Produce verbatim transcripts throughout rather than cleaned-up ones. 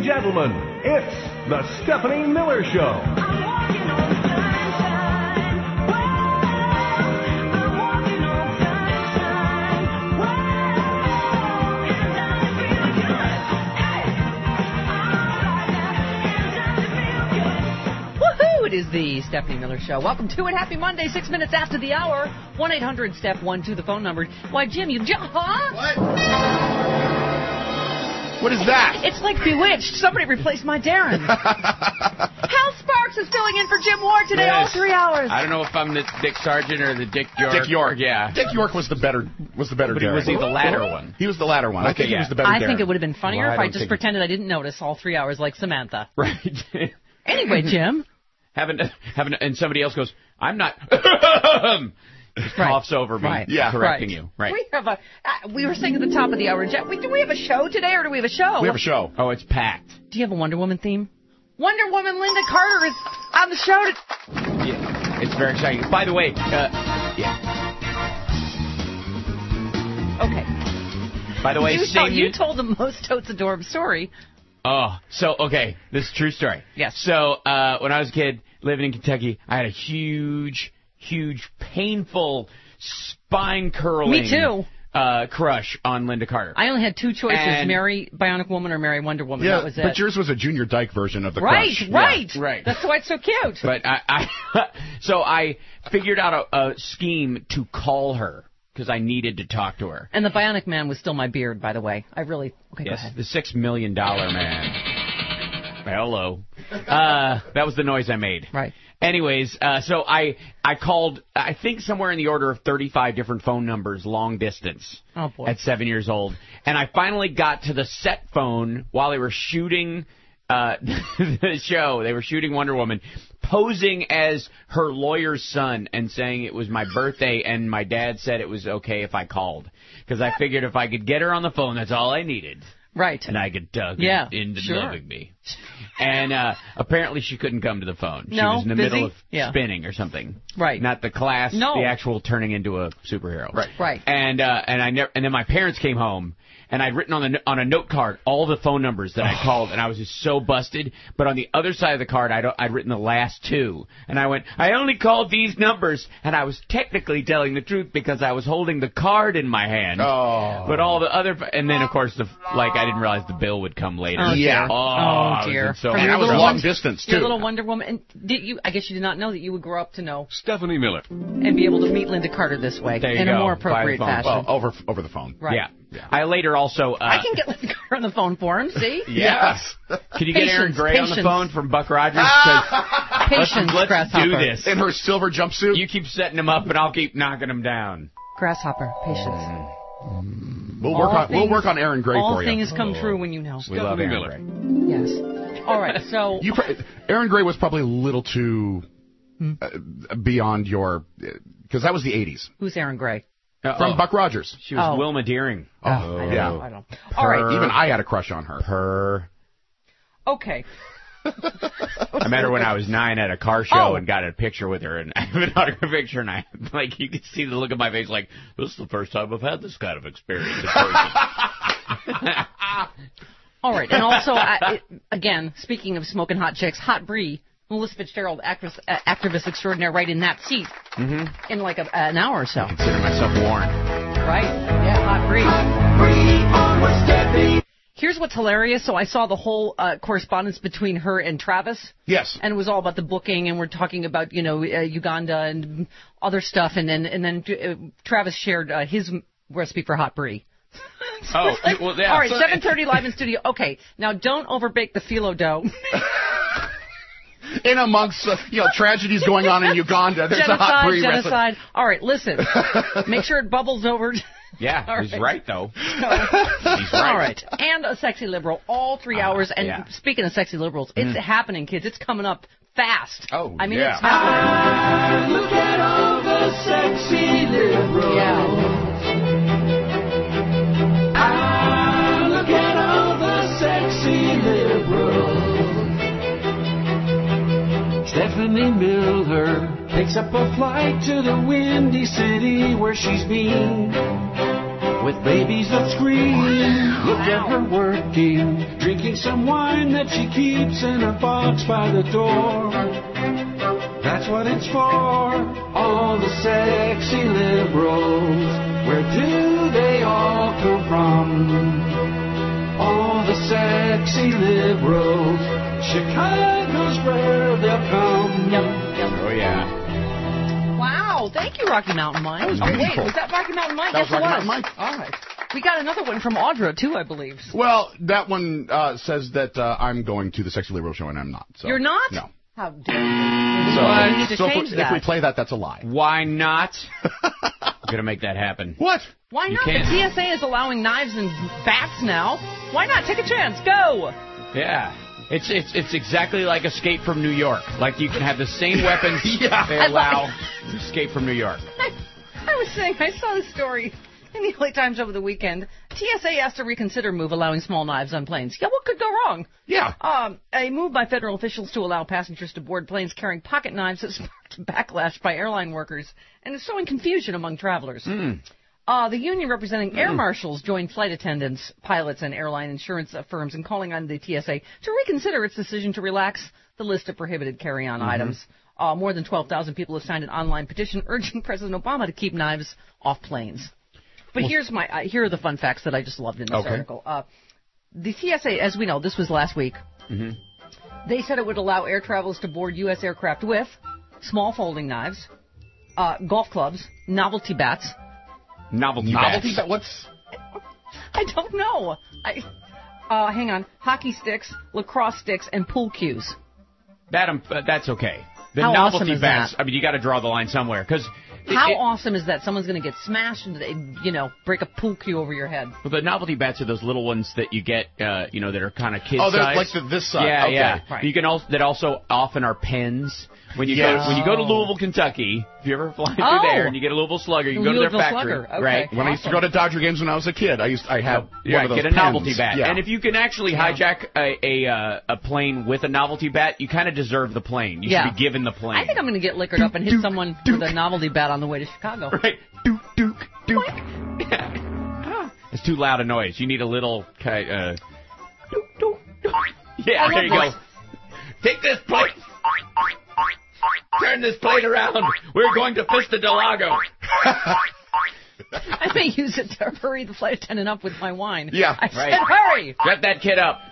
and gentlemen, it's the Stephanie Miller Show. It is the Stephanie Miller Show. Welcome to it. Happy Monday, six minutes after the hour. one eight hundred step one two, the phone number. Why, Jim, you... Huh? What? What is that? It's like Bewitched. Somebody replaced my Darren. Hal Sparks is filling in for Jim Ward today, Yes. all three hours. I don't know if I'm the Dick Sargent or the Dick York. Dick York. Yeah. Dick York was the better was the better But Darren. was he the latter one? He was the latter one. I Okay, think yeah. he was the better I Darren. think it would have been funnier Well, I if I don't just think- pretended I didn't notice all three hours like Samantha. Right. Anyway, Jim. Having, having, and somebody else goes, I'm not. Just coughs over me, Right. Yeah. correcting Right. you. Right. We have a. Uh, we were saying at the top of the hour, Jeff, we, do we have a show today, or do we have a show? We have a show. Oh, it's packed. Do you have a Wonder Woman theme? Wonder Woman Linda Carter is on the show. To- Yeah, it's very exciting. By the way, uh, yeah. okay. By the way, You, same told, you u- told the most totes adorable story. Oh, so, okay, this is a true story. Yes. So, uh, when I was a kid, living in Kentucky, I had a huge, huge, painful, spine-curling... Me too. Uh, crush on Linda Carter. I only had two choices, And- marry Bionic Woman or marry Wonder Woman. Yeah, that was it. but yours was a Junior Dyke version of the right, crush. right, Yeah, right. That's why it's so cute. But I, I so I figured out a, a scheme to call her because I needed to talk to her. And the Bionic Man was still my beard, by the way. I really... Okay, Yes, go ahead. the six million dollar man. Hello. Uh, that was the noise I made. Right. Anyways, uh, so I I called, I think somewhere in the order of thirty-five different phone numbers, long distance. Oh, boy. At seven years old. And I finally got to the set phone while they were shooting uh, the show. They were shooting Wonder Woman, posing as her lawyer's son and saying it was my birthday, and my dad said it was okay if I called. Because I figured if I could get her on the phone, that's all I needed. Right. And I could tug Yeah, into sure. loving me. And uh, apparently she couldn't come to the phone. She No, was in the busy? middle of Yeah. spinning or something. Right. Not the class, No. the actual turning into a superhero. Right. Right. And uh, and I never, and then my parents came home, and I'd written on the on a note card all the phone numbers that I called, and I was just so busted. But on the other side of the card, I'd, I'd written the last two, and I went, I only called these numbers, and I was technically telling the truth because I was holding the card in my hand. Oh. But all the other, and then of course the like I didn't realize the bill would come later. Oh, Yeah. dear. Oh, I was dear. in so From And your that was little long one- distance, Your too. little Wonder Woman. And did you? I guess you did not know that you would grow up to know Stephanie Miller. and be able to meet Linda Carter this way There you in go. a more By the appropriate phone. fashion. Well, over over the phone. Right. Yeah. I later also. Uh, I can get Linda Carter on the phone for him. See? Yes. Can you get Aaron Patience, Gray on the patience. phone from Buck Rogers? 'Cause Patience, let's grasshopper. do this. In her silver jumpsuit. You keep setting him up, and I'll keep knocking him down. Grasshopper. Patience. we'll work All on we'll things- work on Aaron Gray All for you. things come true when you know. We love Stephanie Aaron Miller. Gray. Yes. All right. So. You pr- Aaron Gray was probably a little too uh, beyond your because that was the eighties Who's Aaron Gray? Uh, from oh, Buck Rogers. She was Oh. Wilma Deering. Oh, I don't yeah. know. I don't. All right. Even I had a crush on her. Her. Okay. I met her when I was nine at a car show Oh. and got a picture with her, and I have an autograph picture, and I like you can see the look on my face, like this is the first time I've had this kind of experience in person. All right. And also, I, it, again, speaking of smoking hot chicks, Hot Bree, Melissa Fitzgerald, actress, uh, activist extraordinaire, right in that seat mm-hmm. in like a, an hour or so. Consider myself warned. Right? Yeah, Hot Bree. Here's what's hilarious. So I saw the whole uh, correspondence between her and Travis. Yes. And it was all about the booking, and we're talking about, you know, uh, Uganda and other stuff. And then and then uh, Travis shared uh, his recipe for Hot Brie. Oh, well, yeah. All right, so- seven thirty live in studio. Okay, now don't overbake the phyllo dough. In amongst uh, you know tragedies going on in Uganda, there's a hot Genocide, Brie recipe. genocide. All right, listen. Make sure it bubbles over. Yeah, All he's right. right, though. He's right. All right. And a sexy liberal, all three Uh, hours. And yeah. speaking of sexy liberals, it's happening, kids. It's coming up fast. Oh, I mean, yeah. it's happening. Look at all the sexy liberals. Yeah. Ah, look at all the sexy liberals. Stephanie Miller picks up a flight to the Windy City where she's been. with babies that scream. Look at her working, drinking some wine that she keeps in a box by the door. That's what it's for, all the sexy liberals. Where do they all come from? All the sexy liberals. Chicago's where they'll come. Yep, yep. Oh, yeah. Wow, thank you, Rocky Mountain Mike. was Oh, wait, beautiful. was that Rocky Mountain Mike? That Yes, was Rocky it Mountain was. Mike. All right. We got another one from Audra, too, I believe. Well, that one uh, says that uh, I'm going to the Sexy Liberal Show, and I'm not. So. You're not? No. How dare you? So, Well, you need to so change if, that. if we play that, that's a lie. Why not? I'm going to make that happen. What? Why You not? can't. The T S A is allowing knives and bats now. Why not? Take a chance. Go. Yeah. It's it's it's exactly like Escape from New York. Like you can have the same weapons Yeah. they I allow like- Escape from New York. I, I was saying, I saw the story in the L A Times over the weekend. T S A asked to reconsider move allowing small knives on planes. Yeah, what could go wrong? Yeah. Um, a move by federal officials to allow passengers to board planes carrying pocket knives has sparked backlash by airline workers and is sowing confusion among travelers. Mm. Uh, the union representing air marshals joined flight attendants, pilots, and airline insurance uh, firms in calling on the T S A to reconsider its decision to relax the list of prohibited carry-on Mm-hmm. items. Uh, more than twelve thousand people have signed an online petition urging President Obama to keep knives off planes. But here's my uh, here are the fun facts that I just loved in this Okay. article. Uh, the T S A, as we know, this was last week. Mm-hmm. They said it would allow air travelers to board U S aircraft with small folding knives, uh, golf clubs, novelty bats. Novelty, Novelty? bats. That what's? I don't know. I uh, hang on. Hockey sticks, lacrosse sticks, and pool cues. That um, uh, that's okay. The How novelty awesome is bats. that? I mean, you got to draw the line somewhere because. How awesome is that? Someone's going to get smashed and they, you know, break a pool cue over your head. Well, the novelty bats are those little ones that you get, uh, you know, that are kind of kid Oh, they're size. like the, this side. Yeah, okay. yeah. Right. You can also that also often are pens. When you Yes. go when you go to Louisville, Kentucky, if you ever fly through Oh. there and you get a Louisville Slugger, you can go to Louisville their factory, Slugger, okay. right? When I used to go to Dodger games when I was a kid, I used I had Yeah, one of those get a pens. novelty bat. Yeah. And if you can actually hijack a a, uh, a plane with a novelty bat, you kind of deserve the plane. You Yeah. should be given the plane. I think I'm going to get liquored up and hit Duke, someone Duke. with a novelty bat on the way to Chicago. right. Duke, Duke, Duke. It's too loud a noise. You need a little kind uh. Duke, Duke, Duke. Yeah, I there you love go. Take this plate. Turn this plate around. We're going to Fista del Lago. I may use it to hurry the flight attendant up with my wine. Yeah, I right. said hurry. Get that kid up.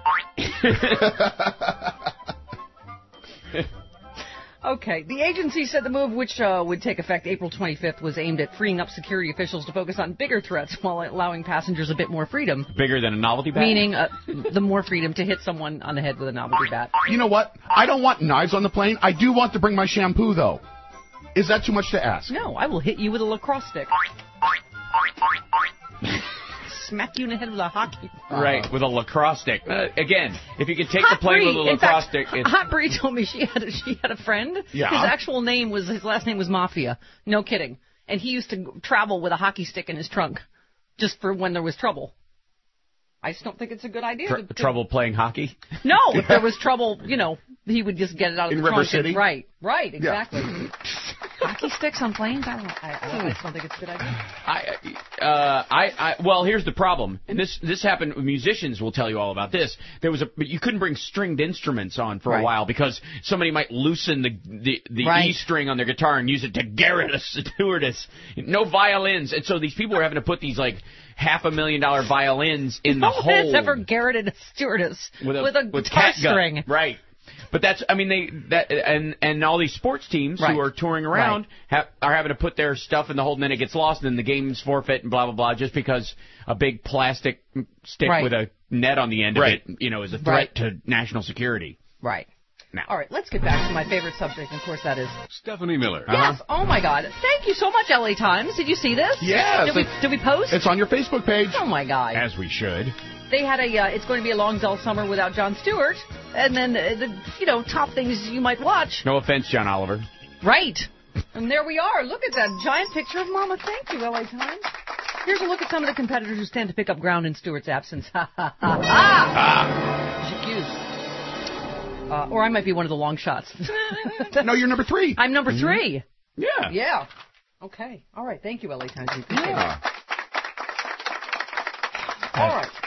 Okay. The agency said the move, which uh, would take effect April twenty-fifth, was aimed at freeing up security officials to focus on bigger threats while allowing passengers a bit more freedom. Bigger than a novelty bat? Meaning uh, the more freedom to hit someone on the head with a novelty bat. You know what? I don't want knives on the plane. I do want to bring my shampoo, though. Is that too much to ask? No, I will hit you with a lacrosse stick. Smack you in the head with a hockey. Right, with a lacrosse stick. Uh, again, if you could take Hot the plane Bree, with a in lacrosse fact, stick, it's... Hot Bree told me she had a, she had a friend. Yeah. His actual name was his last name was Mafia. No kidding. And he used to travel with a hockey stick in his trunk, just for when there was trouble. I just don't think it's a good idea. Tr- to, to- trouble playing hockey? No, if there was trouble, you know, he would just get it out of In the River trunk. City? And, right, right, exactly. Yeah. Hockey sticks on planes? I, don't, I, I just don't think it's a good idea. I, uh, I, I, well, here's the problem, and this this happened. Musicians will tell you all about this. There was a, but you couldn't bring stringed instruments on for Right. a while because somebody might loosen the the, the Right. E string on their guitar and use it to garrote a stewardess. No violins, and so these people were having to put these like half a million dollar violins in the No one has hole ever garroted a stewardess with a, with guitar cat gun. string. Right. But that's, I mean, they that and and all these sports teams Right. who are touring around Right. have, are having to put their stuff in the hole, and then it gets lost, and then the game's forfeit, and blah blah blah, just because a big plastic stick Right. with a net on the end Right. of it, you know, is a threat Right. to national security. Right. Now. All right, let's get back to my favorite subject, and of course that is... Stephanie Miller. Yes, oh my God. Thank you so much, L A Times. Did you see this? Yes. Did we, did we post? It's on your Facebook page. Oh my God. As we should. They had a, uh, it's going to be a long, dull summer without Jon Stewart, and then uh, the, you know, top things you might watch. No offense, John Oliver. Right. And there we are. Look at that giant picture of Mama. Thank you, L A Times. Here's a look at some of the competitors who stand to pick up ground in Stewart's absence. Ha ha ha ha! J'accuse. Uh, or I might be one of the long shots. No, you're number three. I'm number three. Yeah. Yeah. Okay. All right. Thank you, L A Times. We appreciate it. Yeah.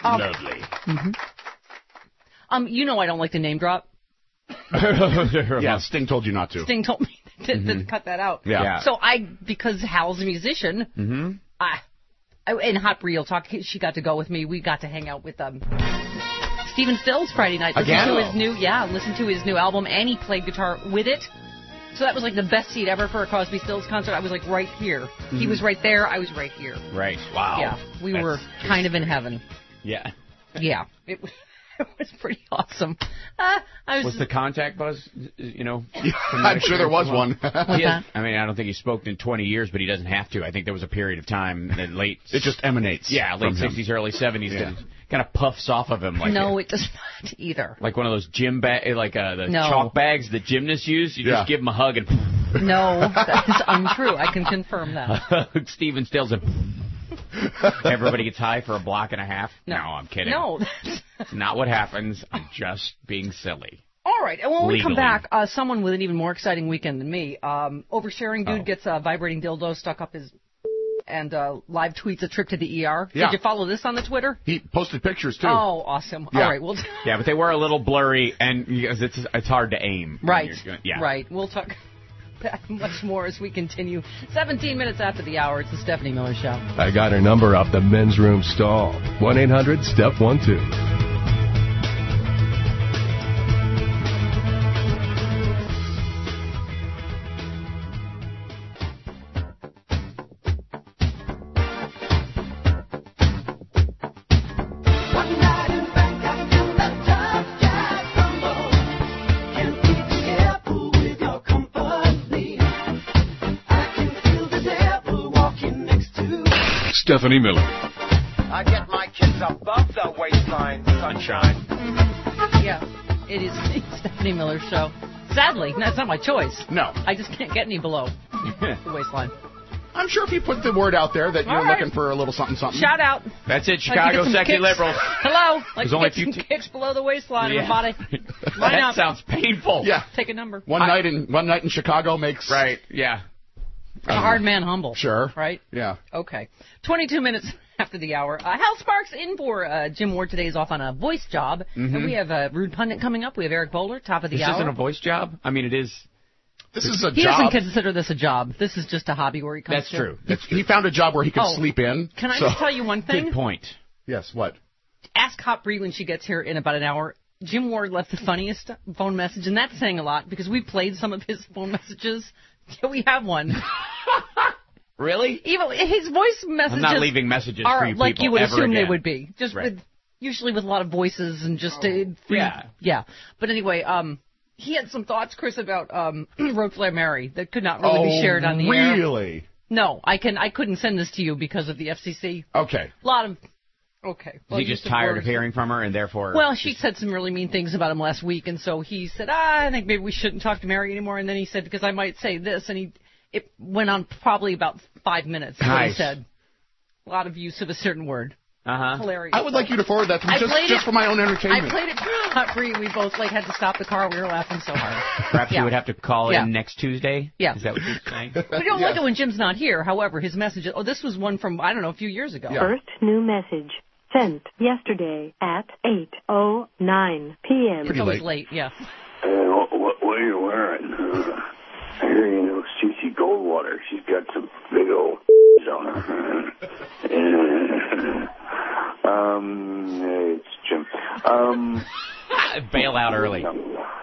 Um, Lovely. Mm-hmm. Um, you know I don't like to name drop. Yeah, Sting told you not to. Sting told me to, Mm-hmm. to cut that out. Yeah. Yeah. So I, because Hal's a musician, Mm-hmm. I, I, and Hot Real Talk, she got to go with me. We got to hang out with um, Stephen Stills Friday night. Listen Again? to his new, yeah, listen to his new album, and he played guitar with it. So that was like the best seat ever for a Crosby, Stills concert. I was like right here. Mm-hmm. He was right there. I was right here. Right. Wow. Yeah, we That's were kind of in heaven. Yeah. Yeah, it was. It was pretty awesome. Uh, I was, Was the contact buzz, you know? I'm sure there was one. What's He has- that? I mean, I don't think he's spoken in twenty years, but he doesn't have to. I think there was a period of time in the late... It just emanates. Yeah, late from him. sixties, early seventies, Yeah. that kind of puffs off of him. Like No, a, it does not either. like one of those gym bag, like uh, the No. chalk bags that gymnasts use. You Yeah. just give him a hug and No, that is untrue. I can confirm that. hug Steven Stills and everybody gets high for a block and a half. No, I'm kidding. No, that's It's not what happens. I'm just being silly. all right. And when we come Legally. back, uh, someone with an even more exciting weekend than me. Um, oversharing dude Oh. gets a vibrating dildo stuck up his and uh, live tweets a trip to the E R. Yeah. Did you follow this on the Twitter? He posted pictures, too. Oh, awesome. Yeah. All right, we'll Yeah, but they were a little blurry, and because it's it's hard to aim. when right, you're doing- yeah. right. We'll talk that much more as we continue. seventeen minutes after the hour, it's the Stephanie Miller Show. I got her number off the men's room stall. one eight hundred step one two. Stephanie Miller. I get my kids above the waistline, sunshine. Yeah, it is the Stephanie Miller Show. Sadly, that's not my choice. No. I just can't get any below the waistline. I'm sure if you put the word out there that you're All right. looking for a little something, something. Shout out. That's it, Like to Chicago get some sexy kicks. liberals. Hello. Like There's to only get a few some t- kicks below the waistline, Yeah. everybody. Line That up. sounds painful. Yeah. Take a number. One I- night in one night in Chicago makes Right, yeah. A hard man humble. Sure. Right? Yeah. Okay. twenty-two minutes after the hour. Uh, Hal Sparks in for uh, Jim Ward today is off on a voice job. And we have uh, Rude Pundit coming up. We have Eric Bowler, top of the This hour. isn't a voice job? I mean, it is. This is a he job. doesn't consider this a job. This is just a hobby where he comes That's to. true. He, he found a job where he could Oh. sleep in. Can I so- just tell you one thing? Good point. Yes. What? Ask Hot Bree when she gets here in about an hour. Jim Ward left the funniest phone message, and that's saying a lot because we played some of his phone messages. Yeah, we have one. Really? Even his voice messages I'm not leaving messages are for you like people you would ever assume again. they would be, just Right. with usually with a lot of voices and just uh, free, Yeah. yeah. But anyway, um, he had some thoughts, Chris, about um, Road Flare Mary that could not really oh, be shared on the air. really? No, I can I couldn't send this to you because of the F C C. Okay. A lot of okay. Is well, he use just of tired words. of hearing from her and therefore... Well, she said some really mean things about him last week, and so he said, ah, I think maybe we shouldn't talk to Mary anymore. And then he said, because I might say this, and he it went on probably about five minutes. is What he Nice. said. A lot of use of a certain word. Uh-huh. Hilarious. I would like you to forward that to me I just, played just it- for my own I entertainment. played it hot free. We both like had to stop the car. We were laughing so hard. Perhaps Yeah. you would have to call Yeah. in next Tuesday? Yeah. Is that what you're saying? We don't Yeah. like it when Jim's not here. However, his messages. Oh, this was one from I don't know a few years ago. Yeah. First new message sent yesterday at eight oh nine p.m. It's Pretty always late. late. Yeah. Uh, what, what are you wearing? Uh, I hear you know Cece Goldwater. She's got some big old on her. Uh, um, it's Jim. Um, Bail out early. uh,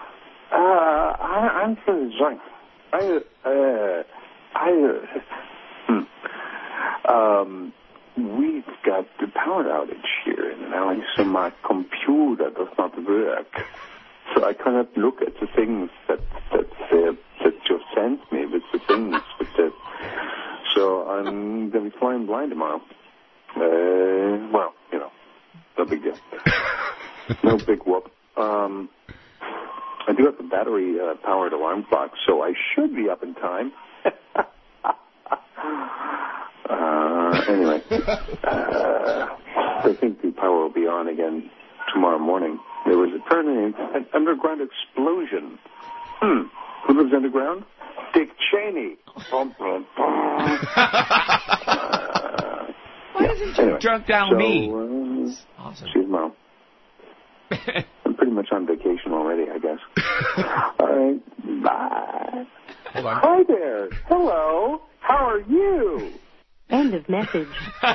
I, I'm for the joint. I, uh, I, uh, hmm. um, we've got the power outage here in the alley, so my computer does not work. So I cannot look at the things that that uh, that you sent me with the things with the. So I'm gonna be flying blind tomorrow. Uh, well, you know, no big deal. No big whoop. Um, I do have the battery uh, powered alarm clock, so I should be up in time. uh, anyway, uh, I think the power will be on again tomorrow morning. There was apparently an underground explosion. Hmm. Who lives underground? Dick Cheney. Bum, bum, bum. uh, Why doesn't you anyway, drunk down so, me? Uh, Mm. Awesome. She's mom. I'm pretty much on vacation already, I guess. All right. Bye. Hold on. Hi there. Hello. How are you? End of message.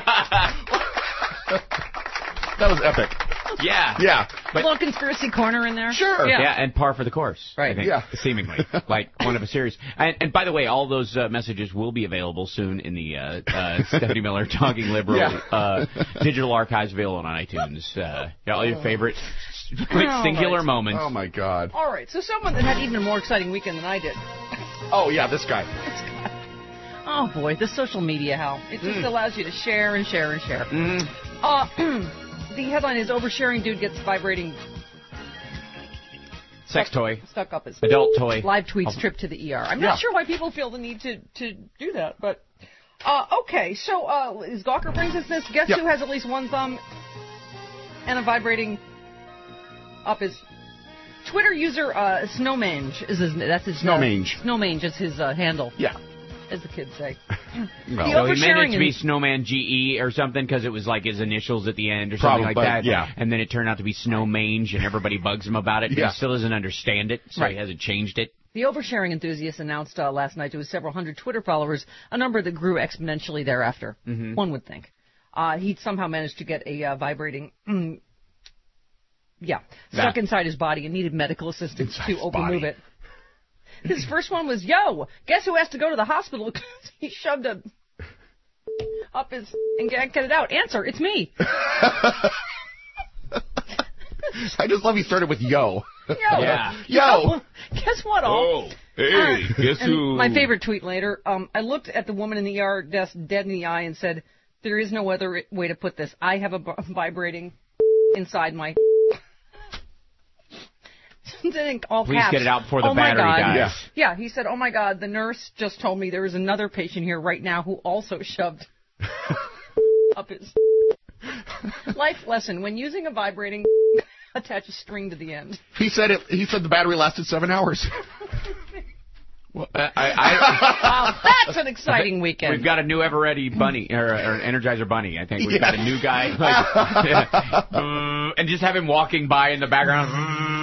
That was epic. Yeah. Yeah. A little conspiracy corner in there. Sure. Yeah. Yeah, and par for the course. Right. I think, Yeah. seemingly. Like one of a series. And, and by the way, all those uh, messages will be available soon in the uh, uh, Stephanie Miller Talking Liberal Yeah. uh, digital archives available on iTunes. Uh, yeah, all your favorite like, Oh, singular right. moments. Oh, my God. All right. So someone that had even a more exciting weekend than I did. Oh, yeah, this guy. Oh, boy. The social media, Hal. It just Mm. allows you to share and share and share. Mm. Uh, the headline is Oversharing Dude Gets Vibrating Sex toy. Stuck up his Adult toy. live tweets Oh. trip to the E R. I'm Yeah. not sure why people feel the need to, to do that, but uh, okay. So uh, as Gawker brings us this, guess Yep. who has at least one thumb and a vibrating up his Twitter user uh, Snowmange is his that's his Snowmange. Uh, Snowmange is his uh, handle, Yeah. as the kids say. No. The So he meant oversharing it to be and- Snowman G E or something because it was like his initials at the end or something Probably, like but, that. yeah. And then it turned out to be Snowmange and everybody bugs him about it. But Yeah. he still doesn't understand it, so Right. he hasn't changed it. The oversharing enthusiast announced uh, last night to his several hundred Twitter followers, a number that grew exponentially thereafter. Mm-hmm. One would think. Uh, he somehow managed to get a uh, vibrating, mm, yeah, stuck Yeah. inside his body and needed medical assistance Inside to his open move body. it. His first one was, yo, guess who has to go to the hospital because he shoved a up his and can't get it out. Answer, it's me. I just love he started with yo. Yo. Yeah. Yo. Guess what, all? Oh, hey, guess And who? my favorite tweet later, um, I looked at the woman in the E R desk dead in the eye and said, there is no other way to put this. I have a b- vibrating inside my... in all Please caps. get it out before the Oh, my battery God. dies. Yeah. Yeah, he said, oh, my God, the nurse just told me there is another patient here right now who also shoved up his... Life lesson, when using a vibrating, attach a string to the end. He said it. He said the battery lasted seven hours. Well, I, I, Wow, that's an exciting weekend. We've got a new Eveready bunny, or, or an Energizer bunny, I think. We've got a new guy. Like, yeah, uh, and just have him walking by in the background.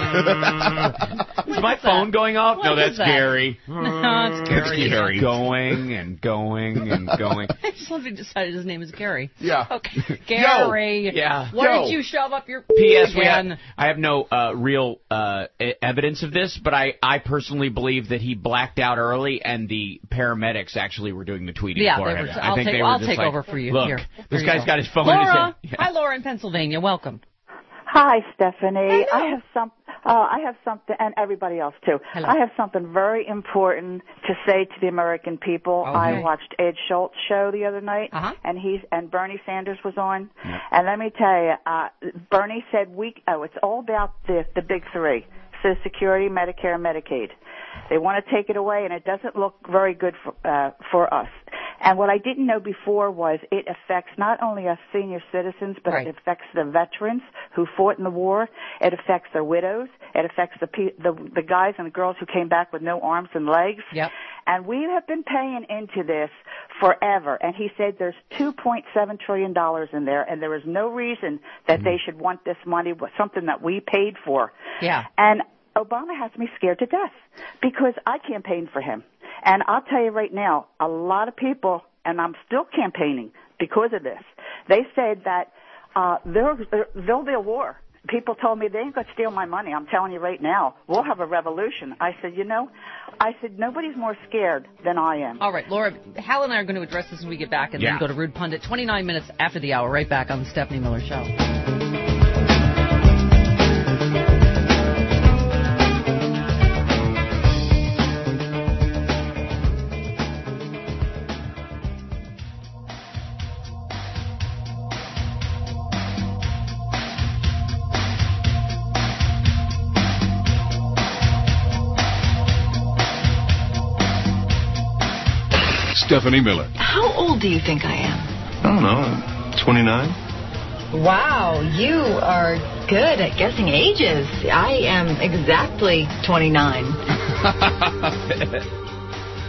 Is my phone going off? What No, is that's that? Gary. No, it's Gary. Gary. Going and going and going. I just love he decided his name is Gary. Yeah. Okay, Gary. Yeah. What Yo. did you shove up your P S. We again? have, I have no uh, real uh, e- evidence of this, but I, I personally believe that he blacked out early, and the paramedics actually were doing the tweeting Yeah, for they him. were, I I'll think take, they were I'll just take like, over for you. Look, Here, this here you guy's go. got his phone in his Laura. hand. Yeah. Hi, Laura in Pennsylvania. Welcome. Hi, Stephanie. Hello. I have some. Uh, I have something, and everybody else too. Hello. I have something very important to say to the American people. Okay. I watched Ed Schultz show the other night, Uh-huh. and he's and Bernie Sanders was on. And let me tell you, uh, Bernie said we. Oh, it's all about the the big three: Social Security, Medicare, and Medicaid. They want to take it away, and it doesn't look very good for, uh, for us. And what I didn't know before was it affects not only us senior citizens, but Right. it affects the veterans who fought in the war. It affects their widows. It affects the pe- the, the guys and the girls who came back with no arms and legs. Yep. And we have been paying into this forever. And he said there's two point seven trillion dollars in there, and there is no reason that they should want this money, something that we paid for. Yeah. And Obama has me scared to death because I campaigned for him. And I'll tell you right now, a lot of people, and I'm still campaigning because of this, they said that uh, there, there'll be a war. People told me they ain't going to steal my money. I'm telling you right now, we'll have a revolution. I said, you know, I said, nobody's more scared than I am. All right, Laura, Hal and I are going to address this when we get back and Yeah. then go to Rude Pundit. twenty-nine minutes after the hour, right back on the Stephanie Miller Show. Stephanie Miller. How old do you think I am? I don't know, twenty-nine? Wow, you are good at guessing ages. I am exactly twenty-nine.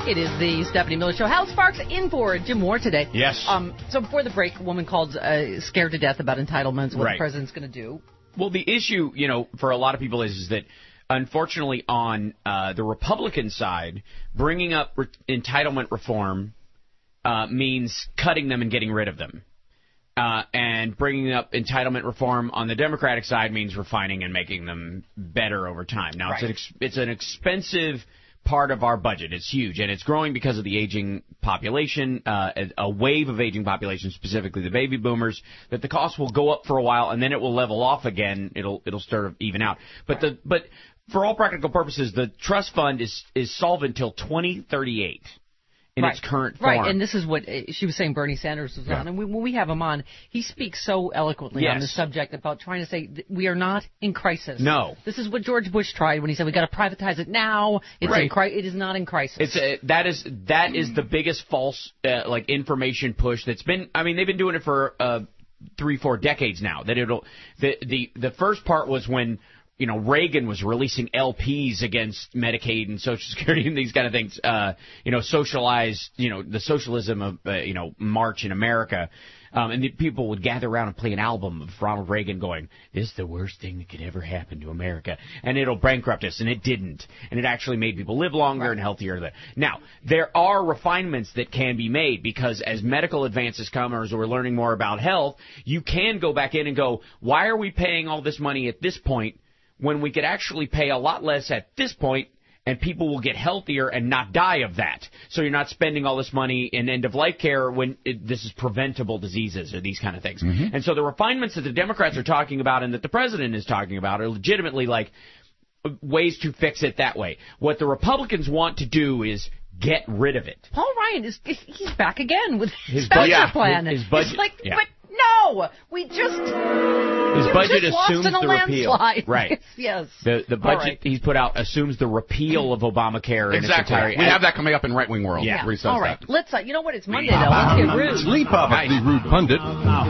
It is the Stephanie Miller Show. Hal Sparks in for Jim Ward today. Yes. Um. So before the break, a woman called uh, scared to death about entitlements, what Right. the president's going to do. Well, the issue, you know, for a lot of people is, is that, unfortunately, on uh, the Republican side, bringing up re- entitlement reform uh, means cutting them and getting rid of them. Uh, and bringing up entitlement reform on the Democratic side means refining and making them better over time. Now, Right. it's, an ex- it's an expensive part of our budget. It's huge, and it's growing because of the aging population, uh, a, a wave of aging population, specifically the baby boomers, that the cost will go up for a while, and then it will level off again. It'll it'll sort of even out. But the but for all practical purposes, the trust fund is is solvent until twenty thirty-eight. In right. its current form. Right, and this is what uh, she was saying Bernie Sanders was Yeah. on. And we, when we have him on, he speaks so eloquently Yes. on this subject about trying to say th- we are not in crisis. No. This is what George Bush tried when he said we got to privatize it now. It's Right. in cri- It is not in crisis. It's a, that is that is the biggest false uh, like information push that's been. I mean, they've been doing it for uh, three, four decades now. That it'll the the the first part was when, you know, Reagan was releasing L Ps against Medicaid and Social Security and these kind of things, uh, you know, socialized, you know, the socialism of, uh, you know, March in America. Um, and the people would gather around and play an album of Ronald Reagan going, this is the worst thing that could ever happen to America. And it'll bankrupt us. And it didn't. And it actually made people live longer right. and healthier. Now, there are refinements that can be made because as medical advances come or as we're learning more about health, you can go back in and go, why are we paying all this money at this point when we could actually pay a lot less at this point, and people will get healthier and not die of that? So you're not spending all this money in end-of-life care when it, this is preventable diseases or these kind of things. Mm-hmm. And so the refinements that the Democrats are talking about and that the president is talking about are legitimately like ways to fix it that way. What the Republicans want to do is get rid of it. Paul Ryan is he's back again with his budget yeah, plan. His budget, it's like, yeah. but no, we just his we budget just assumes lost in a the repeal. landslide. Right. yes. The the budget right. he's put out assumes the repeal of Obamacare. Exactly. In its entirety. We have that coming up in Right Wing World. Yeah. Where he says All right. that. Let's. Uh, you know what? It's Monday though. Let's get rude. Sleep off Nice. the rude pundit.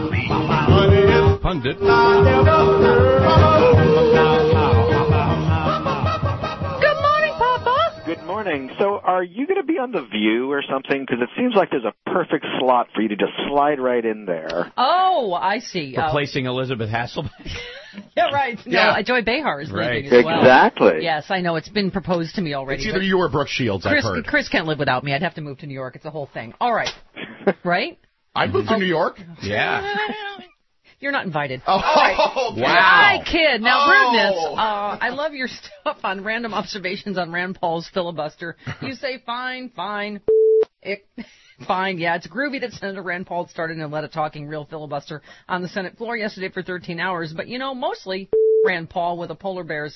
Pundit. Good morning, Papa. Good morning. So are you going to be on The View or something? Because it seems like there's a perfect slot for you to just slide right in there. Oh, I see. Replacing uh, Elizabeth Hasselbeck. Yeah, right. No, Yeah. Joy Behar is Right. leaving as well. Exactly. Yes, I know. It's been proposed to me already. It's either you or Brooke Shields, Chris, I've heard. Chris can't live without me. I'd have to move to New York. It's a whole thing. All right. Right? I'd move to New York. Yeah. You're not invited. Oh, All right. okay. Wow. Hi, kid. Now, Oh. rudeness. Uh, I love your stuff on random observations on Rand Paul's filibuster. You say, fine, fine. It, fine, yeah. It's groovy that Senator Rand Paul started and led a talking real filibuster on the Senate floor yesterday for thirteen hours. But, you know, mostly Rand Paul with a polar bear's.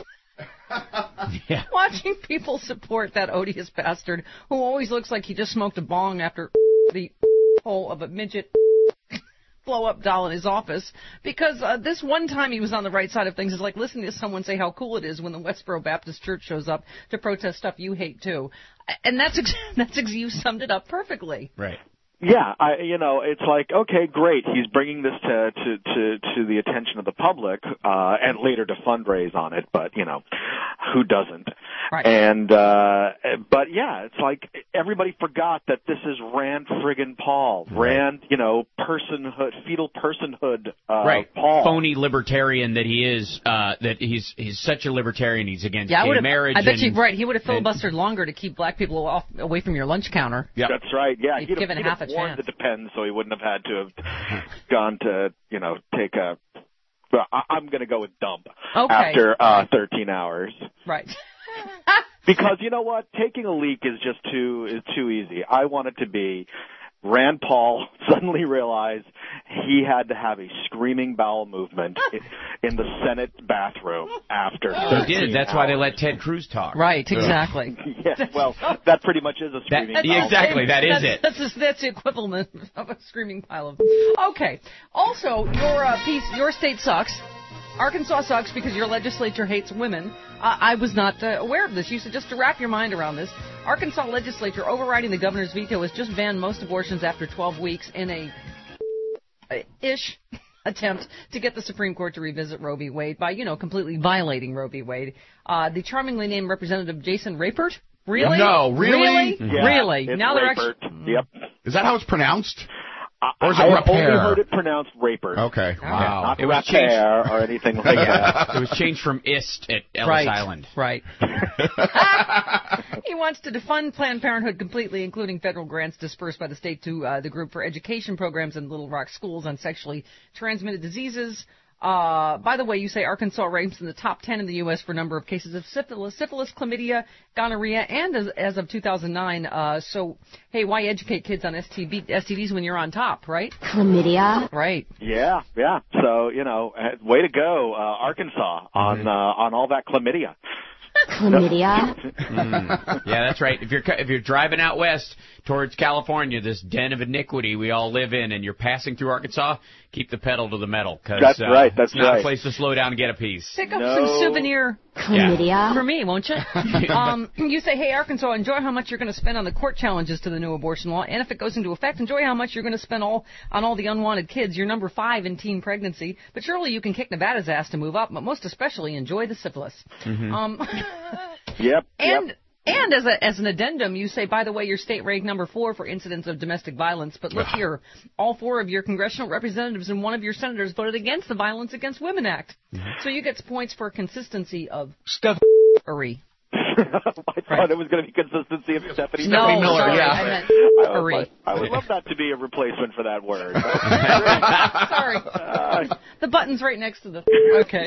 Yeah. Watching people support that odious bastard who always looks like he just smoked a bong after the hole of a midget blow-up doll in his office, because uh, this one time he was on the right side of things is like listening to someone say how cool it is when the Westboro Baptist Church shows up to protest stuff you hate too. And that's ex- that's ex- you summed it up perfectly. Right. Yeah, I, you know, it's like, okay, great. He's bringing this to to to, to the attention of the public, uh, and later to fundraise on it. But you know, who doesn't? Right. And uh, but yeah, it's like everybody forgot that this is Rand friggin' Paul, Right. Rand, you know, personhood, fetal personhood, uh, Right. Paul. Phony libertarian that he is. Uh, that he's he's such a libertarian. He's against Yeah, I gay would've- marriage. I bet and, you right. He would have and- filibustered longer to keep black people off away from your lunch counter. Yep. That's right. Yeah, He'd he'd given have, half he'd a have warned chance. the Depends, so he wouldn't have had to have gone to, you know, take a. Well, I, I'm going to go with dump Okay. after uh, thirteen hours. Right. Because you know what, taking a leak is just too is too easy. I want it to be Rand Paul suddenly realized he had to have a screaming bowel movement in the Senate bathroom after. They did. That's why they let Ted Cruz talk. Right. Exactly. Yeah, well, that pretty much is a screaming. That- bowel yeah, exactly. That is that's, it. That's, that's, that's the equivalent of a screaming pile of. Okay. Also, your uh, piece, your state sucks. Arkansas sucks because your legislature hates women. Uh, I was not uh, aware of this. You said just to wrap your mind around this. Arkansas legislature overriding the governor's veto has just banned most abortions after twelve weeks in a, a ish attempt to get the Supreme Court to revisit Roe v. Wade by, you know, completely violating Roe v. Wade. Uh, the charmingly named Representative Jason Rapert Really? No, really? Really? Yeah, really? It's Now they're Rapert. actually. Yep. Is that how it's pronounced? Or is I it have only repair? heard it pronounced Rapert. Okay. Wow. Not It was repair or anything like that. It was changed from ist at Ellis Right. Island. Right. He wants to defund Planned Parenthood completely, including federal grants dispersed by the state to uh, the group for education programs in Little Rock schools on sexually transmitted diseases. Uh, by the way, you say Arkansas ranks in the top ten in the U S for number of cases of syphilis, syphilis, chlamydia, gonorrhea, and as, as of two thousand nine. Uh, so, hey, why educate kids on S T D, S T Ds when you're on top, right? Chlamydia. Right. Yeah, yeah. So, you know, uh, way to go, uh, Arkansas, on uh, on all that chlamydia. Chlamydia. Mm. Yeah, that's right. If you're if you're driving out west towards California, this den of iniquity we all live in, and you're passing through Arkansas, keep the pedal to the metal, because That's uh, right, that's it's not right. a place to slow down and get a piece. Pick up No. some souvenir Chlamydia. for me, won't you? um, you say, hey, Arkansas, enjoy how much you're going to spend on the court challenges to the new abortion law, and if it goes into effect, enjoy how much you're going to spend all on all the unwanted kids. You're number five in teen pregnancy, but surely you can kick Nevada's ass to move up, but most especially enjoy the syphilis. Mm-hmm. Um, Yep. and yep. and as a as an addendum, you say, by the way, your state ranked number four for incidents of domestic violence. But look here, all four of your congressional representatives and one of your senators voted against the Violence Against Women Act. So you get points for consistency of stuff. I thought it was going to be consistency of Stephanie No, Miller. Miller, sorry, yeah. I meant I would, Marie. like- I would love that to be a replacement for that word. Sorry. Uh, The button's right next to the... Okay.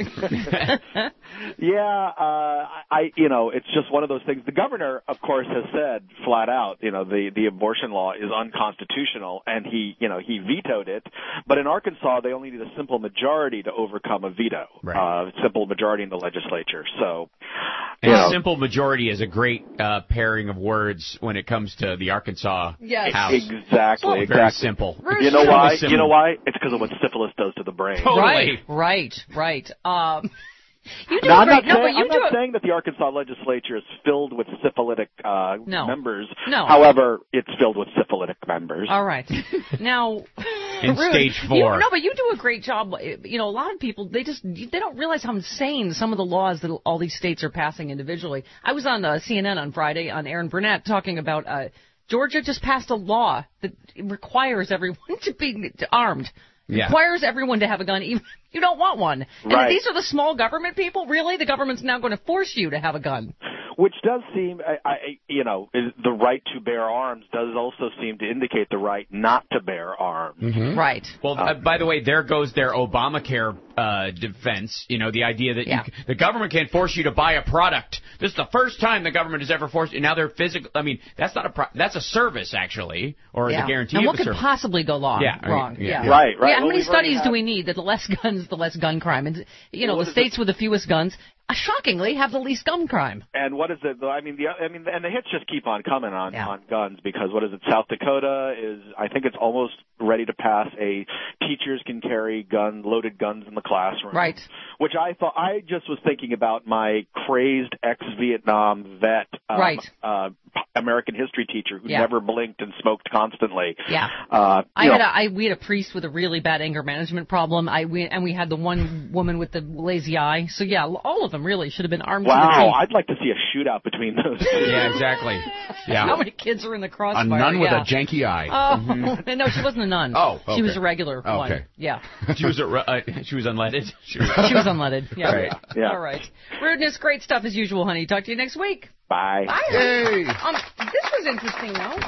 Yeah, uh, I, you know, it's just one of those things. The governor, of course, has said flat out, you know, the, the abortion law is unconstitutional, and he, you know, he vetoed it. But in Arkansas, they only need a simple majority to overcome a veto. Right. Uh, simple majority in the legislature. So, And you know, simple majority is a great uh, pairing of words when it comes to the Arkansas Yes. House. exactly, Very exactly. simple. You know why? Simple. You know why? It's because of what syphilis does to the brain. Totally. Right, right, right. Um, you do Now, a I'm great... not, No, saying, but you I'm do not a... saying that the Arkansas legislature is filled with syphilitic uh, No. members. No. However, it's filled with syphilitic members. All right. Now, In Rude, stage you- four. no, but you do a great job. You know, a lot of people, they just, they don't realize how insane some of the laws that all these states are passing individually. I was on uh, C N N on Friday on Aaron Burnett talking about uh, Georgia just passed a law that requires everyone to be armed. Yeah. Requires everyone to have a gun, even if you don't want one. And Right. these are the small government people? Really? The government's now going to force you to have a gun. Which does seem, I, I, you know, is the right to bear arms does also seem to indicate the right not to bear arms. Mm-hmm. Right. Well, uh, by the way, there goes their Obamacare uh, defense. You know, the idea that Yeah. you, the government can't force you to buy a product. This is the first time the government has ever forced you. Now they're physical. I mean, that's not a pro- that's a service actually, or Yeah. the guarantee and of what a could service. possibly go long, Yeah, I mean, wrong? yeah. Yeah. Right, right. Yeah, how Well, many we've already studies do had- we need that the less guns, the less gun crime? And, you know, What the is states with the fewest guns, uh, shockingly, have the least gun crime. And what is it? I mean, the I mean, and the hits just keep on coming on Yeah. on guns because what is it? South Dakota is, I think it's almost ready to pass a teachers can carry gun loaded guns in the classroom. Right. Which I thought I just was thinking about my crazed ex-Vietnam vet, um, Right. uh, American history teacher who Yeah. never blinked and smoked constantly. Yeah. Uh, I you had know, a, I, we had a priest with a really bad anger management problem. I we, and we had the one woman with the lazy eye. So yeah, all of them really should have been armed to the wow, teeth. I'd like to see a shootout between those two. Yeah, exactly. Yeah. How many kids are in the crossfire? A nun with yeah. a janky eye. Oh Mhm. no, she wasn't a nun. Oh, she was okay. a regular Oh, one. okay. Yeah, She was a, uh, she was unleaded. She was, she was unleaded. Yeah. Right. Yeah. All right. Rudeness, great stuff as usual, honey. Talk to you next week. Bye. Bye. Yay. Um, this was interesting, though.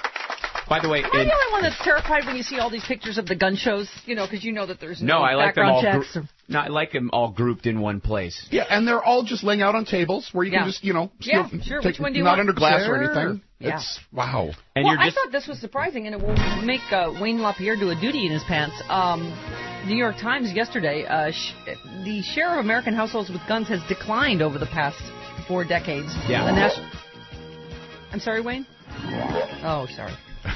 By the way, Am I in, the only one that's terrified when you see all these pictures of the gun shows? You know, because you know that there's no, no I like them all. background Gr- checks. or- no, I like them all grouped in one place. Yeah, and they're all just laying out on tables where you Yeah. can just, you know, Yeah, steal- sure. take, Which one do you not want? under glass or Sure. anything. Yeah. It's wow. And well, you're just I thought this was surprising, and it will make uh, Wayne LaPierre do a duty in his pants. Um, New York Times yesterday, uh, sh- the share of American households with guns has declined over the past four decades. Yeah. The nas- I'm sorry, Wayne? Oh, sorry.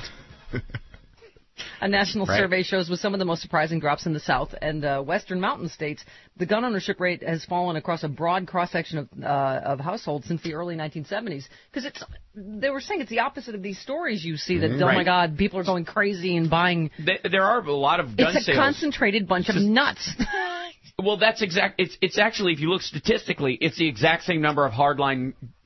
A national Right. survey shows with some of the most surprising drops in the South and uh, Western mountain states, the gun ownership rate has fallen across a broad cross-section of, uh, of households since the early nineteen seventies. Because it's, they were saying it's the opposite of these stories you see that, Mhm. oh my Right. God, people are going crazy and buying. Th- there are a lot of gun It's a sales. concentrated bunch of nuts. Well, that's exact. It's it's actually, if you look statistically, it's the exact same number of hardline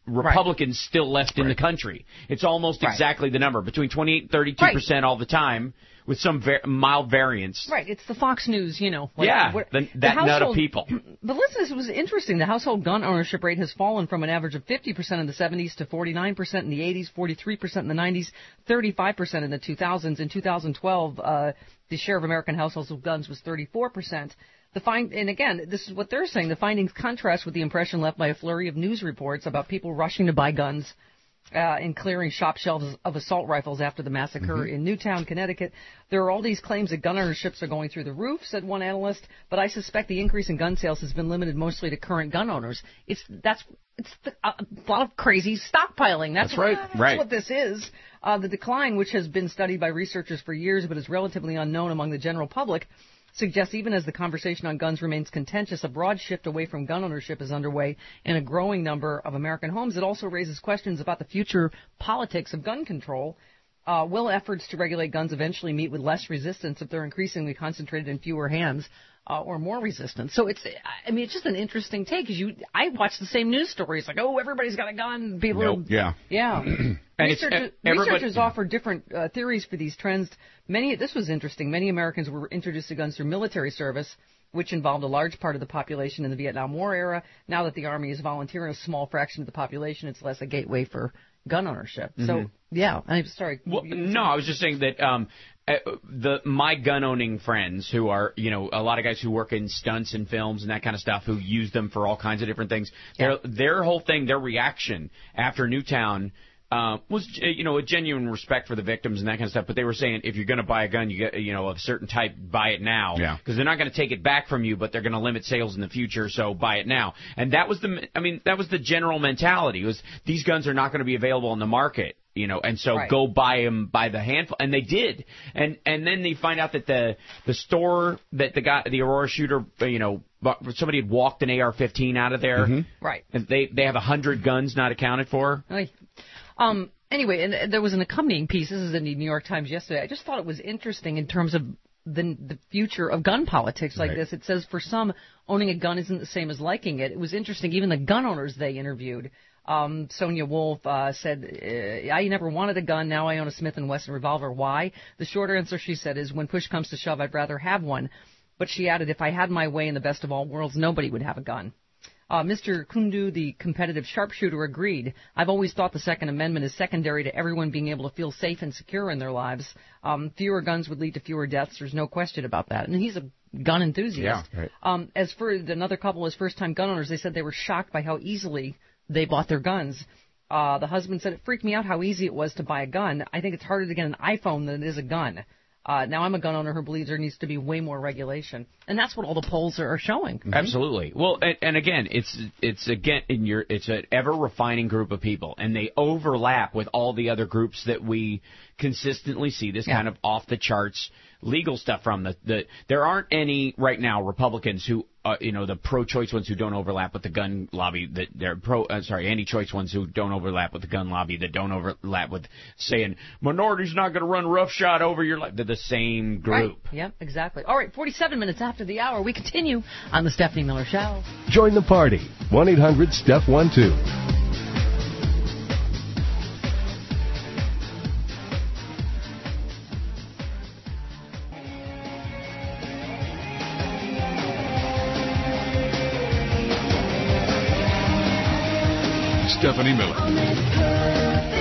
Republicans right. still left right. in the country. It's almost right. exactly the number, between twenty-eight and thirty-two percent right. all the time, with some ver- mild variance. Right. It's the Fox News, you know. Like, yeah, what, the, the that household, nut of people. But listen, this was interesting. The household gun ownership rate has fallen from an average of fifty percent in the seventies to forty-nine percent in the eighties, forty-three percent in the nineties, thirty-five percent in the two thousands. In two thousand twelve, uh, the share of American households with guns was thirty-four percent. The find, and again, this is what they're saying. The findings contrast with the impression left by a flurry of news reports about people rushing to buy guns uh, and clearing shop shelves of assault rifles after the massacre mm-hmm. in Newtown, Connecticut. There are all these claims that gun ownerships are going through the roof, said one analyst, but I suspect the increase in gun sales has been limited mostly to current gun owners. It's that's it's the, uh, a lot of crazy stockpiling. That's, that's right. What, that's right. what this is. Uh, the decline, which has been studied by researchers for years but is relatively unknown among the general public, suggests even as the conversation on guns remains contentious, a broad shift away from gun ownership is underway in a growing number of American homes. It also raises questions about the future politics of gun control. Uh, will efforts to regulate guns eventually meet with less resistance if they're increasingly concentrated in fewer hands uh, or more resistance? So it's, I mean, it's just an interesting take. Cause you, I watch the same news stories like, oh, everybody's got a gun. People, nope. are, yeah, yeah. And Researchers, researchers offer different uh, theories for these trends. Many, this was interesting. Many Americans were introduced to guns through military service, which involved a large part of the population in the Vietnam War era. Now that the Army is volunteering a small fraction of the population, it's less a gateway for gun ownership. Mm-hmm. So, yeah, I'm sorry. Well, no, I was just saying that um, uh, the my gun-owning friends who are, you know, a lot of guys who work in stunts and films and that kind of stuff who use them for all kinds of different things, yeah. their, their whole thing, their reaction after Newtown Uh, was, you know, a genuine respect for the victims and that kind of stuff. But they were saying if you're going to buy a gun, you get, you know, of a certain type, buy it now. Yeah. Because they're not going to take it back from you, but they're going to limit sales in the future, so buy it now. And that was the, I mean, that was the general mentality. Was these guns are not going to be available on the market, you know, and so right. go buy them by the handful. And they did. And and then they find out that the the store that the guy, the Aurora shooter, you know, somebody had walked an A R fifteen out of there. Mm-hmm. Right. And they they have a hundred guns not accounted for. Right. Um, anyway, and there was an accompanying piece. This is in the New York Times yesterday. I just thought it was interesting in terms of the the future of gun politics like right. this. It says for some, owning a gun isn't the same as liking it. It was interesting. Even the gun owners they interviewed, um, Sonia Wolf uh, said, uh, I never wanted a gun. Now I own a Smith and Wesson revolver. Why? The short answer, she said, is when push comes to shove, I'd rather have one. But she added, if I had my way in the best of all worlds, nobody would have a gun. Uh, Mister Kundu, the competitive sharpshooter, agreed. I've always thought the Second Amendment is secondary to everyone being able to feel safe and secure in their lives. Um, fewer guns would lead to fewer deaths. There's no question about that. And he's a gun enthusiast. Yeah, right. Um, as for another couple as first-time gun owners, they said they were shocked by how easily they bought their guns. Uh, the husband said, it freaked me out how easy it was to buy a gun. I think it's harder to get an iPhone than it is a gun. Uh, now I'm a gun owner who believes there needs to be way more regulation, and that's what all the polls are showing. Mm-hmm. Absolutely. Well, and, and again, it's it's again in your it's an ever refining group of people, and they overlap with all the other groups that we consistently see this yeah. kind of off the charts legal stuff from. The, the there aren't any right now Republicans who uh, you know the pro-choice ones who don't overlap with the gun lobby. That they're pro uh, sorry anti-choice ones who don't overlap with the gun lobby. That don't overlap with saying minorities not going to run roughshod over your life. They're the same group. Right. Yep, exactly. All right, forty-seven minutes after the hour, we continue on the Stephanie Miller Show. Join the party. one eight hundred steph one two. Stephanie Miller.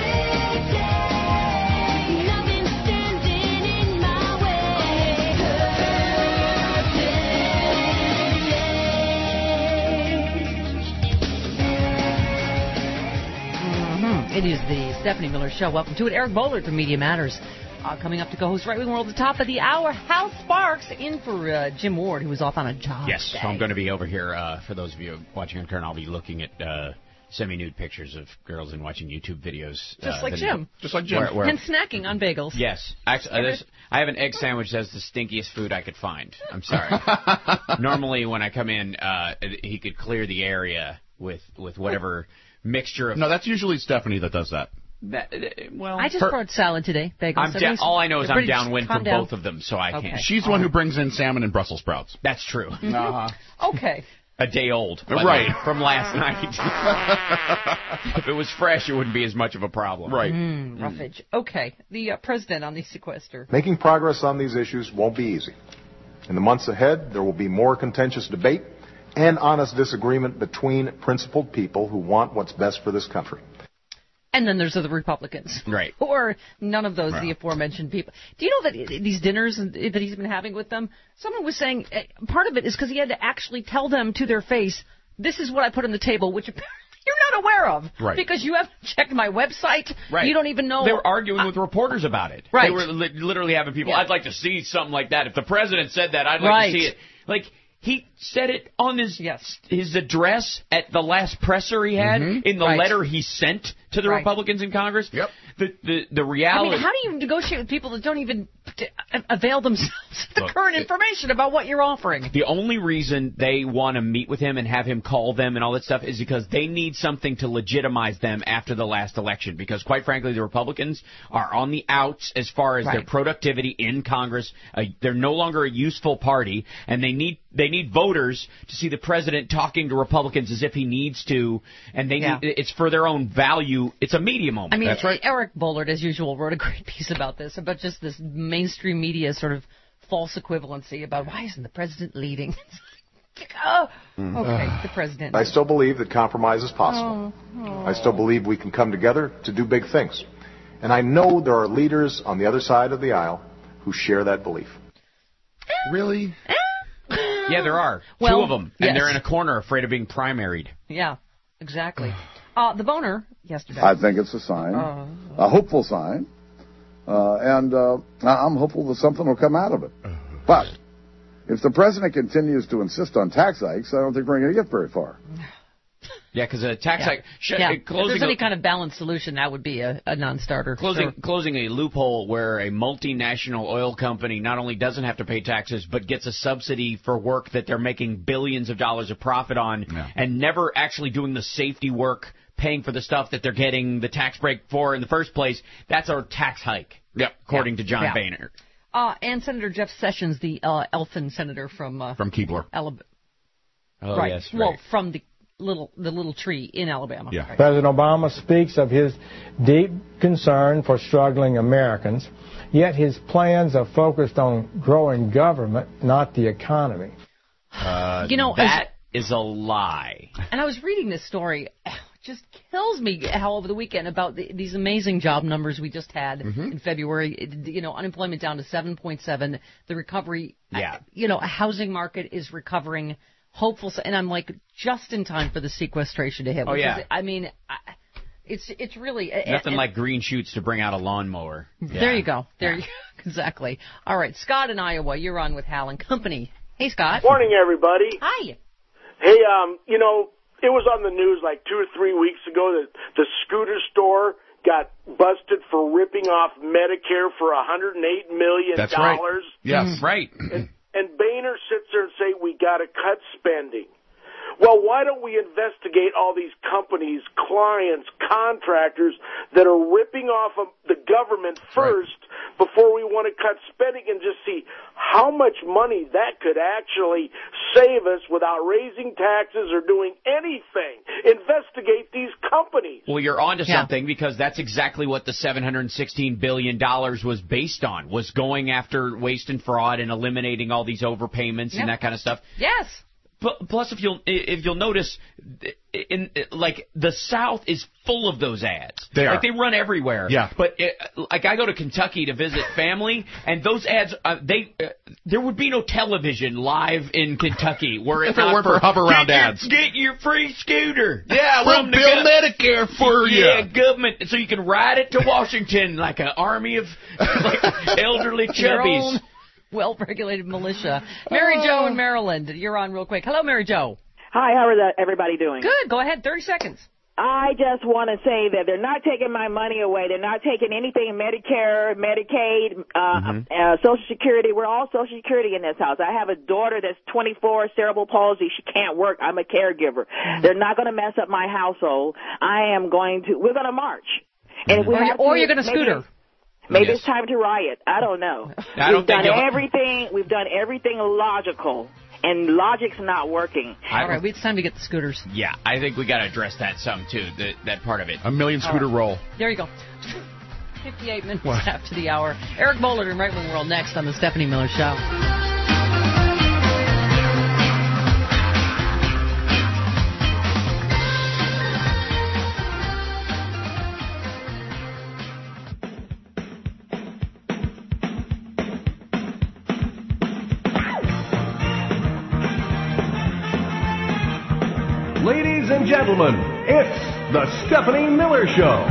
It is the Stephanie Miller Show. Welcome to it. Eric Bollard from Media Matters. Uh, coming up to co-host Right Wing World at the top of the hour. Hal Sparks in for uh, Jim Ward, who was off on a job Yes, today. so I'm going to be over here. Uh, for those of you watching on current, I'll be looking at uh, semi-nude pictures of girls and watching YouTube videos. Just uh, like Jim. Just like Jim. Where, where, and snacking on bagels. Yes. Actually, uh, this, I have an egg sandwich that's the stinkiest food I could find. I'm sorry. Normally, when I come in, uh, he could clear the area with, with whatever mixture of... No, that's usually Stephanie that does that. That, well, I just her, brought salad today. Bagels. I'm so da- all I know is I'm downwind from down. both of them, so I okay. can't. She's the one who brings in salmon and Brussels sprouts. That's true. Uh-huh. Okay. a day old. Right. From last night. If it was fresh, it wouldn't be as much of a problem. Right. Mm, roughage. Okay. The uh, president on the sequester. Making progress on these issues won't be easy. In the months ahead, there will be more contentious debate and honest disagreement between principled people who want what's best for this country. And then there's the Republicans. Right. Or none of those, Right. the aforementioned people. Do you know that these dinners that he's been having with them, someone was saying uh, part of it is because he had to actually tell them to their face, this is what I put on the table, which apparently you're not aware of. Right. Because you haven't checked my website. Right. You don't even know. They were arguing I, with reporters about it. Right. They were li- literally having people, Yeah. I'd like to see something like that. If the president said that, I'd like Right. to see it. Like, he said it on his yes. his address at the last presser he had, Mhm. in the Right. letter he sent to the Right. Republicans in Congress. Yep. The, the, the I reality... mean, how do you negotiate with people that don't even t- avail themselves of the Look, current it- information about what you're offering? The only reason they want to meet with him and have him call them and all that stuff is because they need something to legitimize them after the last election. Because, quite frankly, the Republicans are on the outs as far as their Right. productivity in Congress. Uh, they're no longer a useful party, and they need they need voters to see the president talking to Republicans as if he needs to, and they Yeah. need, it's for their own value. It's a media moment. I mean, Eric Bollard, as usual, wrote a great piece about this, about just this mainstream media sort of false equivalency about why isn't the president leading? oh, okay, the president. I still believe that compromise is possible. Oh, oh. I still believe we can come together to do big things. And I know there are leaders on the other side of the aisle who share that belief. Really? Yeah, there are. Well, Two of them. yes. And they're in a corner afraid of being primaried. Yeah, exactly. Uh, the boner yesterday. I think it's a sign, Uh, a hopeful sign, uh, and uh, I'm hopeful that something will come out of it. But if the president continues to insist on tax hikes, I don't think we're going to get very far. Yeah, because a tax yeah. hike... Sh- yeah. uh, If closing there's a- any kind of balanced solution, that would be a, a non-starter. Closing Sure. closing a loophole where a multinational oil company not only doesn't have to pay taxes, but gets a subsidy for work that they're making billions of dollars of profit on, Yeah. and never actually doing the safety work, paying for the stuff that they're getting the tax break for in the first place. That's our tax hike, Yep. according Yeah. to John Yeah. Boehner. Uh, and Senator Jeff Sessions, the uh, Elfin senator from uh, From Keebler. Alabama. Oh, right. yes, Well, right. from the little the little tree in Alabama. Yeah. Right. President Obama speaks of his deep concern for struggling Americans, yet his plans are focused on growing government, not the economy. Uh, You know, that is a lie. And I was reading this story. It just kills me how over the weekend about the, these amazing job numbers we just had Mm-hmm. in February. It- you know, unemployment down to seven point seven. The recovery, Yeah. uh, you know, a housing market is recovering. Hopeful, and I'm like just in time for the sequestration to hit. Oh, which yeah. is, I mean, I, it's it's really Nothing and, like green shoots to bring out a lawnmower. There Yeah. you go. There you go. Exactly. All right, Scott in Iowa, you're on with Hal and Company. Hey, Scott. Morning, everybody. Hi. Hey, um, you know, it was on the news like two or three weeks ago that the scooter store got busted for ripping off Medicare for one hundred eight million dollars. That's right. Yes. Mm, right. And, and Boehner sits there and say, we got to cut spending. Well, why don't we investigate all these companies, clients, contractors that are ripping off of the government first before we want to cut spending and just see how much money that could actually save us without raising taxes or doing anything. Investigate these companies. Well, you're onto Yeah. something because that's exactly what the seven hundred sixteen billion dollars was based on, was going after waste and fraud and eliminating all these overpayments Yep. and that kind of stuff. Yes. But plus, if you'll if you'll notice, in like the South is full of those ads. They are. Like they run everywhere. Yeah. But it, like I go to Kentucky to visit family, and those ads, uh, they uh, there would be no television live in Kentucky where If it weren't for hover around get your- ads. Get your free scooter. Yeah, we'll From the build gov- Medicare for you. Yeah, government, so you can ride it to Washington like an army of like elderly Your chubbies. own well-regulated militia. Mary Jo in Maryland, you're on real quick. Hello, Mary Jo. Hi, how are the, everybody doing? Good. Go ahead. thirty seconds. I just want to say that they're not taking my money away. They're not taking anything Medicare, Medicaid, uh, Mm-hmm. uh, Social Security. We're all Social Security in this house. I have a daughter that's twenty-four, cerebral palsy. She can't work. I'm a caregiver. Mm-hmm. They're not going to mess up my household. I am going to, we're going to march. And if we Or, you- have or to, you're going to maybe- scooter. Maybe Yes. it's time to riot. I don't know. I don't we've think done you'll- everything. We've done everything logical, and logic's not working. All right, it's time to get the scooters. Yeah, I think we got to address that some too. The, that part of it. A million scooter right. roll. There you go. fifty-eight minutes what? after the hour. Eric Bollard and Right Wing World next on the Stephanie Miller Show. Ladies and gentlemen, it's the Stephanie Miller Show.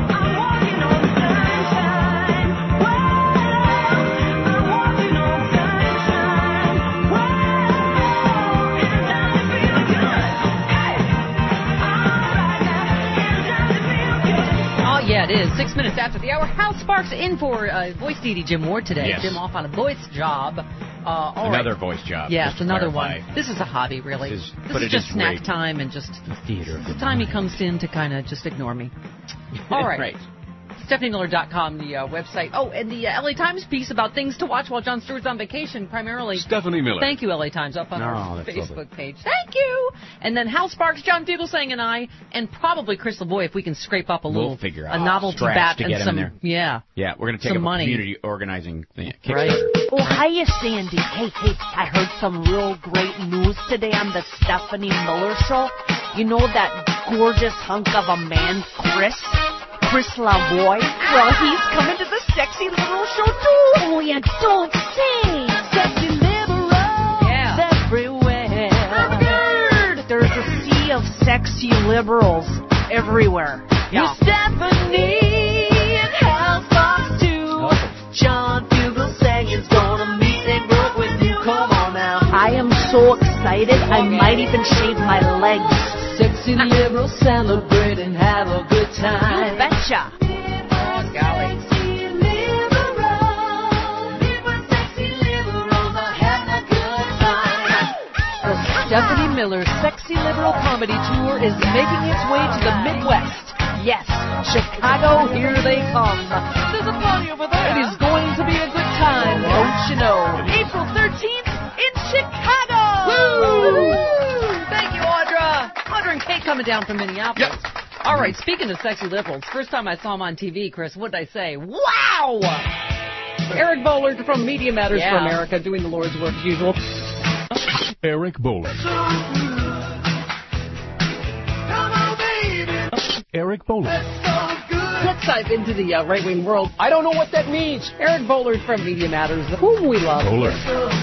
Yeah, it is. Six minutes after the hour. Hal Sparks in for uh, voice D D Jim Ward today. Yes. Jim off on a voice job. Uh, all another right. voice job. Yes, another clarify. one. This is a hobby, really. This is, this but is it just is snack rigged. time and just the theater. the time he comes in to kind of just ignore me. All right. Right. Stephanie Miller dot com, the uh, website. Oh, and the uh, L A Times piece about things to watch while Jon Stewart's on vacation, primarily. Stephanie Miller. Thank you, L A Times, up on No, our that's Facebook lovely. page. Thank you. And then Hal Sparks, John Fugelsang, and I, and probably Chris LeBoy, if we can scrape up a We'll little figure a out novelty scratch bat to and get him some in there. yeah. Yeah, we're going to take Some up money. a community organizing thing. Right. Oh, hiya, Sandy. Hey, hey, I heard some real great news today on the Stephanie Miller Show. You know that gorgeous hunk of a man, Chris? Chris LaVoy? Well, he's coming to the Sexy Liberal Show, too. Oh, yeah, don't say. Sexy Liberals Yeah. everywhere. There's a sea of sexy liberals everywhere. Yeah. With Stephanie and Hal Fox, too. John Fugelsang is gonna meet and work with you. Come on now. I am so excited, I might even shave my legs. Sexy liberals celebrate and have a good time. You betcha. Oh, golly. The Stephanie Miller Sexy Liberal Comedy Tour is making its way to the Midwest. Yes, Chicago, here they come. There's a party over there. It is going to be a good time, don't you know? April thirteenth in Chicago. Woo! Thank you, Audra. Audra and Kate coming down from Minneapolis. Yep. All right, speaking of sexy liberals, first time I saw him on T V, Chris, what did I say? Wow! Eric Bollard from Media Matters Yeah. for America, doing the Lord's work as usual. Eric Bollard. Eric Bollard. Let's dive into the uh, right-wing world. I don't know what that means. Eric Bollard from Media Matters, whom we love. Bollard.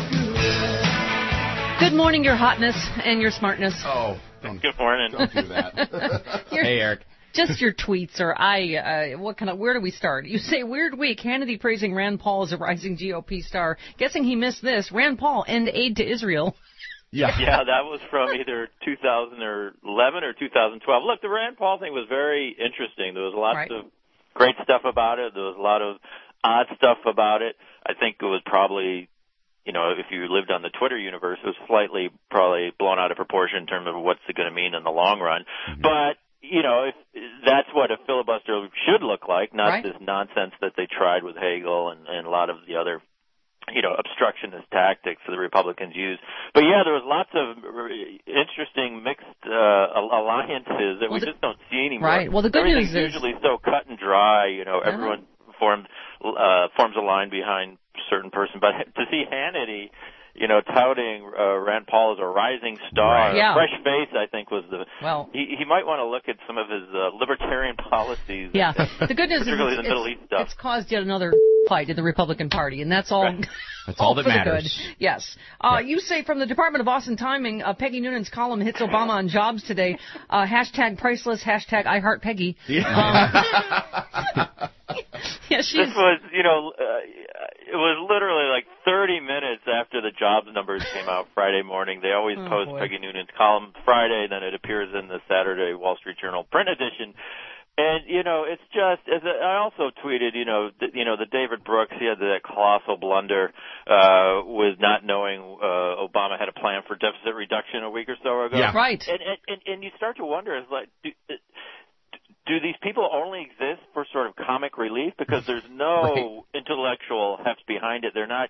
Good morning, your hotness and your smartness. Oh, don't, Good morning. don't do that. Your- Hey, Eric. Just your tweets, or I, uh, what kind of, where do we start? You say, weird week, Hannity praising Rand Paul as a rising G O P star. Guessing he missed this. Rand Paul, end aid to Israel. Yeah. Yeah, that was from either two thousand eleven or two thousand twelve. Look, the Rand Paul thing was very interesting. There was lots Right. of great stuff about it. There was a lot of odd stuff about it. I think it was probably, you know, if you lived on the Twitter universe, it was slightly probably blown out of proportion in terms of what's it going to mean in the long run. Mm-hmm. But, you know, if that's what a filibuster should look like, not Right. this nonsense that they tried with Hagel and, and a lot of the other, you know, obstructionist tactics that the Republicans use. But yeah, there was lots of interesting mixed uh, alliances that Well, we the- just don't see anymore. Right. Well, the good Everything's news is- usually so cut and dry. You know, Uh-huh. everyone formed uh, forms a line behind a certain person. But to see Hannity, you know, touting uh, Rand Paul as a rising star, Right. Yeah. a fresh face, I think was the. Well, he, he might want to look at some of his uh, libertarian policies. yeah. The good news is particularly it's, the Middle it's, East stuff. it's caused yet another fight in the Republican Party, and that's all. Right. That's all that for the matters. good. Yes. Uh, You say from the Department of Austin Timing, uh, Peggy Noonan's column hits Obama on jobs today. Uh, hashtag priceless, hashtag I heart Peggy. Yeah. Um, yeah, she's. This was, you know, uh, it was literally like thirty minutes after the jobs numbers came out Friday morning. They always Oh, post boy. Peggy Noonan's column Friday, then it appears in the Saturday Wall Street Journal print edition. And, you know, it's just, as a, I also tweeted, you know, th- you know, the David Brooks, he had that colossal blunder, uh, with not knowing, uh, Obama had a plan for deficit reduction a week or so ago. Yeah. Right. And, and, and, and you start to wonder, is like, do, do these people only exist for sort of comic relief? Because there's no Right. intellectual heft behind it. They're not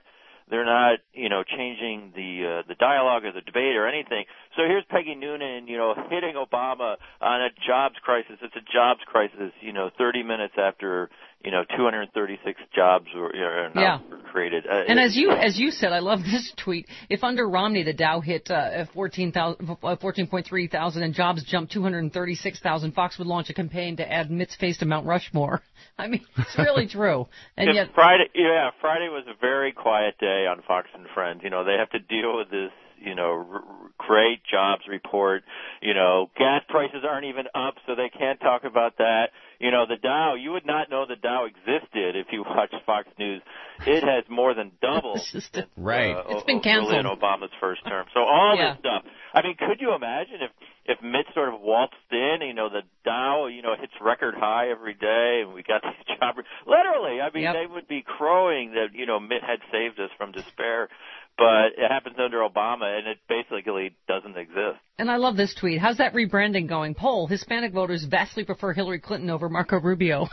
They're not, you know, changing the uh, the dialogue or the debate or anything. So here's Peggy Noonan, you know, hitting Obama on a jobs crisis. It's a jobs crisis, you know, thirty minutes after, you know, two hundred thirty-six jobs were, you know, yeah. were created. Uh, and as you as you said, I love this tweet. If under Romney the Dow hit uh, fourteen point three thousand and jobs jumped two hundred thirty-six thousand, Fox would launch a campaign to add Mitt's face to Mount Rushmore. I mean, it's really true. And if yet, Friday, yeah, Friday was a very quiet day on Fox and Friends. You know, they have to deal with this, you know, r- great jobs report. You know, gas prices aren't even up, so they can't talk about that. You know, the Dow, you would not know the Dow existed if you watched Fox News. It has more than doubled. Since, right. Uh, it's been canceled. in Obama's first term. So all yeah. this stuff. I mean, could you imagine if, if Mitt sort of waltzed in, you know, the Dow, you know, hits record high every day, and we got these job... Literally, I mean, yep. they would be crowing that, you know, Mitt had saved us from despair. But it happens under Obama, and it basically doesn't exist. And I love this tweet. How's that rebranding going? Poll, Hispanic voters vastly prefer Hillary Clinton over Marco Rubio.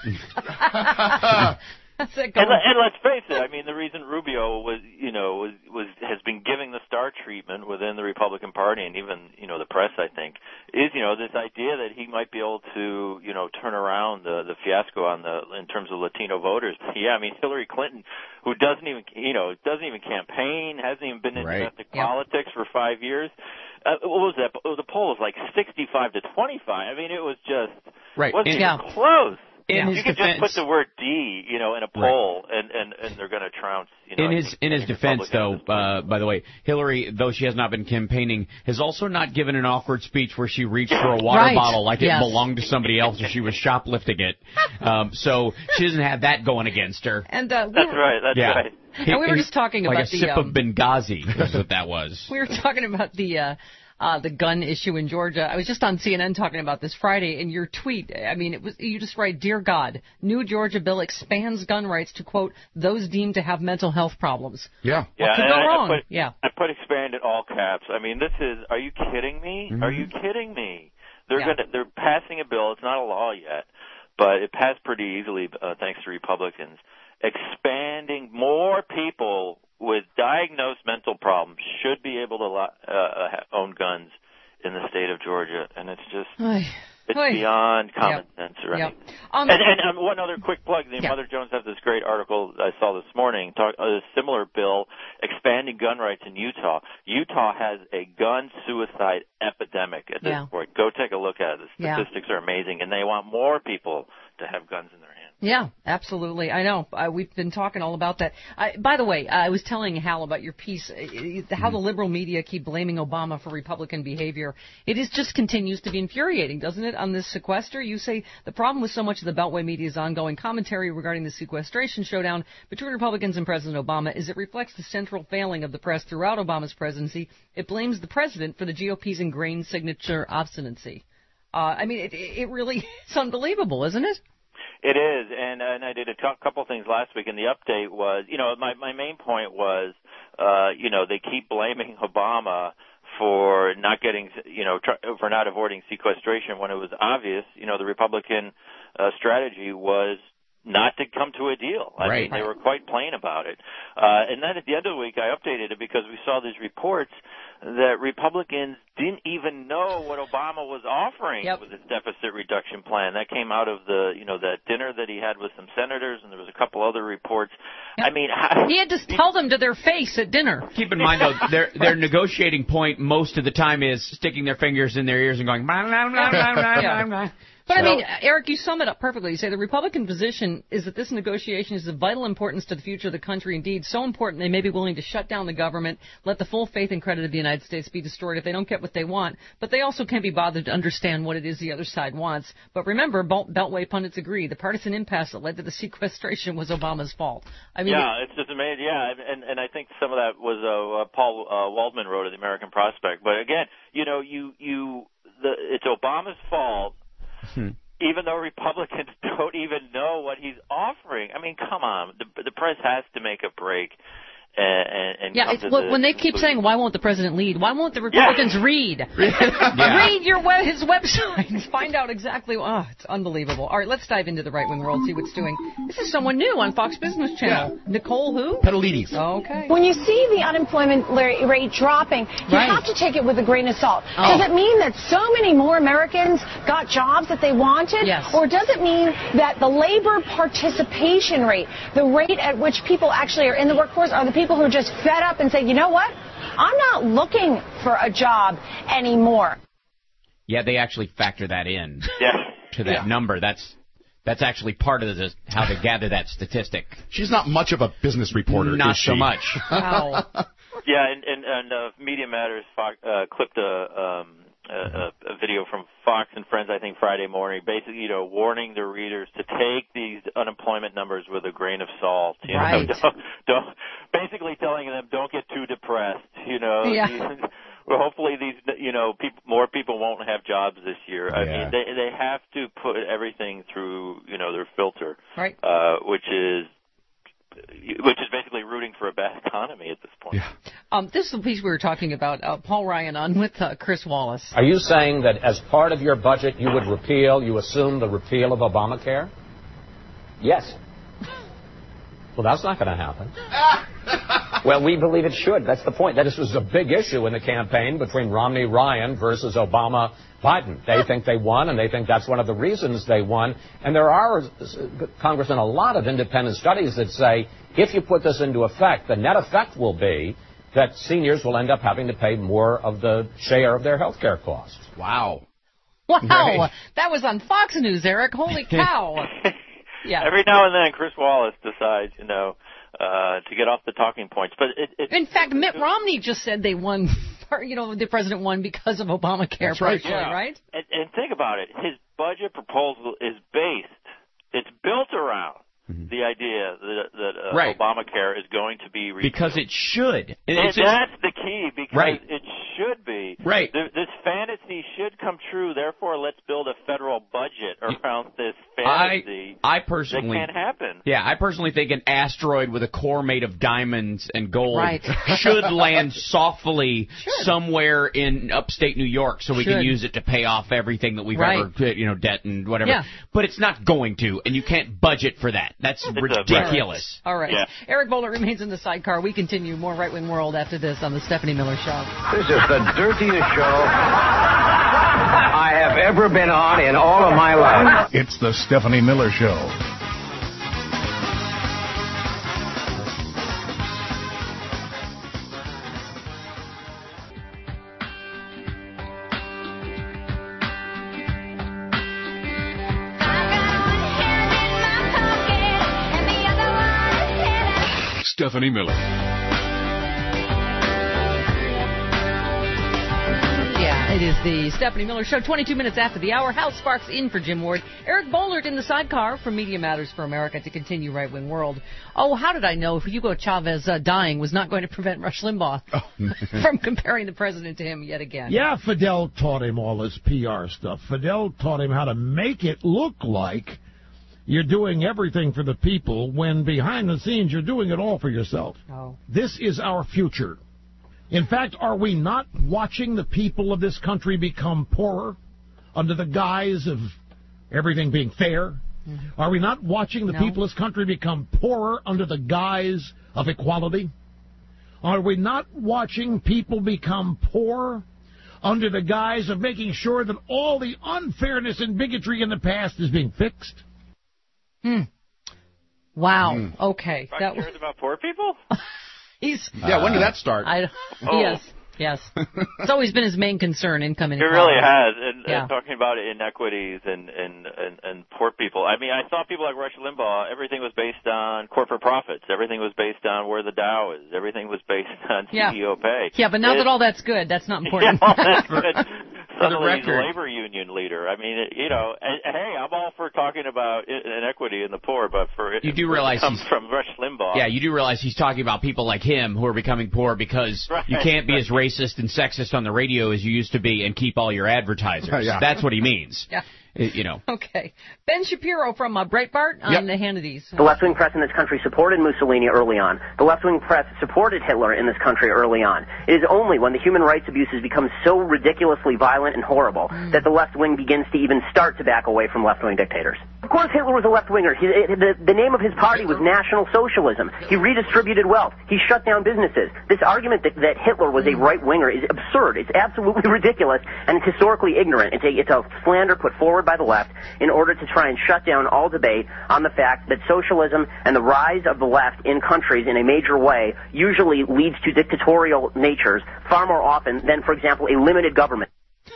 How's that going? And, and let's face it, I mean, the reason Rubio was, you know, was, was has been giving the star treatment within the Republican Party and even, you know, the press, I think, is, you know, this idea that he might be able to, you know, turn around the, the fiasco on the in terms of Latino voters. Yeah, I mean, Hillary Clinton, who doesn't even, you know, doesn't even campaign, hasn't even been in right. domestic yep. politics for five years. Uh, what was that? The poll was like sixty-five to twenty-five. I mean, it was just right. wasn't in, even yeah. close. In yeah. his you could defense, just put the word D, you know, in a poll, right. and, and, and they're going to trounce. You know, in his in his defense, though, uh, by the way, Hillary, though she has not been campaigning, has also not given an awkward speech where she reached for a water right. bottle like yes. it belonged to somebody else or she was shoplifting it. Um, so she doesn't have that going against her. And uh, we that's were, right. That's yeah. right. And we were just talking like about a the sip um, of Benghazi. That's what that was. We were talking about the. Uh, Uh, the gun issue in Georgia. I was just on C N N talking about this Friday, and your tweet, I mean, it was you just write, "Dear God, new Georgia bill expands gun rights to, quote, those deemed to have mental health problems." Yeah. Yeah, what could and go I, wrong? I put, yeah. I put expand in all caps. I mean, this is, are you kidding me? Mm-hmm. Are you kidding me? They're Yeah. gonna, they're passing a bill. It's not a law yet, but it passed pretty easily, uh, thanks to Republicans. Expanding more people with diagnosed mental problems should be able to uh, own guns in the state of Georgia, and it's just Oy. it's Oy. beyond common yep. sense or yep. anything. Um, and and um, one other quick plug: the yeah. Mother Jones has this great article I saw this morning, talk, a similar bill expanding gun rights in Utah. Utah has a gun suicide epidemic at this yeah. point. Go take a look at it. The yeah. statistics are amazing, and they want more people to have guns in their hands. Yeah, absolutely. I know. Uh, we've been talking all about that. I, by the way, I was telling Hal about your piece, uh, how the liberal media keep blaming Obama for Republican behavior. It is just continues to be infuriating, doesn't it, on this sequester? You say the problem with so much of the Beltway media's ongoing commentary regarding the sequestration showdown between Republicans and President Obama is it reflects the central failing of the press throughout Obama's presidency. It blames the president for the G O P's ingrained signature obstinacy. Uh, I mean, it, it really it's unbelievable, isn't it? It is, and and I did a t- couple things last week, and the update was, you know, my my main point was, uh, you know, they keep blaming Obama for not getting, you know, tr- for not avoiding sequestration when it was obvious, you know, the Republican uh, strategy was not to come to a deal. I right. mean, they were quite plain about it. Uh, and then at the end of the week, I updated it because we saw these reports that Republicans didn't even know what Obama was offering yep. with his deficit reduction plan. That came out of the, you know, that dinner that he had with some senators, and there was a couple other reports. Yep. I mean, how, he had to tell them to their face at dinner. Keep in mind, though, their their negotiating point most of the time is sticking their fingers in their ears and going, blah, blah, blah, blah, blah, yeah. blah. But, So, I mean, Eric, you sum it up perfectly. You say the Republican position is that this negotiation is of vital importance to the future of the country. Indeed, so important they may be willing to shut down the government, let the full faith and credit of the United States be destroyed if they don't get what they want. But they also can't be bothered to understand what it is the other side wants. But remember, Belt- Beltway pundits agree, the partisan impasse that led to the sequestration was Obama's fault. I mean, yeah, it's just amazing. Yeah, and and I think some of that was uh, uh, Paul uh, Waldman wrote in the American Prospect. But again, you know, you you the it's Obama's fault. Hmm. Even though Republicans don't even know what he's offering. I mean, come on. The, the press has to make a break and, and yeah, come it's, to well, the when they keep conclusion. saying, why won't the president lead? Why won't the Republicans Yeah. read? Yeah. Read your web, his website. Find out exactly. Oh, it's unbelievable. All right, let's dive into the right-wing world, see what's doing. This is someone new on Fox Business Channel. Yeah. Nicole who? Petalides. Okay. When you see the unemployment rate dropping, you Right. have to take it with a grain of salt. Oh. Does it mean that so many more Americans got jobs that they wanted? Yes. Or does it mean that the labor participation rate, the rate at which people actually are in the workforce, are the people who are just fed up and say, you know what? I'm not looking for a job anymore. Yeah, they actually factor that in yeah. to that Yeah. number. That's that's actually part of the, how they gather that statistic. She's not much of a business reporter, Not is she? so much. Wow. Yeah, and and, and uh, Media Matters Fox, uh, clipped a, um, a a video from Fox and Friends, I think Friday morning, basically, you know, warning the readers to take these unemployment numbers with a grain of salt. You Right. know, don't, don't basically telling them don't get too depressed. You know. Yeah. These, well, hopefully these, you know, people, more people won't have jobs this year. I Yeah. mean, they they have to put everything through, you know, their filter, Right. uh, which is. Which is basically rooting for a bad economy at this point. Yeah. Um, this is the piece we were talking about. Uh, Paul Ryan on with uh, Chris Wallace. Are you saying that as part of your budget you would repeal, you assume the repeal of Obamacare? Yes. Well, that's not going to happen. Well, we believe it should. That's the point. That this was a big issue in the campaign between Romney Ryan versus Obama Biden. They think they won, and they think that's one of the reasons they won. And there are, Congressman, a lot of independent studies that say if you put this into effect, the net effect will be that seniors will end up having to pay more of the share of their health care costs. Wow. Wow, Right. that was on Fox News, Eric. Holy cow. Yeah. Every now and then, Chris Wallace decides, you know, uh, to get off the talking points. But it, it, In fact, Mitt Romney just said they won, or, you know, the president won because of Obamacare, That's right. partially, Yeah. right? and, and think about it. His budget proposal is based, it's built around the idea that, that uh, Right. Obamacare is going to be repealed. Because it should. And And it's just- that's the key, because Right. it should be. Right. Th- This fantasy should come true, therefore let's build a federal budget around this I, fantasy. I that personally, can't happen. yeah, I personally think an asteroid with a core made of diamonds and gold Right. should land softly somewhere in upstate New York, so we can Should. use it to pay off everything that we've Right. ever, you know, debt and whatever. Yeah. But it's not going to, and you can't budget for that. That's a- ridiculous. All right. Yeah. Eric Bowler remains in the sidecar. We continue more Right Wing World after this on the Stephanie Miller Show. This is the dirtiest show I have ever been on in all of my life. It's the Stephanie Miller Show. Stephanie Miller. Yeah, it is the Stephanie Miller Show, twenty-two minutes after the hour. Hal Sparks in for Jim Ward. Eric Bollert in the sidecar from Media Matters for America to continue Right Wing World. Oh, how did I know Hugo Chavez uh, dying was not going to prevent Rush Limbaugh from comparing the president to him yet again? Yeah, Fidel taught him all this P R stuff. Fidel taught him how to make it look like you're doing everything for the people when behind the scenes you're doing it all for yourself. Oh. This is our future. In fact, are we not watching the people of this country become poorer under the guise of everything being fair? Mm-hmm. Are we not watching the No. people of this country become poorer under the guise of equality? Are we not watching people become poor under the guise of making sure that all the unfairness and bigotry in the past is being fixed? Hmm. Wow. Mm. Okay. Rush That cares about poor people? He's. Yeah, when did that start? I, Oh. Yes. Yes. It's always been his main concern, income It inequality. really has, and, Yeah. and talking about inequities and, and, and, and poor people. I mean, I saw people like Rush Limbaugh, everything was based on corporate profits. Everything was based on where the Dow is. Everything was based on Yeah. C E O pay. Yeah, but now It- that all that's good, that's not important. Yeah, all that's good. For the Suddenly he's a record. labor union leader. I mean, it, you know, and, and hey, I'm all for talking about i- inequity in the poor, but for it, You do for it to realize come he's- from Rush Limbaugh. Yeah, you do realize he's talking about people like him who are becoming poor because Right, you can't be right. as racist and sexist on the radio as you used to be and keep all your advertisers. Yeah. That's what he means. Yeah. It, you know. Okay. Ben Shapiro from uh, Breitbart on Yep. the Hannity's. The left-wing press in this country supported Mussolini early on. The left-wing press supported Hitler in this country early on. It is only when the human rights abuses become so ridiculously violent and horrible mm. that the left wing begins to even start to back away from left-wing dictators. Of course, Hitler was a left-winger. He, the, the name of his party was National Socialism. He redistributed wealth. He shut down businesses. This argument that, that Hitler was a right-winger is absurd. It's absolutely ridiculous, and it's historically ignorant. It's a, it's a slander put forward by the left in order to try and shut down all debate on the fact that socialism and the rise of the left in countries in a major way usually leads to dictatorial natures far more often than, for example, a limited government.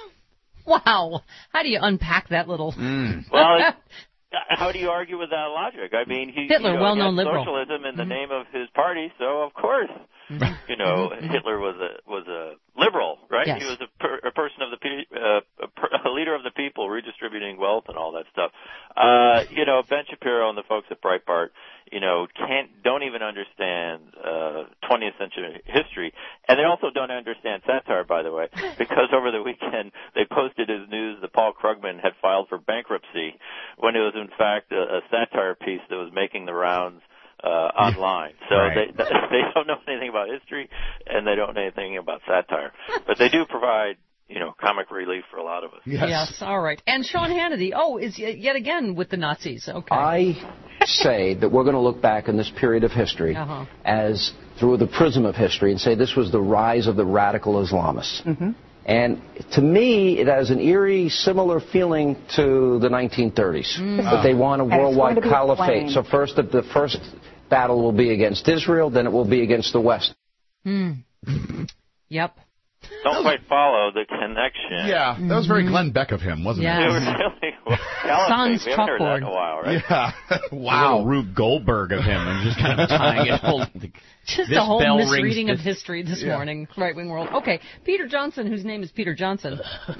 Wow. How do you unpack that little... Mm. Well, it's, how do you argue with that logic? I mean, he, Hitler, you know, well-known had liberal. socialism in the mm-hmm. name of his party, so of course, mm-hmm. you know, mm-hmm. Hitler was a was a liberal, right? Yes. He was a, per, a person of the pe- uh, a, per, a leader of the people, redistributing wealth and all that stuff. Uh, you know, Ben Shapiro and the folks at Breitbart, you know, can't don't even understand uh, twentieth century history, and they also don't understand satire, by the way, because over the weekend they posted as news that Paul Krugman had filed for bankruptcy when it was in fact a, a satire piece that was making the rounds uh, online. So right. they they don't know anything about history, and they don't know anything about satire, but they do provide, you know, comic relief for a lot of us. Yes. yes, all right. And Sean Hannity, oh, is yet again with the Nazis. Okay. I say that we're going to look back in this period of history uh-huh. as through the prism of history and say this was the rise of the radical Islamists. Mm-hmm. And to me, it has an eerie, similar feeling to the nineteen thirties, mm. that they want a worldwide caliphate. So first, the, the first battle will be against Israel, then it will be against the West. Mm. Yep. Don't quite follow the connection. Yeah, that was very Glenn Beck of him, wasn't yes. it? It was really well, Sans we haven't heard that in a while, right? Yeah. Wow. A Rube Goldberg of him, and just kind of tying it all. Just this a whole bell misreading rings of history this yeah. morning, right-wing world. Okay, Peter Johnson, whose name is Peter Johnson.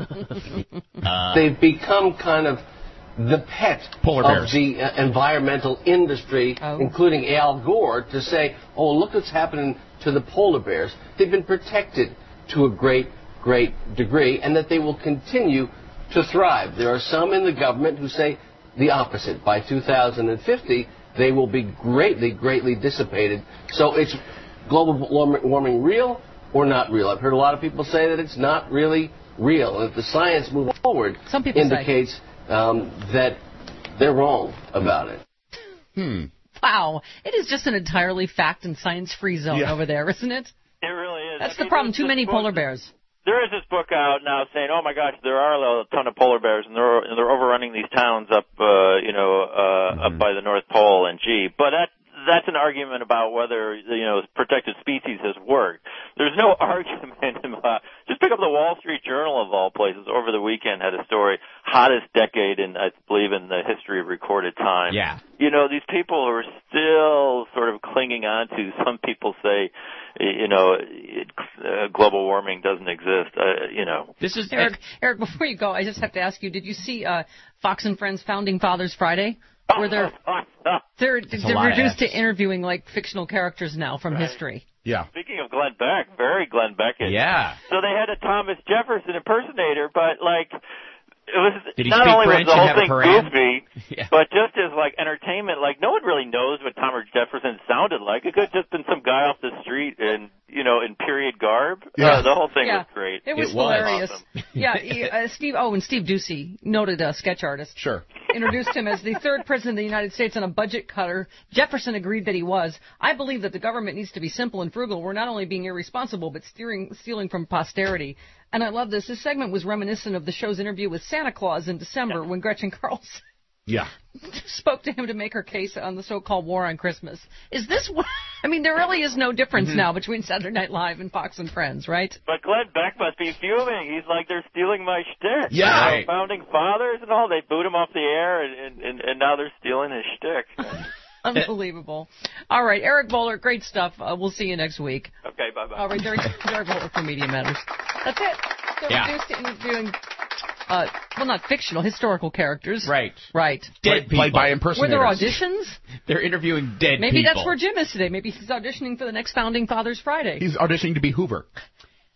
uh, They've become kind of the pet Polar of bears. the uh, environmental industry, oh. including Al Gore, to say, oh, look what's happening to the polar bears. They've been protected to a great, great degree, and that they will continue to thrive. There are some in the government who say the opposite. By two thousand fifty, they will be greatly, greatly dissipated. So it's global warming real or not real? I've heard a lot of people say that it's not really real. And if the science moves forward, some people indicates um, that they're wrong about it. Hmm. Wow. It is just an entirely fact and science-free zone yeah. over there, isn't it? It really is. That's I the mean, problem. Too many book, polar bears. There is this book out now saying, "Oh my gosh, there are a ton of polar bears, and they're and they're overrunning these towns up, uh, you know, uh, mm-hmm. up by the North Pole." And gee, but that that's an argument about whether, you know, protected species has worked. There's no argument about. Just pick up the Wall Street Journal of all places. Over the weekend, had a story, hottest decade in, I believe, in the history of recorded time. Yeah. You know, these people who are still sort of clinging on to. Some people say, you know, it, uh, global warming doesn't exist. Uh, you know, this is Eric. Eric, before you go, I just have to ask you: did you see uh, Fox and Friends Founding Fathers Friday? Where they're they're, they're reduced to interviewing like fictional characters now from right. history. Yeah. Speaking of Glenn Beck, very Glenn Beck-ish. Yeah. So they had a Thomas Jefferson impersonator, but like. It was Did he not speak only French was the and whole have a thing parade? goofy, yeah. but just as like entertainment, like no one really knows what Thomas Jefferson sounded like. It could have just been some guy off the street in, you know, in period garb. Yeah. Uh, the whole thing yeah. was great. It was it hilarious. Was awesome. yeah, he, uh, Steve. Oh, and Steve Ducey, noted uh, sketch artist. Sure. Introduced him as the third president of the United States and a budget cutter. Jefferson agreed that he was. I believe that the government needs to be simple and frugal. We're not only being irresponsible, but steering, stealing from posterity. And I love this. This segment was reminiscent of the show's interview with Santa Claus in December when Gretchen Carlson yeah. spoke to him to make her case on the so-called war on Christmas. Is this what... I mean, there really is no difference mm-hmm. now between Saturday Night Live and Fox and Friends, right? But Glenn Beck must be fuming. He's like, they're stealing my shtick. Yeah. You know, Right. Founding Fathers and all, they boot him off the air, and, and, and now they're stealing his shtick. Unbelievable. All right, Eric Bowler, great stuff. Uh, we'll see you next week. Okay, bye-bye. All right, Derek, Derek Bowler for Media Matters. That's it. So yeah. reduced to interviewing, uh, well, not fictional, historical characters. Right. Right. Dead people. Played by impersonators. Were there auditions? They're interviewing dead Maybe people. that's where Jim is today. Maybe he's auditioning for the next Founding Fathers Friday. He's auditioning to be Hoover.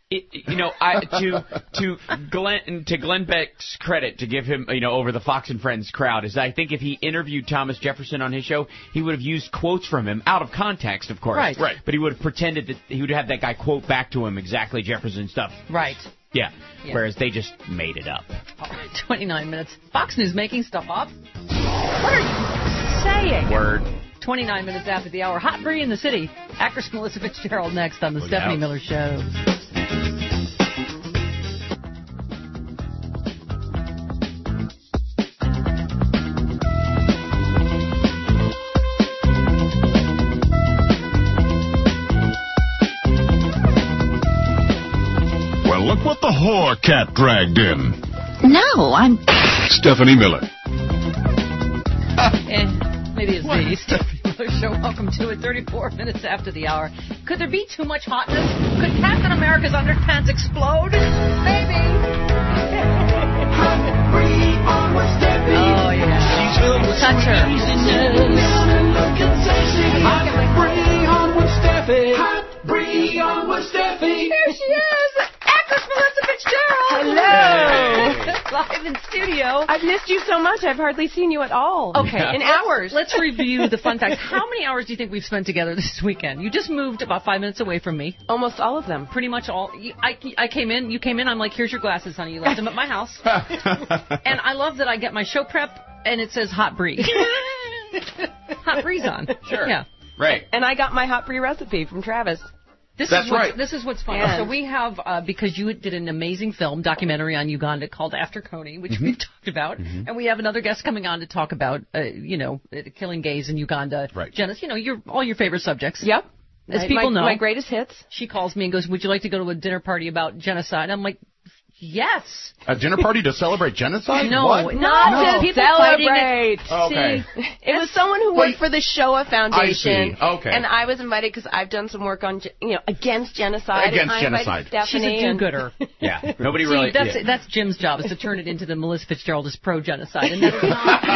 It, you know, I, to to Glenn to Glenn Beck's credit, to give him, you know, over the Fox and Friends crowd, is I think if he interviewed Thomas Jefferson on his show, he would have used quotes from him out of context, of course. Right. Right. But he would have pretended that he would have that guy quote back to him exactly Jefferson stuff. Right. Yeah. Yeah. Whereas they just made it up. All right, twenty-nine minutes. Fox News making stuff up. What are you saying? Word. twenty-nine minutes after the hour. Hot Brie in the city. Actress Melissa Fitzgerald next on the Look Stephanie out. Miller Show. Well, look what the whore cat dragged in. No, I'm... Stephanie Miller. eh, maybe it's me, Stephanie Miller Show. Welcome to it. thirty-four minutes after the hour. Could there be too much hotness? Could Captain America's underpants explode? Maybe. Oh, yeah. Touch her. Here she is. Actress Melissa Fitzgerald. Hello. Live in studio. I've missed you so much. I've hardly seen you at all. Okay. In hours. Let's review the fun facts. How many hours do you think we've spent together this weekend? You just moved about five minutes away from me. Almost all of them. Pretty much all. You- I, I came in. You came in. I'm like, here's your glasses, honey. You left them at my house. And I love that I get my show prep and it says Hot Brie. Hot Brie's on. Sure. Yeah. Right. And I got my hot brie recipe from Travis. This That's is what's, right. This is what's fun. And- So we have, uh, because you did an amazing film, documentary on Uganda called After Coney, which Mm-hmm. we've talked about, and we have another guest coming on to talk about, uh, you know, uh, killing gays in Uganda. Right. Janice, you know, your all your favorite subjects. Yep. As my, people my, know. My greatest hits. She calls me and goes, would you like to go to a dinner party about genocide? I'm like, yes. A dinner party to celebrate genocide? No, What? not No. just people fighting Celebrate. it. Oh, okay. See, It was someone who Wait. worked for the Shoah Foundation. I see. Okay. And I was invited because I've done some work on, ge- you know, against genocide. Against and I genocide. invited she's Stephanie a and- do-gooder. Yeah. Nobody See, really. that's yeah. that's Jim's job is to turn it into the Melissa Fitzgerald is pro-genocide, and that is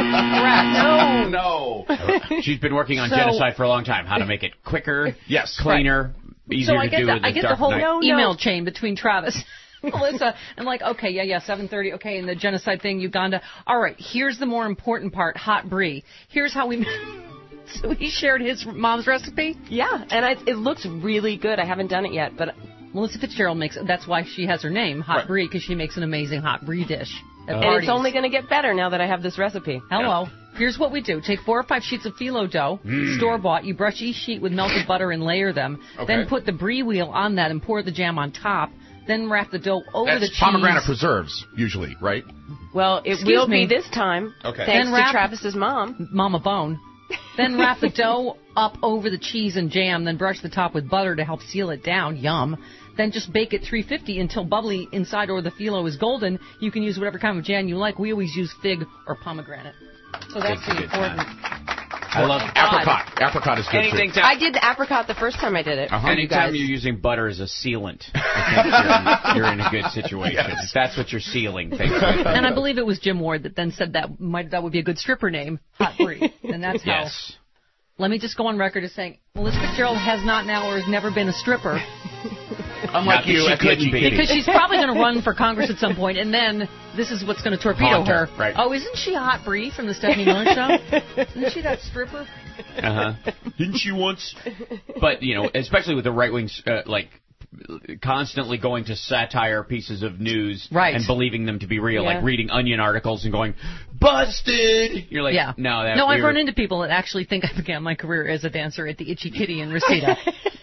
not correct. No, no. She's been working on So- genocide for a long time. How to make it quicker, Yes. cleaner, easier So I to get do the, with I the get the Dark whole Knight. No, no. email chain between Travis and Melissa, and like, okay, yeah, yeah, seven thirty, okay, and the genocide thing, Uganda. All right, here's the more important part, Hot Brie. Here's how we... So he shared his mom's recipe. Yeah, and I, it looks really good. I haven't done it yet, but Melissa Fitzgerald makes it. That's why she has her name, Hot Right. Brie, because she makes an amazing Hot Brie dish at and parties. it's only going to get better now that I have this recipe. Hello. Here's what we do. Take four or five sheets of phyllo dough, Mm. store-bought. You brush each sheet with melted butter and layer them. Okay. Then put the brie wheel on that and pour the jam on top. Then wrap the dough over That's the cheese. pomegranate preserves, usually, right? Well, it Excuse will me. be this time, Okay. thanks Then wrap- to Travis's mom. Mama Bone. Then wrap the dough up over the cheese and jam. Then brush the top with butter to help seal it down. Yum. Then just bake at three fifty until bubbly inside or the phyllo is golden. You can use whatever kind of jam you like. We always use fig or pomegranate. So that's Fig's a the good important. I love Apricot. Apricot is good anything. too. To, I did the apricot the first time I did it. Uh-huh. for you anytime guys. you're using butter as a sealant, I think you're, in, you're in a good situation. Yes. That's what you're sealing things with. And I believe it was Jim Ward that then said that might that would be a good stripper name, Hot Brie. And that's how. Yes. Let me just go on record as saying Melissa Fitzgerald has not now or has never been a stripper. Unlike you, she at the couldn't Itchy be. Kitty. Because she's probably going to run for Congress at some point, and then this is what's going to torpedo Haunt her, her. right. Oh, isn't she a Hot Brie from the Stephanie Miller Show? Isn't she that stripper? Uh huh. Didn't she once? But you know, especially with the right wing, uh, like constantly going to satire pieces of news Right. and believing them to be real, Yeah. like reading Onion articles and going busted. You're like, Yeah. no, that no, we I've were- run into people that actually think I began my career as a dancer at the Itchy Kitty in Reseda.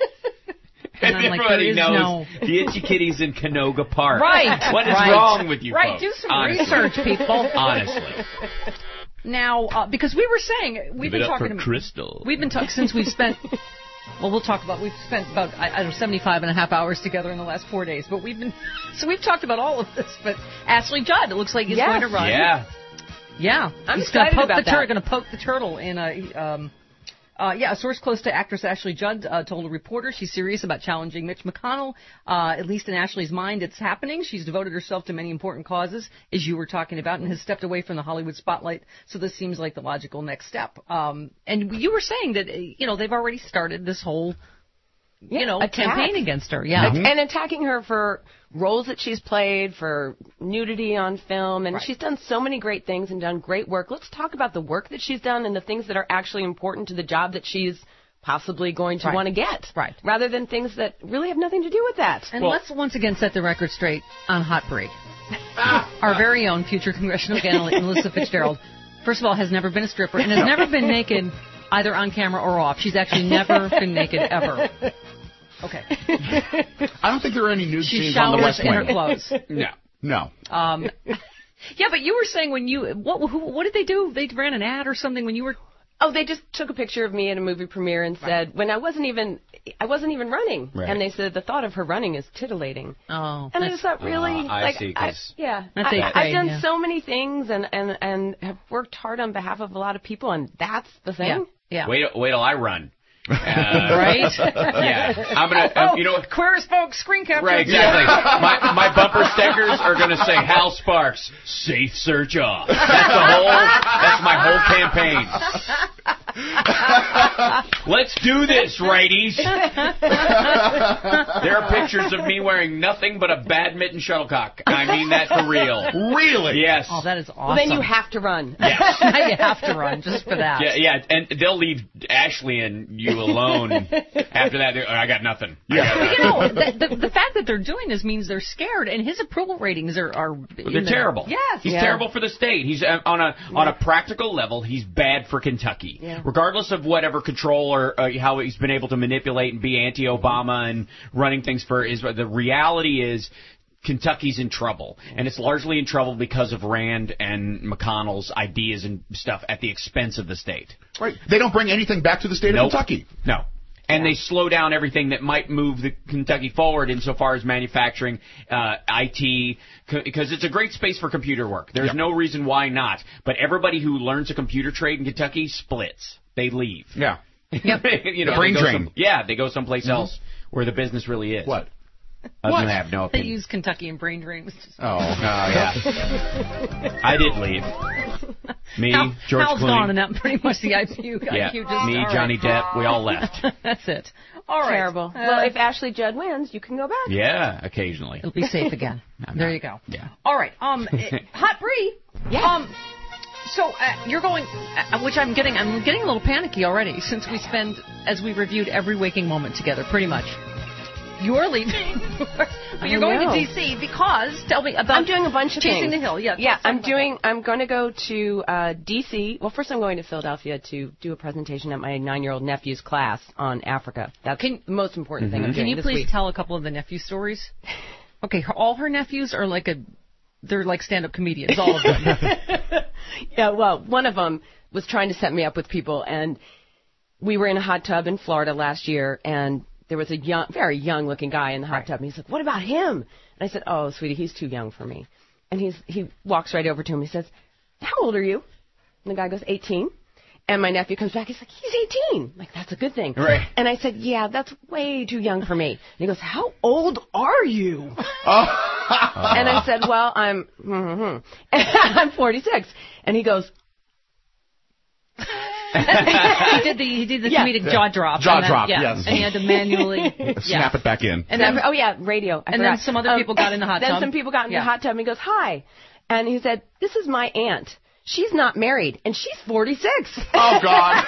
And I'm like, there Everybody is knows no... the Itchy Kitty's in Canoga Park. Right. What is right. wrong with you Right, folks? do some Honestly. research, people. Honestly. Now, uh, because we were saying, we've Give been it up talking for about... Crystal. We've been talking since we've spent... Well, we'll talk about, we've spent about, I, I don't know, seventy-five and a half hours together in the last four days. But we've been, so we've talked about all of this. But Ashley Judd, it looks like he's Yes. going to run. Yeah. Yeah. I'm he's gonna excited poke about the tur- that. Going to poke the turtle in a, um, uh, yeah, a source close to actress Ashley Judd uh, told a reporter she's serious about challenging Mitch McConnell. Uh, at least in Ashley's mind, it's happening. She's devoted herself to many important causes, as you were talking about, and has stepped away from the Hollywood spotlight. So this seems like the logical next step. Um, and you were saying that, uh, you know, they've already started this whole you know, attack. campaign against her. Yeah. Mm-hmm. And attacking her for roles that she's played, for nudity on film, and right. she's done so many great things and done great work. Let's talk about the work that she's done and the things that are actually important to the job that she's possibly going to right. want to get. Right. Rather than things that really have nothing to do with that. And well, let's once again set the record straight on Hot Brie. Our very own future congressional candidate, Melissa Fitzgerald, first of all, has never been a stripper and has never been naked either on camera or off. She's actually never been naked ever. Okay. I don't think there are any nude she scenes on the West Wing. Wing. She showers in her clothes. No. No. Um, yeah, but you were saying when you, what, who, what did they do? They ran an ad or something when you were... Oh, they just took a picture of me at a movie premiere and said, right. when I wasn't even, I wasn't even running. Right. And they said the thought of her running is titillating. Oh. And I just thought, really? Uh, I like, see, I, yeah. That's I, I've done yeah. so many things and, and, and have worked hard on behalf of a lot of people, and that's the thing? Yeah. yeah. Wait, wait till I run. Uh, right? Yeah. I'm gonna, uh, you know, Queer as folk screen capture. Right, exactly. my my bumper stickers are gonna say Hal Sparks, safe search off. That's the whole. That's my whole campaign. Let's do this, righties. There are pictures of me wearing nothing but a badminton shuttlecock. I mean that for real. Really? Yes. Oh, that is awesome. Well, then you have to run. Yes. Now you have to run just for that. Yeah, yeah, and they'll leave Ashley and you alone. After that, I got nothing. Yeah. But you know, the, the, the fact that they're doing this means they're scared, and his approval ratings are are they're terrible. Yes, he's yeah. terrible for the state. He's uh, on a on a practical level. He's bad for Kentucky, yeah. regardless of whatever control or uh, how he's been able to manipulate and be anti-Obama and running things for Israel. The reality is, Kentucky's in trouble, and it's largely in trouble because of Rand and McConnell's ideas and stuff at the expense of the state. Right. They don't bring anything back to the state nope. of Kentucky. No. And yeah. they slow down everything that might move the Kentucky forward insofar as manufacturing, uh, I T, because it's a great space for computer work. There's yep. no reason why not. But everybody who learns a computer trade in Kentucky splits. They leave. Yeah. Yep. you know, Brain they drain. Some, yeah, they go someplace mm-hmm. else where the business really is. What? Other what? than I have no They opinion. use Kentucky and brain drain. Oh, uh, yeah. I did leave. Me, Hal, George Hal's Clooney. gone, and that pretty much the I Q. Yeah, I Q just, me, all Johnny right. Depp, we all left. That's it. All right. Terrible. Uh, well, if Ashley Judd wins, you can go back. Yeah, occasionally. It'll be safe again. I'm there not. you go. Yeah. All right. Um, Hot Brie. Yeah. Um, so uh, you're going, uh, which I'm getting. I'm getting a little panicky already since we spend, as we reviewed every waking moment together, pretty much. You're leaving, but you're going to D C because, tell me about I'm doing a bunch of Chasing things. the Hill. Yeah, yeah. I'm doing. I'm going to go to uh, D C. Well, first I'm going to Philadelphia to do a presentation at my nine-year-old nephew's class on Africa. That's Can, the most important mm-hmm. thing I'm doing Can you this please week. tell a couple of the nephew stories? Okay, her, all her nephews are like a, they're like stand-up comedians, all of them. Yeah. Well, one of them was trying to set me up with people, and we were in a hot tub in Florida last year, and there was a young, very young-looking guy in the hot right. tub, and he's like, "What about him?" And I said, "Oh, sweetie, he's too young for me." And he's he walks right over to him. He says, "How old are you?" And the guy goes, eighteen. And my nephew comes back. He's like, "He's eighteen." I'm like, that's a good thing. Right. And I said, "Yeah, that's way too young for me." And he goes, "How old are you?" Oh. And I said, "Well, I'm mm-hmm. I'm forty-six." And he goes. he did the he did the yeah. comedic jaw drop. Jaw and then, drop, yeah, yes. And he had to manually snap yeah. it back in. And then, oh yeah, radio. I and forgot. then some other people um, got in the hot then tub. Then some people got in yeah. the hot tub, and he goes, "Hi," and he said, "This is my aunt. She's not married, and she's forty-six." Oh God.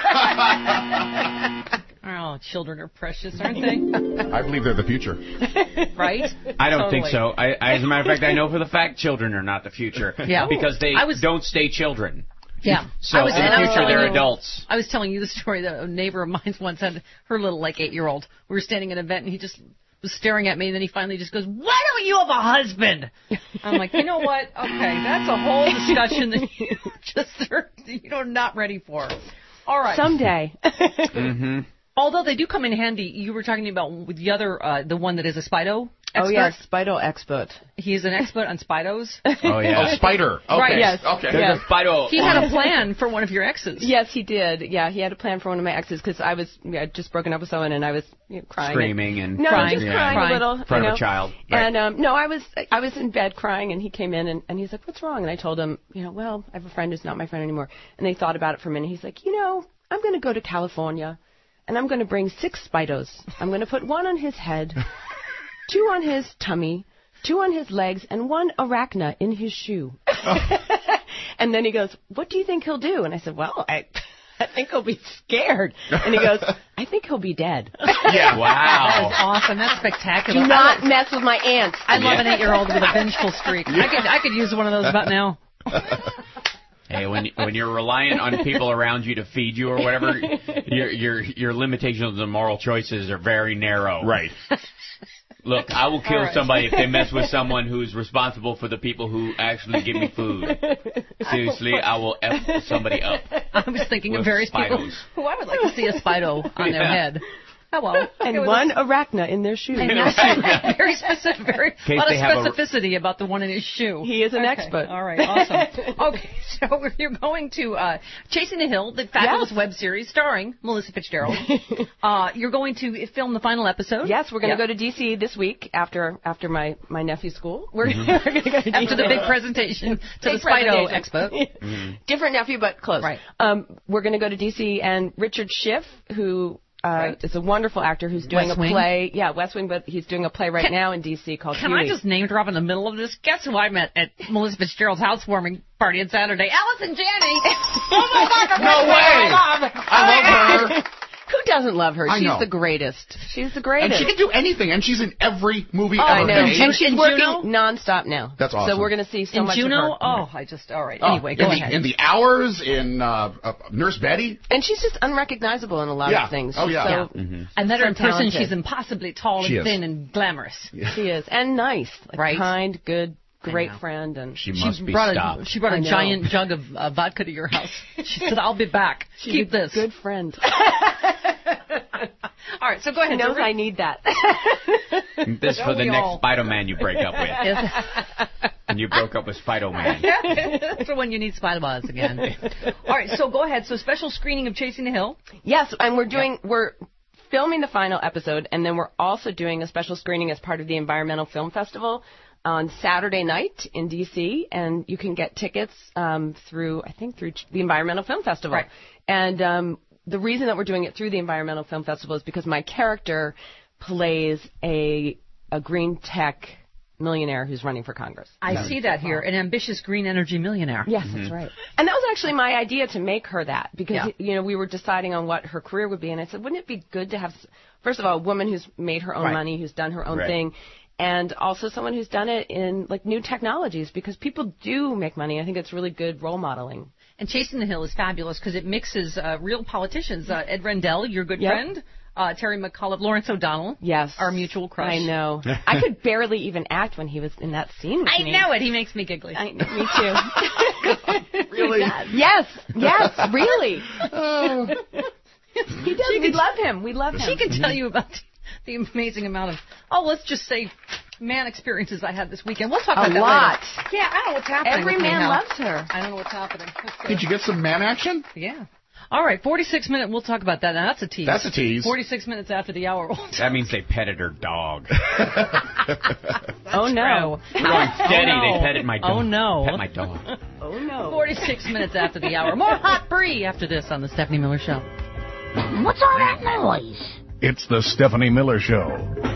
Oh, children are precious, aren't they? I believe they're the future. Right? I don't totally. think so. I, I, as a matter of fact, I know for the fact children are not the future. Yeah. Because they I was, don't stay children. Yeah. So I was, in the future, they're you, adults. I was telling you the story that a neighbor of mine once had her little, like, eight-year-old. We were standing at an event, and he just was staring at me, and then he finally just goes, "Why don't you have a husband?" I'm like, you know what? Okay, that's a whole discussion that you just are, you're not ready for. All right. Someday. Mm-hmm. Although they do come in handy. You were talking about with the other, uh, the one that is a Spido expert. Oh, yeah, Spido expert. He is an expert on Spidos. Oh, yeah. Oh, spider. Okay. Right, yes. Okay. Yes. Spido. He had a plan for one of your exes. Yes, he did. Yeah, he had a plan for one of my exes because I was yeah, just broken up with someone and I was you know, crying. Screaming and... No, crying. just yeah. crying, crying a little. In front you know. of a child. Right. And, um, no, I was I was in bed crying and he came in and, and he's like, "What's wrong?" And I told him, you know, well, I have a friend who's not my friend anymore. And they thought about it for a minute. He's like, you know, I'm going to go to California and I'm going to bring six Spidos. I'm going to put one on his head, two on his tummy, two on his legs, and one arachna in his shoe. And then he goes, what do you think he'll do? And I said, well, I, I think he'll be scared. And he goes, I think he'll be dead. Yeah. Wow. That is awesome. That's spectacular. Do not mess with my ants. I love Yeah. an eight-year-old with a vengeful streak. I could I could use one of those about now. Hey, when when you're reliant on people around you to feed you or whatever, your your your limitations and moral choices are very narrow. Right. Look, I will kill All right. somebody if they mess with someone who's responsible for the people who actually give me food. Seriously, I will F somebody up. I was thinking With of various people Spidos. who I would like to see a Spido on their Yeah. head. Oh, well. And Okay, one well, arachna in their shoe. And that's very specific, very case lot of they have a- specificity about the one in his shoe. He is an Okay, expert. All right, awesome. Okay, so if you're going to uh, Chasing the Hill, the fabulous Yes. web series starring Melissa Fitzgerald, uh, you're going to film the final episode. Yes, we're going to Yep. go to D C this week after after my, my nephew's school. We're, Mhm. we're going to go to After the D C. big presentation to Big the Spido presentation. Expo. Different nephew, but close. Right. Um, we're going to go to D C, and Richard Schiff, who uh, Right. is a wonderful actor who's doing West a Wing? play. Yeah, West Wing, but he's doing a play right Can- now in D C called Can Huey. I just name drop in the middle of this? Guess who I met at Melissa Fitzgerald's housewarming party on Saturday? Allison Janney. Oh my God! No way. I love, I love her. Who doesn't love her? I She's know. the greatest. She's the And greatest. she can do anything, and she's in every movie Oh, I ever know. made. And she's In working Juno? nonstop now. That's awesome. So we're going to see so In much Juno? of her. Oh, I just, all right. Oh, Anyway, in go the, ahead. In the Hours, in uh, uh, Nurse Betty. And she's just unrecognizable in a lot Yeah. of things. Oh, She's yeah. So, Yeah. Mhm. I met her in so person. talented. She's impossibly tall She and is. thin and glamorous. She is. And nice. Like Right. kind, good, great know. friend. And She must be brought stopped. a, she brought I a know. giant jug of uh, vodka to your house. She said, I'll be back. she's Keep a this. good friend. All right, so go She ahead. knows So I need that. This Don't for the we next all? Spider-Man you break up with. Yes. And you broke up with Spider-Man. For when you need Spider-Buzz again. All right, so go ahead. So special screening of Chasing the Hill. Yes, and we're doing we're filming the final episode, and then we're also doing a special screening as part of the Environmental Film Festival on Saturday night in D C, and you can get tickets um, through I think through the Environmental Film Festival. Right. And um, the reason that we're doing it through the Environmental Film Festival is because my character plays a a green tech millionaire who's running for Congress. I see that here, an ambitious green energy millionaire. Yes, that's right. And that was actually my idea to make her that because, Yeah. you know, we were deciding on what her career would be. And I said, wouldn't it be good to have, s- first of all, a woman who's made her own Right. money, who's done her own Right. thing, and also someone who's done it in, like, new technologies because people do make money. I think it's really good role modeling. And Chasing the Hill is fabulous because it mixes uh, real politicians. Uh, Ed Rendell, your good Yep. friend. Uh, Terry McAuliffe, Lawrence O'Donnell. Yes. Our mutual crush. I know. I could barely even act when he was in that scene with I me. know it. He makes me giggly. I, me too. Really? Yes, yes, really. He does. We love him. We love him. She can tell you about the amazing amount of, oh, let's just say, man experiences I had this weekend. We'll talk A about that lot. later. Yeah, I don't know what's happening. Every with me man now. loves her. I don't know what's happening. Let's go. Did you get some man action? Yeah. All right, forty-six minute. We'll talk about that. Now that's a tease. That's a tease. forty-six minutes after the hour. That means they petted her dog. Oh no. We're going steady. Oh, no. They petted my dog. Oh, no. Pet my dog. Oh no. forty-six minutes after the hour. More Hot Brie after this on the Stephanie Miller Show. What's all that noise? It's the Stephanie Miller Show.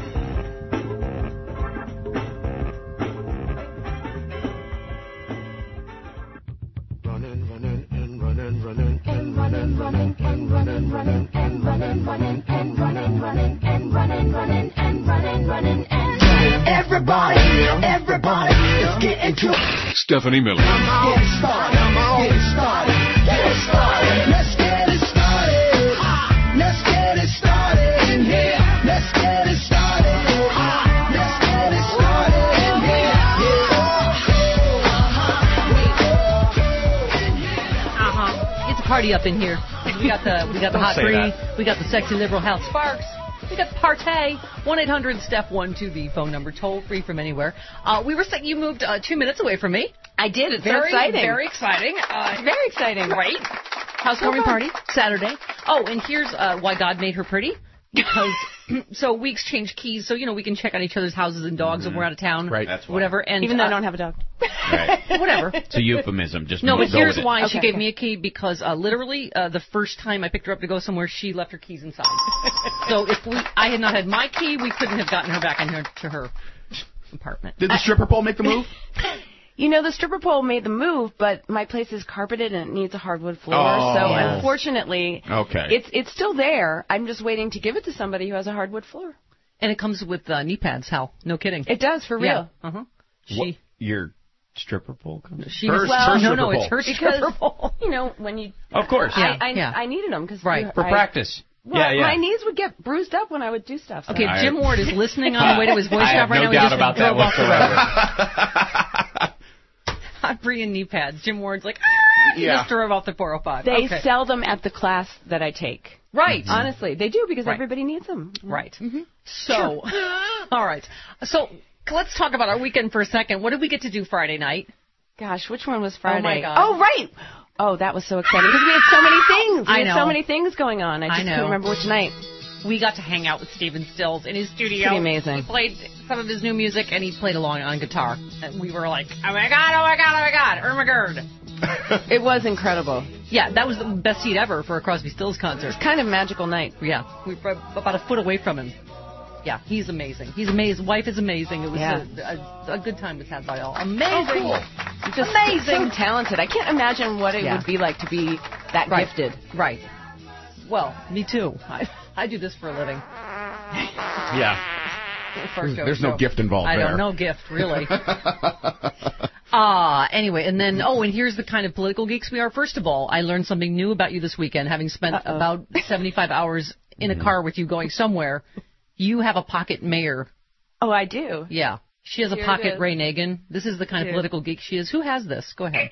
Running, running, and running, running, and running, running, and running, running, and running, running, and running, running, and running, running, and running, running, and everybody, everybody is getting to Stephanie Miller. get it started, get it started, get it started. Let's get it started. Let's get it started in here. Let's get it started. Let's get it started in here. Uh-huh. It's a party up in here. We got the we got the Don't Hot say Brie. that. We got the sexy liberal Hal Sparks. We got the Partay. one eight hundred Steph one two B phone number, toll free from anywhere. Uh, we were saying you moved uh, two minutes away from me. I did. It's Very, so exciting. very exciting. Uh, Very exciting. Great. Housewarming So fun. party Saturday. Oh, and here's uh, why God made her pretty. because so we exchange keys, so you know we can check on each other's houses and dogs Mm-hmm. when we're out of town, right? That's why. whatever. And even though uh, I don't have a dog. Right. Whatever. It's a euphemism. Just no, but go here's with it. why she Okay. gave me a key because uh, literally uh, the first time I picked her up to go somewhere, she left her keys inside. So if we, I had not had my key, we couldn't have gotten her back in here to her apartment. Did the stripper pole make the move? You know, the stripper pole made the move, but my place is carpeted and it needs a hardwood floor. Oh. So unfortunately, Okay. it's it's still there. I'm just waiting to give it to somebody who has a hardwood floor. And it comes with uh, knee pads, Hal. No kidding. It does, for real. Yeah. Uh-huh. What, She, your stripper pole comes? she Her- was, her no, stripper no, it's pole. her stripper Because, pole. you know, when you... Of course. I, Yeah, I, yeah. I needed them because... Right. For I, practice. Well, yeah, yeah. my knees would get bruised up when I would do stuff. So. Okay, I- Jim Ward is listening on the way to his voice I job have right no now. He doubt just about that drove off the whatsoever. road. Hot brie and knee pads. Jim Ward's like, ah! He Yeah. just drove off the four oh five. They okay. sell them at the class that I take. Right. Honestly, they do because Right. everybody needs them. Right. So, all right. So let's talk about our weekend for a second. What did we get to do Friday night? Gosh, which one was Friday? Oh, my God. Oh, right. Oh, that was so exciting because we had so many things. We I had know. so many things going on. I just I know. couldn't remember which night. We got to hang out with Stephen Stills in his studio. Pretty amazing. He played some of his new music, and he played along on guitar. And we were like, oh, my God, oh, my God, oh, my God, Ermagerd. It was incredible. Yeah, that was the best seat ever for a Crosby Stills concert. It's kind of a magical night. Yeah, we were about a foot away from him. Yeah, he's amazing. He's amazing. His wife is amazing. It was Yeah. a, a, a good time was had by all. Amazing. Oh, cool. Just Amazing. so talented. I can't imagine what it Yeah. would be like to be that Right. gifted. Right. Well, me too. I, I do this for a living. Yeah. For a There's, show, there's no so- gift involved I there. don't know gift, really. Ah, uh, anyway, and then, oh, and here's the kind of political geeks we are. First of all, I learned something new about you this weekend, having spent Uh-oh. about seventy-five hours in a car with you going somewhere. You have a pocket mayor. Oh, I do. Yeah. She has a Here it pocket is. Ray Nagin. This is the kind of Dude. political geek she is. Who has this? Go ahead.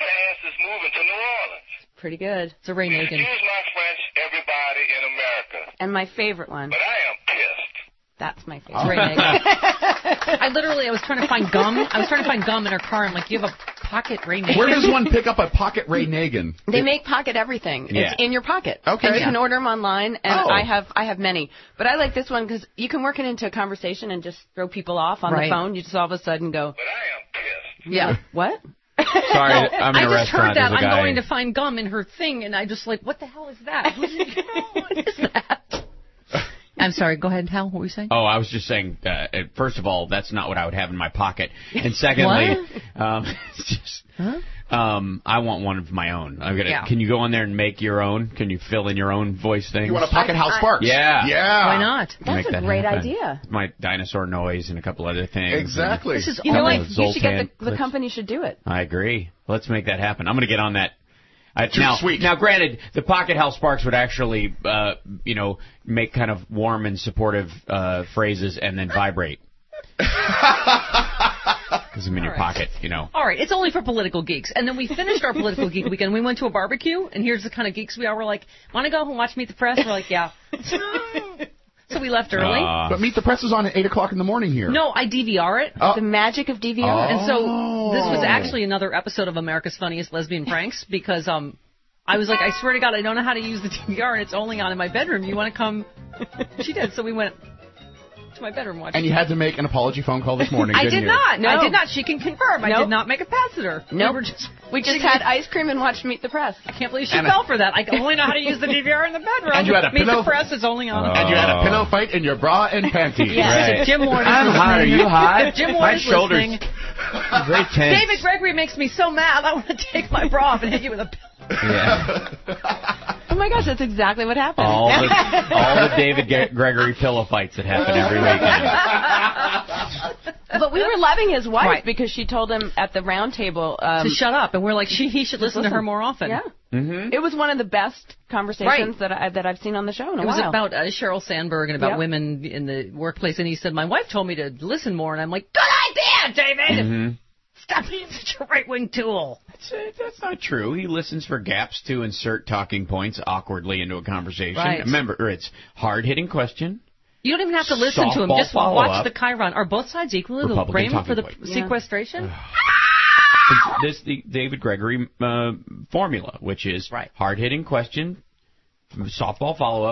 Pretty good. It's a Ray Nagin. Excuse my French, everybody in America, And my favorite one. but I am pissed. That's my It's favorite. Ray Nagin. I literally, I was trying to find gum. I was trying to find gum in her car. I'm like, you have a pocket Ray Nagin. Where does one pick up a pocket Ray Nagin? They make pocket everything. Yeah. It's in your pocket. Okay. And you Yeah. can order them online, and Oh. I have I have many. But I like this one because you can work it into a conversation and just throw people off on Right. the phone. You just all of a sudden go, Yeah. what? Sorry, I'm in I a just restaurant. heard that. There's a I'm guy. going to find gum in her thing, and I just like, what the hell is that? Who's what is that? I'm sorry. Go ahead, Hal. What were you saying? Oh, I was just saying. Uh, uh, first of all, that's not what I would have in my pocket. And secondly, um, it's just, Huh? um, I want one of my own. I'm gonna. Yeah. Can you go in there and make your own? Can you fill in your own voice thing? You want a pocket Hal Sparks? Yeah. Yeah. Why not? Make That's a that great happen. idea. My dinosaur noise and a couple other things. Exactly. This is You know all what? like You should get Zoltan the, the clips. company should do it. I agree. Let's make that happen. I'm going to get on that. I, Too now, sweet. Now, granted, the Pocket Hal Sparks would actually, uh, you know, make kind of warm and supportive uh, phrases and then vibrate. Because I'm in your All right. pocket, you know. All right, it's only for political geeks. And then we finished our political geek weekend. We went to a barbecue, and here's the kind of geeks we are. We're like, want to go and watch Meet the Press? We're like, yeah. So we left early. Uh, But Meet the Press is on at eight o'clock in the morning here. no, I D V R it. Oh. The magic of D V R. And so this was actually another episode of America's Funniest Lesbian Pranks because um, I was like, I swear to God, I don't know how to use the D V R, and it's only on in my bedroom. You want to come? She did. So we went to my bedroom and watched And it. you had to make an apology phone call this morning, I didn't did you? not. No. I did not. She can confirm. I Nope. did not make a pass at her. Nope. We were just. We just she- had ice cream and watched Meet the Press. I can't believe she And fell a- for that. I only know how to use the D V R in the bedroom. And you had a Meet pillow- the Press is only on. And you had a pillow fight in your bra and panties. Yes. Right. If Jim Ward is I'm listening. hot. Are you hot? If Jim Ward My is shoulders listening. very tense. David Gregory makes me so mad. I want to take my bra off and hit you with a pillow. Yeah. Oh my gosh, that's exactly what happened. All the all the David Ge- Gregory pillow fights that happen every weekend. But we were loving his wife Right. because she told him at the round table um, to shut up, and we're like, she, he should listen, to her more often. Yeah, Mm-hmm. it was one of the best conversations Right. that I that I've seen on the show in a It was while. about uh, Sheryl Sandberg and about Yep. women in the workplace, and he said, my wife told me to listen more, and I'm like, good idea, David! Mm-hmm. Stop being such a right-wing tool. That's, uh, that's not true. He listens for gaps to insert talking points awkwardly into a conversation. Right. Remember, it's hard-hitting question. You don't even have to listen to him. Softball Just watch follow-up. the Chiron. Are both sides equally to Republican blame for talking the point. Yeah. sequestration? It's this the David Gregory uh, formula, which is Right. hard-hitting question, softball follow-up,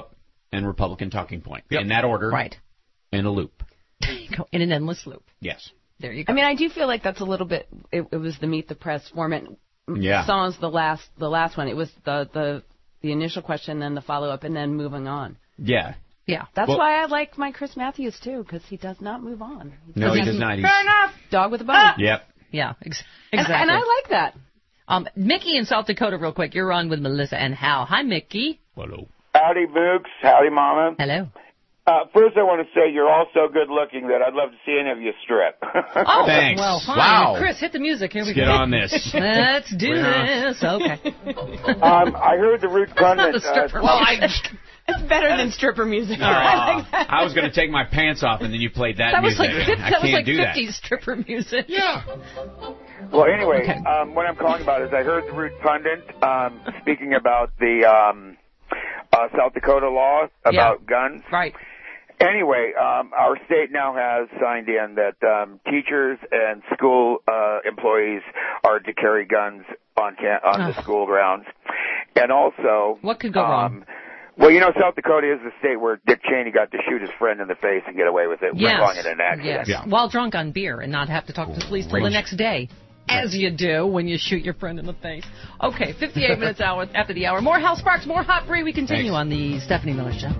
and Republican talking point. Yep. In that order. Right. In a loop. Go in an endless loop. Yes. There you go. I mean, I do feel like that's a little bit. It, it was the Meet the Press format. Yeah. Songs the last the last one. It was the the the initial question, then the follow up, and then moving on. Yeah. Yeah. That's well, why I like my Chris Matthews too, because he does not move on. He no, he does not. He's... Fair enough. Dog with a bone. Ah! Yep. Yeah. Ex- and, exactly. and I like that. Um, Mickey in South Dakota, real quick. You're on with Melissa and Hal. Hi, Mickey. Hello. Howdy, Mooks. Howdy, Mama. Hello. Uh, first, I want to say you're all so good looking that I'd love to see any of you strip. Oh, thanks. Well, fine. Wow. Chris, hit the music. Here we Let's go. Get on this. Let's do this. Okay. um, I heard the Root Pundit. That's not the stripper uh, well, I... It's better than stripper music. Uh, I was going to take my pants off, and then you played that, that was music. Like, fifty, I that can't was like do fifties that. stripper music. Yeah. Well, anyway, Okay. um, what I'm calling about is I heard the Root Pundit um, speaking about the um, uh, South Dakota law about Yeah. guns. Right. Anyway, um, our state now has signed in that um, teachers and school uh, employees are to carry guns on can- on Oh. the school grounds, and also What could go um, wrong? Well, you know, South Dakota is the state where Dick Cheney got to shoot his friend in the face and get away with it, Yes. calling it an accident. Yes. Yeah. While drunk on beer and not have to talk to the police till the Rage. next day. As you do when you shoot your friend in the face. Okay, fifty-eight minutes hour after the hour. More Hal Sparks, more Hot Free. We continue Thanks. on the Stephanie Miller Show.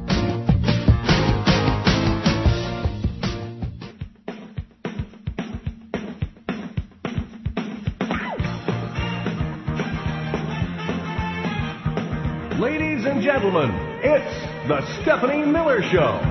Ladies and gentlemen, it's the Stephanie Miller Show.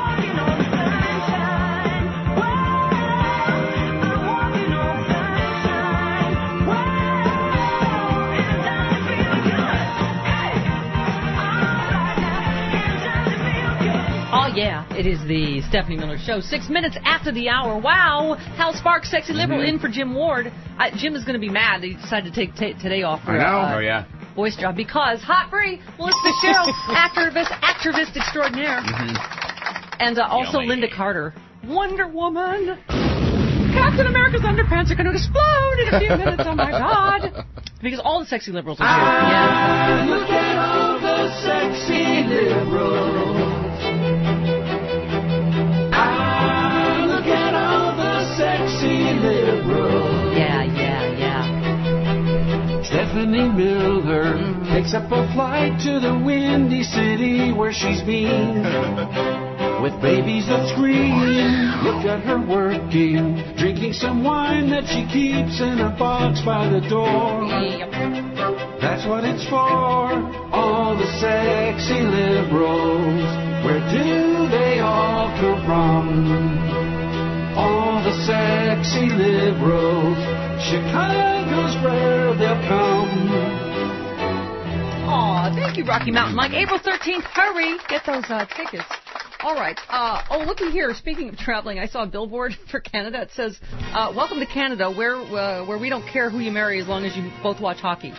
Oh, yeah, it is the Stephanie Miller Show. Six minutes after the hour. Wow. Hal Sparks, Sexy Liberal, Mm-hmm. in for Jim Ward. I, Jim is going to be mad. He decided to take t- today off for I know. uh, Oh, yeah. voice job because Hot Free, Melissa Fitzgerald, activist, activist extraordinaire. Mm-hmm. And uh, also Yummy. Linda Carter. Wonder Woman. Captain America's underpants are going to explode in a few minutes. Oh, my God. Because all the sexy liberals are here. Ah, look at all the sexy liberals. Ah, look at all the sexy liberals. Yeah, yeah, yeah. Stephanie Miller Mm-hmm. takes up a flight to the Windy City where she's been. With babies that scream, look at her working, drinking some wine that she keeps in a box by the door. That's what it's for, all the sexy liberals. Where do they all come from? All the sexy liberals, Chicago's where they'll come. Aw, thank you, Rocky Mountain Mike. April thirteenth, hurry, get those uh, tickets. All right. Uh, oh, looky here. Speaking of traveling, I saw a billboard for Canada. It says, uh, "Welcome to Canada, where uh, where we don't care who you marry as long as you both watch hockey."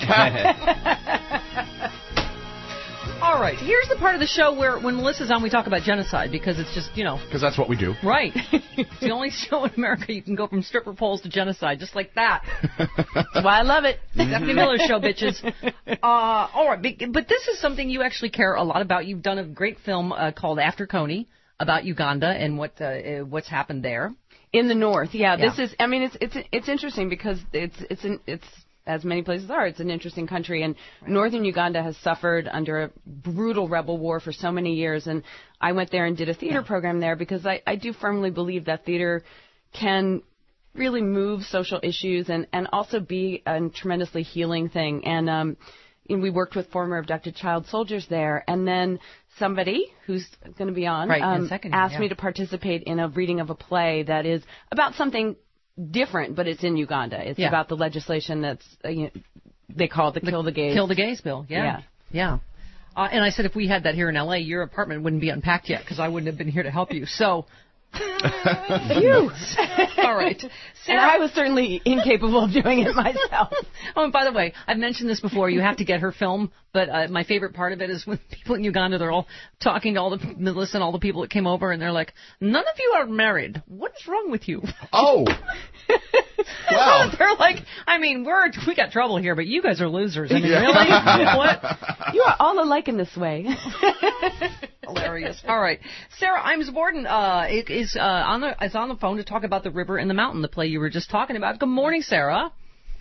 All right. Here's the part of the show where, when Melissa's on, we talk about genocide because it's just, you know. Because that's what we do. Right. It's the only show in America you can go from stripper poles to genocide, just like that. That's why I love it. Stephanie Miller Show, bitches. Uh, all right, but, but this is something you actually care a lot about. You've done a great film uh, called After Coney about Uganda and what uh, what's happened there. In the north, yeah, Yeah. This is. I mean, it's it's it's interesting because it's it's an, it's as many places are. It's an interesting country, and northern Uganda has suffered under a brutal rebel war for so many years. And I went there and did a theater program there because I I do firmly believe that theater can really move social issues and and also be a tremendously healing thing. And um, and we worked with former abducted child soldiers there, and then somebody who's going to be on Right, in a um, second, asked yeah. me to participate in a reading of a play that is about something different, but it's in Uganda. It's Yeah. about the legislation that's uh, you know, they call it the, Kill the Gays. Kill the Gays bill. Yeah. Yeah. Yeah. Uh, and I said if we had that here in L A, your apartment wouldn't be unpacked yet because I wouldn't have been here to help you. So. You. All right. And I was certainly incapable of doing it myself. Oh, and by the way, I've mentioned this before. You have to get her film, but uh, my favorite part of it is when people in Uganda, they're all talking to all the Melissa and all the people that came over, and they're like, "None of you are married. What is wrong with you?" Oh. Wow. They're like, I mean, we're we got trouble here, but you guys are losers. I mean, Yeah. really? Yeah. What? You are all alike in this way. Hilarious. All right. Sarah Imes Borden uh, is, uh, on the, is on the phone to talk about The River and the Mountain, the play you were just talking about. Good morning, Sarah.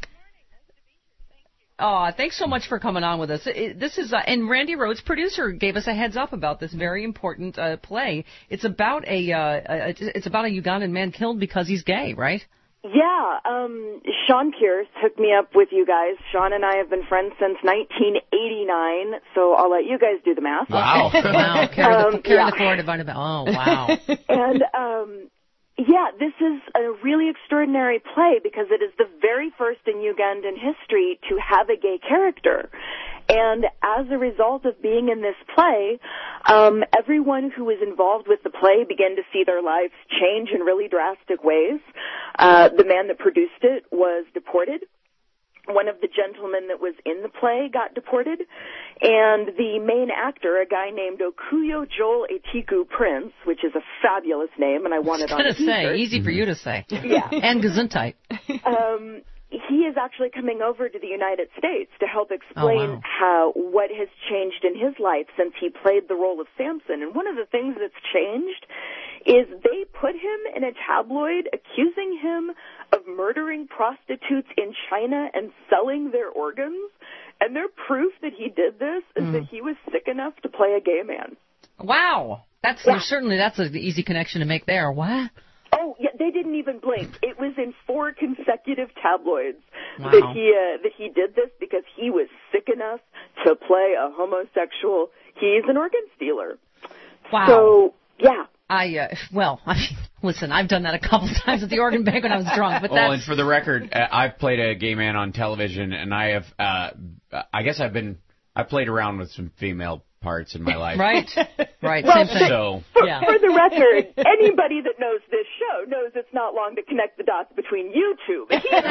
Oh, thanks so much for coming on with us. It, this is uh, and Randy Rhodes, producer, gave us a heads up about this very important uh, play. It's about a, uh, a it's about a Ugandan man killed because he's gay, right? Yeah, um, Sean Pierce hooked me up with you guys. Sean and I have been friends since nineteen eighty-nine, so I'll let you guys do the math. Wow, wow, carry the, um, carry yeah. the forward divided by. Oh, wow. And um, yeah, this is a really extraordinary play because it is the very first in Ugandan history to have a gay character. And as a result of being in this play, um, everyone who was involved with the play began to see their lives change in really drastic ways. Uh, the man that produced it was deported. One of the gentlemen that was in the play got deported. And the main actor, a guy named Okuyo Joel Etiku Prince, which is a fabulous name, and I wanted on I was a going to say, t-shirt. easy for you to say. Yeah. And Gesundheit. Um, he is actually coming over to the United States to help explain Oh, wow. how what has changed in his life since he played the role of Samson. And one of the things that's changed is they put him in a tabloid accusing him of murdering prostitutes in China and selling their organs. And their proof that he did this is Mm. that he was sick enough to play a gay man. Wow. That's Yeah. certainly that's an easy connection to make there. What? Oh, yeah, they didn't even blink. It was in four consecutive tabloids Wow. that he uh, that he did this because he was sick enough to play a homosexual. He's an organ stealer. Wow. So, yeah. I, uh, well, I mean, listen, I've done that a couple times at the organ bank when I was drunk, but Oh, that's... and for the record, uh, I've played a gay man on television, and I have, uh, I guess I've been, I played around with some female parts in my life. Right, right, Well, same thing. So, For, Yeah. for the record, anybody that knows this show knows it's not long to connect the dots between you two.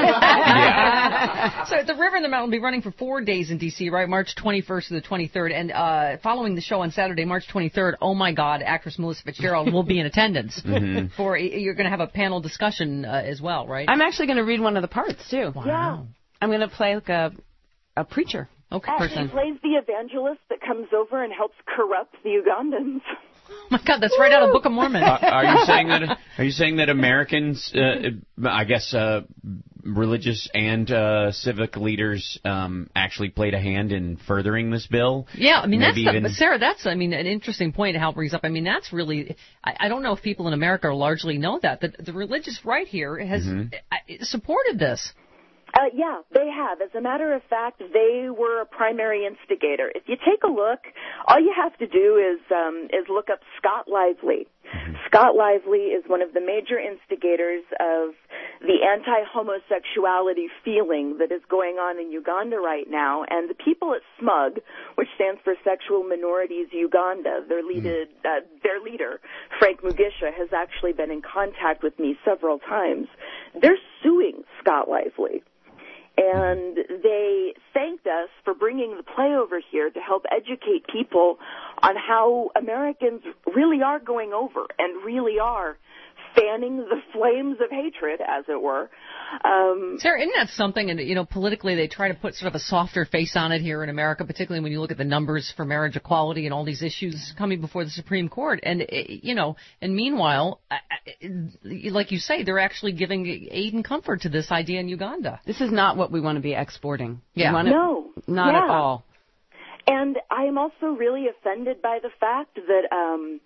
So The River and the Mountain will be running for four days in D C, right? March twenty-first to the twenty-third. And uh, following the show on Saturday, March twenty-third, oh my God, actress Melissa Fitzgerald will be in attendance. Mhm. For You're going to have a panel discussion uh, as well, right? I'm actually going to read one of the parts, too. Yeah. I'm going to play like a, a preacher. Okay. Uh, he person. plays the evangelist that comes over and helps corrupt the Ugandans. Oh my God, that's right out of Book of Mormon. are, are you saying that? Are you saying that Americans, uh, I guess, uh, religious and uh, civic leaders, um, actually played a hand in furthering this bill? Yeah, I mean, that's Maybe the, even- but Sarah, that's, I mean, an interesting point Hal brings up. I mean, that's really, I, I don't know if people in America largely know that, that the religious right here has Mhm. uh, supported this. Uh, yeah, they have. As a matter of fact, they were a primary instigator. If you take a look, all you have to do is um, is look up Scott Lively. Scott Lively is one of the major instigators of the anti-homosexuality feeling that is going on in Uganda right now. And the people at SMUG, which stands for Sexual Minorities Uganda, their, leaded, uh, their leader, Frank Mugisha, has actually been in contact with me several times. They're suing Scott Lively. And they thanked us for bringing the play over here to help educate people on how Americans really are going over and really are fanning the flames of hatred, as it were. Um, Sarah, isn't that something? And, you know, politically they try to put sort of a softer face on it here in America, particularly when you look at the numbers for marriage equality and all these issues coming before the Supreme Court. And, eh, you know, and meanwhile, I- I- like you say, they're actually giving aid and comfort to this idea in Uganda. This is not what we want to be exporting. Yeah. We want it- No. Not Yeah. at all. And I am also really offended by the fact that um,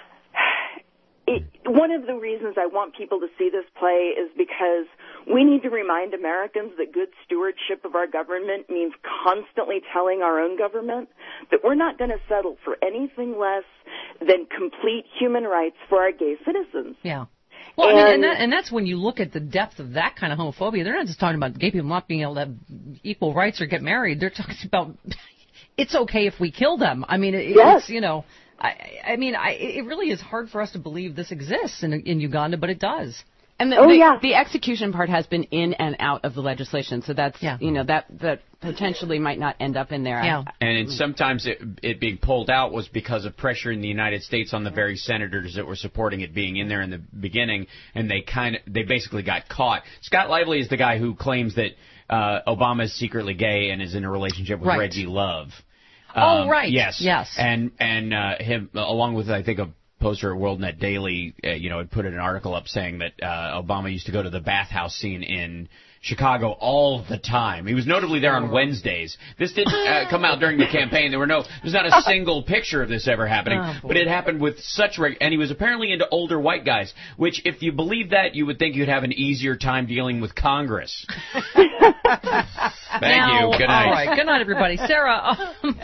it, one of the reasons I want people to see this play is because we need to remind Americans that good stewardship of our government means constantly telling our own government that we're not going to settle for anything less than complete human rights for our gay citizens. Yeah. Well, I mean, and, And- that, and that's when you look at the depth of that kind of homophobia. They're not just talking about gay people not being able to have equal rights or get married. They're talking about it's okay if we kill them. I mean, it, Yes. it's, you know, I, I mean, I, it really is hard for us to believe this exists in, in Uganda, but it does. And the, Oh, the, yeah. the execution part has been in and out of the legislation, so that's, you know, that, that potentially might not end up in there. Yeah. And it, sometimes it, it being pulled out was because of pressure in the United States on the very senators that were supporting it being in there in the beginning, and they kind of they basically got caught. Scott Lively is the guy who claims that uh, Obama is secretly gay and is in a relationship with Right. Reggie Love. Oh, Um, right. Yes. Yes. And and uh, him, along with, I think, a poster at WorldNet Daily, uh, you know, had put an article up saying that uh, Obama used to go to the bathhouse scene in Chicago all the time. He was notably there on Wednesdays. This didn't uh, come out during the campaign. There were no, there's not a single picture of this ever happening, Oh, boy. but it happened with such reg- and he was apparently into older white guys, which, if you believe that, you would think you'd have an easier time dealing with Congress. Thank Now, you. Good night. All right. Good night, everybody. Sarah, um,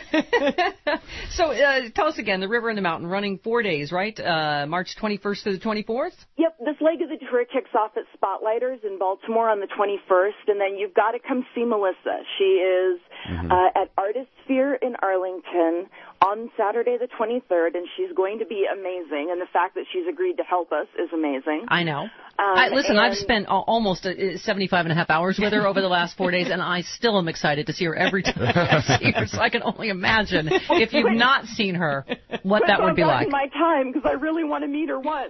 so uh, tell us again, the River and the Mountain, running four days, right? Uh, March twenty-first through the twenty-fourth? Yep, this leg of the tour kicks off at Spotlighters in Baltimore on the twenty-first, and then you've got to come see Melissa. She is Mm-hmm. uh, at Artisphere in Arlington on Saturday the twenty-third, and she's going to be amazing, and the fact that she's agreed to help us is amazing. I know. Um, I, listen, and- I've spent al- almost uh, seventy-five and a half hours with her over the last four days, and I still am excited to see her every time I see her. So I can only imagine, if you've not seen her, what that would be like. my time, because I really want to meet her once.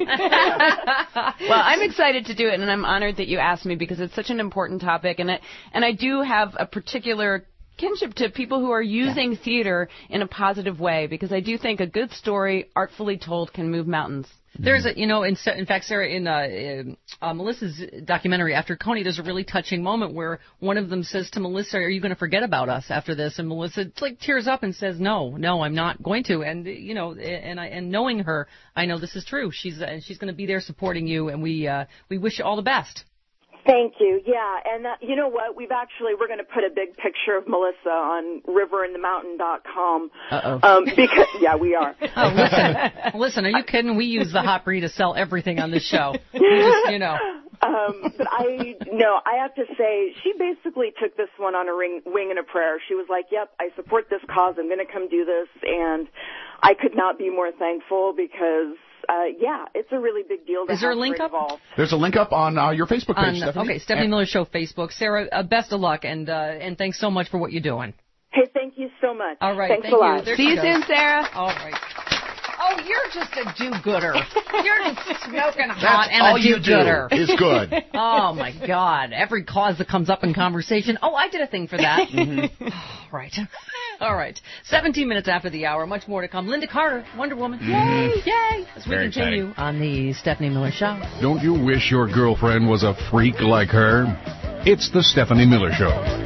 Well, I'm excited to do it, and I'm honored that you asked me because it's such an important topic, and I, and I do have a particular kinship to people who are using yeah. theater in a positive way, because I do think a good story, artfully told, can move mountains. There's a, you know, in, in fact, Sarah, in uh, uh, Melissa's documentary, After Coney, there's a really touching moment where one of them says to Melissa, are you going to forget about us after this? And Melissa, like, tears up and says, no, no, I'm not going to. And, you know, and I, and knowing her, I know this is true. She's, uh, she's going to be there supporting you, and we, uh, we wish you all the best. Thank you. Yeah, and uh, you know what? We've actually we're going to put a big picture of Melissa on river in the mountain dot com. Uh-oh. Um, because yeah, we are. Oh, listen, listen. Are you kidding? We use the Hot Brie to sell everything on this show. We just, you know. Um, but I no, I have to say she basically took this one on a ring, wing and a prayer. She was like, "Yep, I support this cause. I'm going to come do this," and I could not be more thankful because. Uh, yeah, it's a really big deal. To Is there a have link her up? Involved. There's a link up on uh, your Facebook page, On, Stephanie. Okay, Stephanie and, Miller Show Facebook. Sarah, uh, best of luck, and uh, and thanks so much for what you're doing. Hey, thank you so much. All right, Thanks thank a you. lot. There See she you goes. soon, Sarah. All right. Oh, you're just a do-gooder. You're just smoking hot That's and all a you do do-gooder. is good. Oh, my God. Every cause that comes up in conversation. Oh, I did a thing for that. Mm-hmm. Right. All right. seventeen minutes after the hour. Much more to come. Linda Carter, Wonder Woman. Mhm. Yay. Yay. As we Very continue exciting. on the Stephanie Miller Show. Don't you wish your girlfriend was a freak like her? It's the Stephanie Miller Show.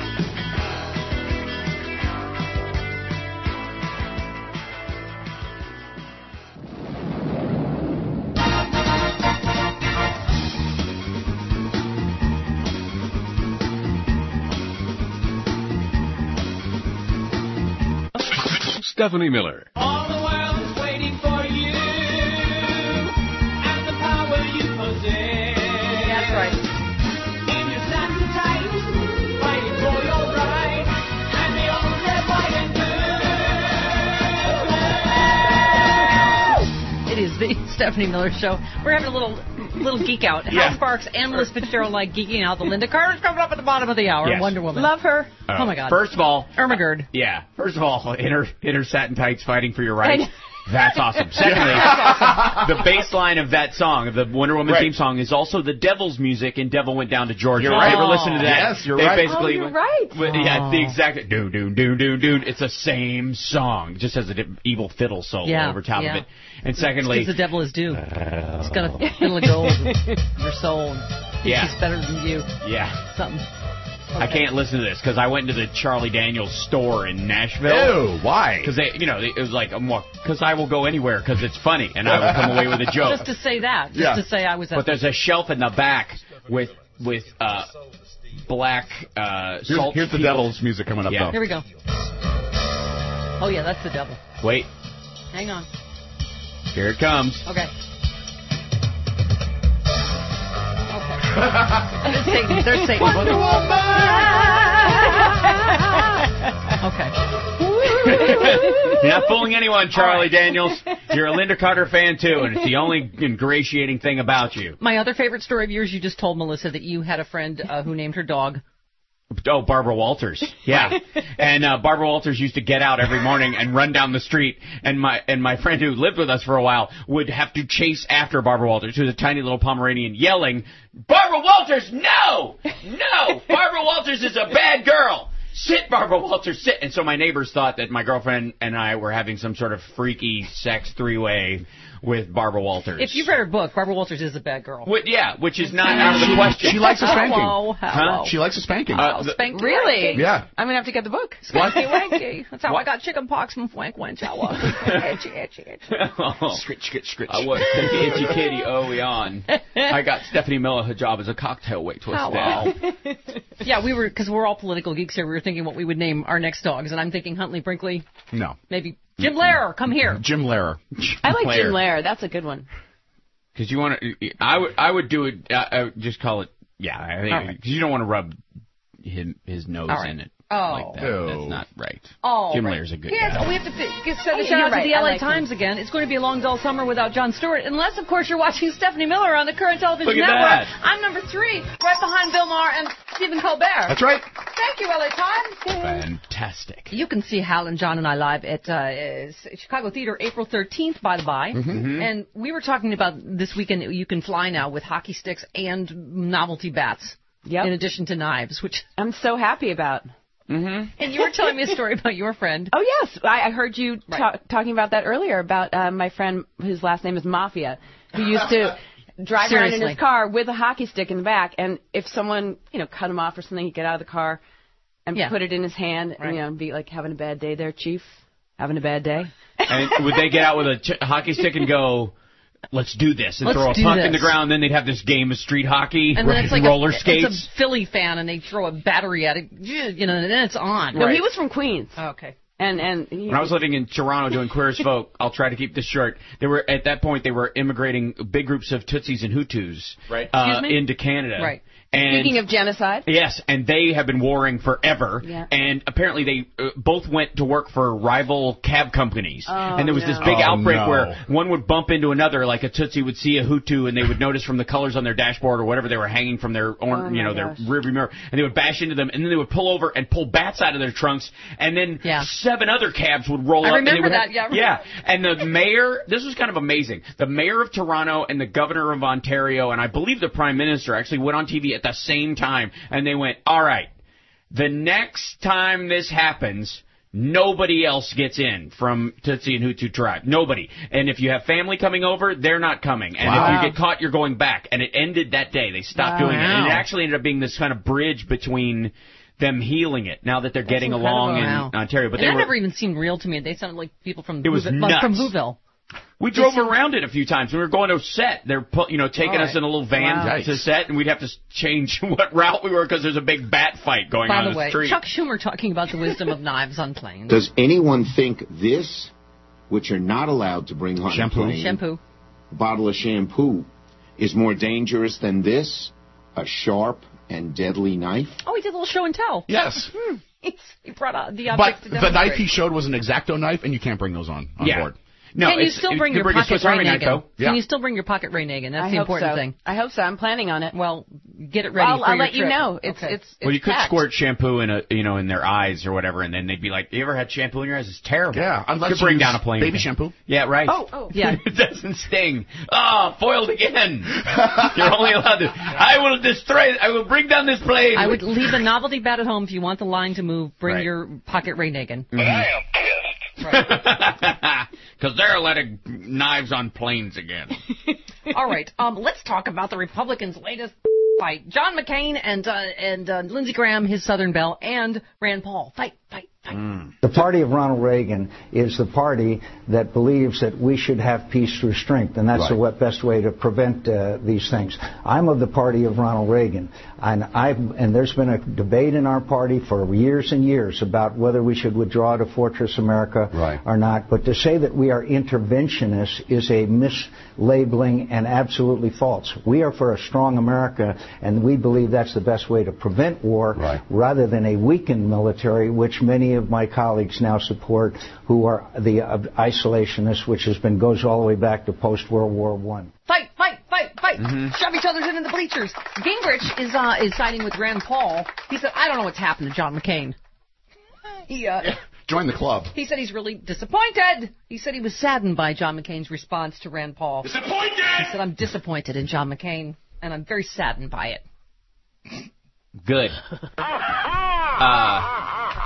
Stephanie Miller. All the world is waiting for you and the power you possess. That's right. In your satin tights, fighting for your right, and the old red, white, and blue. It is the Stephanie Miller Show. We're having a little little geek out. Yeah. Hal Sparks and Liz Fitzgerald like geeking out. The Linda Carter's coming up at the bottom of the hour. Yes. Wonder Woman. Love her. Uh, Oh, my God. First of all, Ermagerd. yeah. First of all, in her in her satin tights, fighting for your rights. That's awesome. Secondly, the bass line of that song, of the Wonder Woman Right. theme song, is also the Devil's music in Devil Went Down to Georgia. You're If right. you ever listen to that? Yes, you're they right. Basically, Oh, you're right. with- yeah, Oh. the exact do do do do do. It's the same song, just has an evil fiddle solo Yeah, over top yeah. of it. And secondly, Because the devil is due. It's got a fiddle of gold in your soul. And thinks Yeah. he's better than you. yeah. Something. I can't listen to this because I went into the Charlie Daniels store in Nashville. Ew, why? Because they, you know, it was like, because I will go anywhere because it's funny and I will come away with a joke. Just to say that. Just Yeah. to say I was at But there's a shelf in the back with with uh, black uh, Here's, salt. here's the people. Devil's music coming up, Yeah. though. Here we go. Oh, yeah, that's the devil. Wait, Hang on. here it comes. Okay. Okay. There's Satan. There's Satan. Wonder Okay. You're not fooling anyone, Charlie Daniels. You're a Linda Carter fan, too, and it's the only ingratiating thing about you. My other favorite story of yours, you just told Melissa that you had a friend uh, who named her dog. Oh, Barbara Walters. Yeah. And uh, Barbara Walters used to get out every morning and run down the street, and my and my friend who lived with us for a while would have to chase after Barbara Walters, who was a tiny little Pomeranian, yelling, "Barbara Walters, no! No! Barbara Walters is a bad girl! sit, Barbara Walters, sit. And so my neighbors thought that my girlfriend and I were having some sort of freaky sex three-way with Barbara Walters. If you've read her book, Barbara Walters is a bad girl. Wh- yeah, which is not out of the She, question. she likes a spanking. Hello, hello. Huh? She likes a spanking. Uh, the- Spanky Really? wanky. Yeah. I'm going to have to get the book. Spanky wanky. That's how What? I got chicken pox from Frank Wenchower. Itchy, itchy, itchy. Scritch, scritch, scritch. I was the itchy kitty early on. I got Stephanie Miller her job as a cocktail waitress Hello. there. Yeah, we were, because we're all political geeks here, we were thinking what we would name our next dogs, and I'm thinking Huntley Brinkley, No. maybe Jim Lehrer, come here. Jim Lehrer. I like Claire. Jim Lehrer. That's a good one. Because you want to, I would, I would do it. Uh, I would just call it. Yeah, I think All right. because you don't want to rub his, his nose All right. in it Oh. like that. Oh. That's not right. Oh, Jim right. Lehrer's a good yes, guy. we have to fi- give, send a Oh, shout you're out right. to the I L A like him. Times again. It's going to be a long, dull summer without Jon Stewart, unless, of course, you're watching Stephanie Miller on the current television Look at network. that. I'm number three, right behind Bill Maher and Stephen Colbert. That's right. Thank you, L A Times. Fantastic. You can see Hal and John and I live at uh, uh, Chicago Theater April thirteenth, by the by. Mm-hmm. And we were talking about this weekend, you can fly now with hockey sticks and novelty bats, Yep. in addition to knives, which... I'm so happy about. Mm-hmm. And you were telling me a story about your friend. Oh, yes. I, I heard you Right. ta- talking about that earlier, about uh, my friend whose last name is Mafia, who used to drive around in Seriously. his car with a hockey stick in the back, and if someone, you know, cut him off or something, he'd get out of the car and Yeah. put it in his hand, Right. and, you know, and be like, having a bad day there, Chief? Having a bad day? And would they get out with a ch- hockey stick and go, let's do this, and Let's throw a do puck in the this. ground, then they'd have this game of street hockey, And then it's like roller a, skates. It's a Philly fan, and they throw a battery at it, you know, and then it's on. No, he was from Queens. Oh, okay. And, and he, When I was living in Toronto doing Queer as Folk, I'll try to keep this short. They were at that point they were immigrating big groups of Tutsis and Hutus Right. uh, Excuse me? into Canada. Right. And Speaking of genocide. yes, and they have been warring forever. Yeah. And apparently they uh, both went to work for rival cab companies. Oh, and there was this no. big Oh, outbreak no. where one would bump into another, like a Tutsi would see a Hutu, and they would notice from the colors on their dashboard or whatever they were hanging from their, or, Oh, you know, my their gosh. rearview mirror, and they would bash into them, and then they would pull over and pull bats out of their trunks, and then Yeah. seven other cabs would roll I up. and they remember would that, have- yeah. Yeah, and the mayor, this was kind of amazing. The mayor of Toronto and the governor of Ontario, and I believe the prime minister actually went on T V at the same time, and they went, all right, the next time this happens, nobody else gets in from Tutsi and Hutu tribe. Nobody. And if you have family coming over, they're not coming. And Wow. if you get caught, you're going back. And it ended that day. They stopped Wow. doing it. And it actually ended up being this kind of bridge between them healing it now that they're getting along in Wow. Ontario. But and they that were, never even seemed real to me. They sounded like people from It was Whoville, like, from nuts. Whoville. We drove around it a few times. We were going to set. They're, pu- you know, taking All us right. in a little van Wow. to set, and we'd have to s- change what route we were because there's a big bat fight going By on the in way, the street. Chuck Schumer talking about the wisdom of knives on planes. Does anyone think this, which are not allowed to bring on Shampoo. a plane, Shampoo. a bottle of shampoo, is more dangerous than this, a sharp and deadly knife? Oh, he did a little show and tell. Yes. Hmm. He's, he brought out the But object to the knife demonstrate. he showed was an X-Acto knife, and you can't bring those on, on Yeah. board. No, Can you it's- still you bring can your bring a pocket Swiss Ray Army knife, Nagin? though. Yeah. Can you still bring your pocket Ray Nagin? That's I the hope important so. thing. I hope so. I'm planning on it. Well, get it ready I'll, for I'll your let you trip. know. It's Okay. it's, it's Well, you could packed. squirt shampoo in a, you know, in their eyes or whatever, and then they'd be like, "You ever had shampoo in your eyes? It's terrible." Yeah, unless you could bring you down a use plane. baby shampoo. Yeah, right. Oh, oh. Yeah. It doesn't sting. Ah, foiled again. You're only allowed to. I will destroy. I will bring down this plane. I would leave a novelty bat at home if you want the line to move. Bring Right. your pocket Ray Nagin. But I am pissed. Because they're letting knives on planes again. All right, um, let's talk about the Republicans' latest fight. John McCain and uh, and uh, Lindsey Graham, his Southern Belle, and Rand Paul. Fight, fight, fight. The party of Ronald Reagan is the party that believes that we should have peace through strength, and that's Right. the we- best way to prevent uh, these things. I'm of the party of Ronald Reagan, and I've and there's been a debate in our party for years and years about whether we should withdraw to Fortress America Right. or not. But to say that we are interventionists is a mislabeling and absolutely false. We are for a strong America, and we believe that's the best way to prevent war, Right. rather than a weakened military, which many of my colleagues now support, who are the uh, isolationists, which has been goes all the way back to post World War One. Fight, fight, fight, fight. Mm-hmm. Shove each other's into the bleachers. Gingrich is uh, is siding with Rand Paul. He said, I don't know what's happened to John McCain. He uh, Join the club. he said he's really disappointed. He said he was saddened by John McCain's response to Rand Paul. Disappointed! He said, I'm disappointed in John McCain, and I'm very saddened by it. Good. Uh,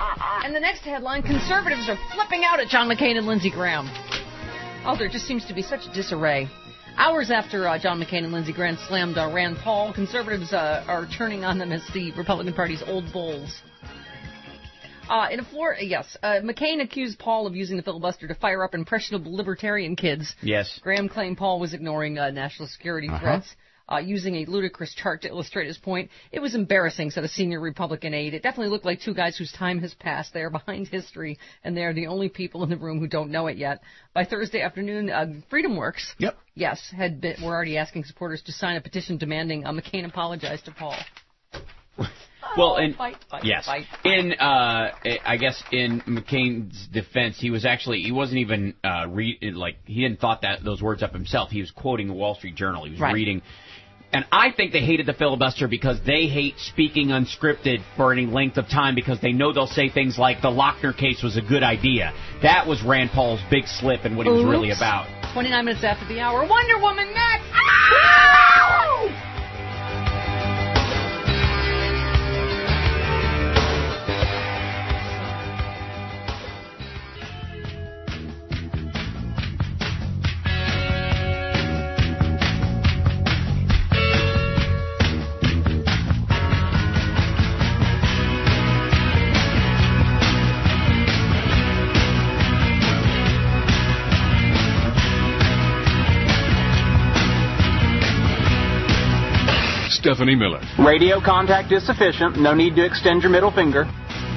And the next headline, conservatives are flipping out at John McCain and Lindsey Graham. Oh, there just seems to be such disarray. Hours after uh, John McCain and Lindsey Graham slammed uh, Rand Paul, conservatives uh, are turning on them as the Republican Party's old bulls. Uh, in a Florida, yes, uh, McCain accused Paul of using the filibuster to fire up impressionable libertarian kids. Yes. Graham claimed Paul was ignoring uh, national security Uh-huh. threats. Uh, using a ludicrous chart to illustrate his point. It was embarrassing, said a senior Republican aide. It definitely looked like two guys whose time has passed. They are behind history, and they're the only people in the room who don't know it yet. By Thursday afternoon, uh, FreedomWorks, yep. yes, had been, were already asking supporters to sign a petition demanding uh, McCain apologize to Paul. Well, in, fight, fight, yes, fight. in uh, I guess in McCain's defense, he was actually he wasn't even uh, read like he didn't thought that those words up himself. He was quoting the Wall Street Journal. He was Right. reading, and I think they hated the filibuster because they hate speaking unscripted for any length of time because they know they'll say things like the Lochner case was a good idea. That was Rand Paul's big slip and what he was really Oops. about. twenty-nine minutes after the hour, Wonder Woman next. Ow! Stephanie Miller. Radio contact is sufficient. No need to extend your middle finger.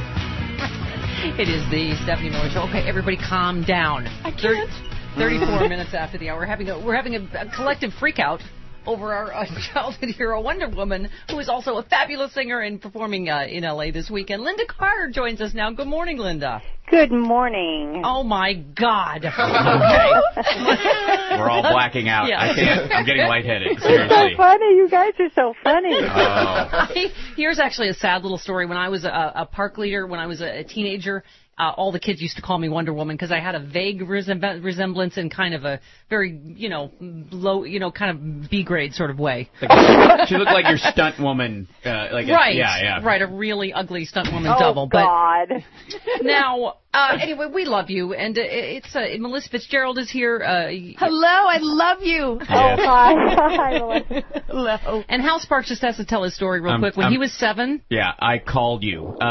It is the Stephanie Miller Show. Okay, everybody calm down. I can't. thirty-four minutes after the hour. We're having a, we're having a, a collective freakout over our uh, childhood hero, Wonder Woman, who is also a fabulous singer and performing uh, in L A this weekend. Linda Carter joins us now. Good morning, Linda. Good morning. Oh, my God. We're all blacking out. Yeah. I can't. I'm getting lightheaded. It's so Seriously. funny. You guys are so funny. Oh. I, here's actually a sad little story. When I was a, a park leader, when I was a, a teenager, uh, all the kids used to call me Wonder Woman because I had a vague resem- resemblance in kind of a very, you know, low, you know, kind of B-grade sort of way. Like, she looked like your stunt woman. Uh, like right. A, yeah, yeah. Right, a really ugly stunt woman Oh, double. God. But now, uh, anyway, we love you, and uh, it's uh, Melissa Fitzgerald is here. Uh, Hello, I love you. Yes. Oh, hi. Hi, Melissa. Hello. And Hal Sparks just has to tell his story real Um, quick. When um, he was seven, Yeah, I called you. Uh,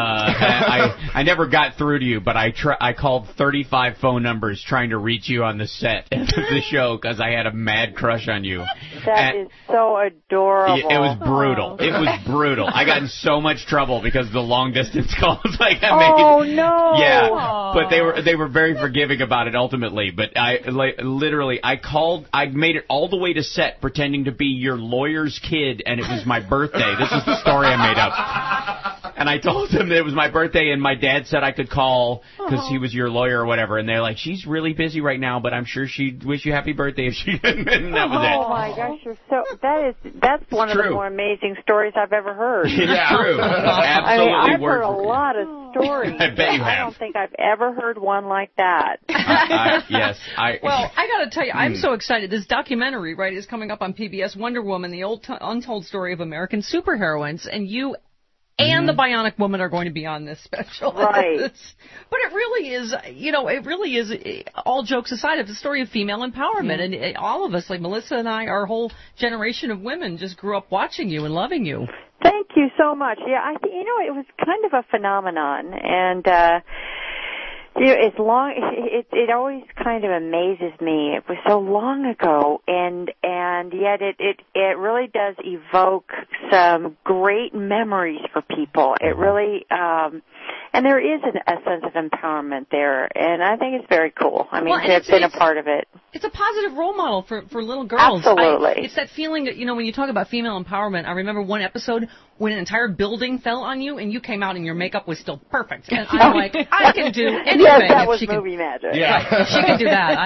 I, I I never got through to you, but I tr- I called thirty-five phone numbers trying to reach you on the set of the show because I had a mad crush on you. That And is so adorable. it, it was brutal. It was brutal. I got in so much trouble because of the long distance calls. Like I made. Oh, no. Yeah, Aw. but they were they were very forgiving about it ultimately. But I like literally I called. I made it all the way to set pretending to be your lawyer's kid, and it was my birthday. This is the story I made up. And I told them that it was my birthday, and my dad said I could call because he was your lawyer or whatever. And they're like, she's really busy right now, but I'm sure she'd wish you happy birthday if she didn't. And that was Oh it. my gosh, you're so that is that's one of the true. more amazing stories I've ever heard. It's true. I mean, Absolutely I've word heard a for word. lot of stories. I bet you I have. don't think I've ever heard one like that. I, I, yes, I. well, I got to tell you, I'm Hmm. so excited. This documentary, right, is coming up on P B S. Wonder Woman: The Old T- Untold Story of American Superheroines, and you. And the Bionic Woman are going to be on this special. Right. But it really is, you know, it really is, all jokes aside, it's a story of female empowerment. And it, all of us, like Melissa and I, our whole generation of women just grew up watching you and loving you. Thank you so much. Yeah, I think you know it was kind of a phenomenon, and uh, you know, as long it it always kind of amazes me. It was so long ago, and and yet it it it really does evoke some great memories for people. It really. Um, And there is an, a sense of empowerment there, and I think it's very cool. I mean, Well, and to have it's- been a it's- part of it. It's a positive role model for, for little girls. Absolutely. I, it's that feeling that, you know, when you talk about female empowerment, I remember one episode when an entire building fell on you and you came out and your makeup was still perfect. And I'm like, I can do anything. Yes, that if was she movie can, magic. Yeah. Right, she can do that.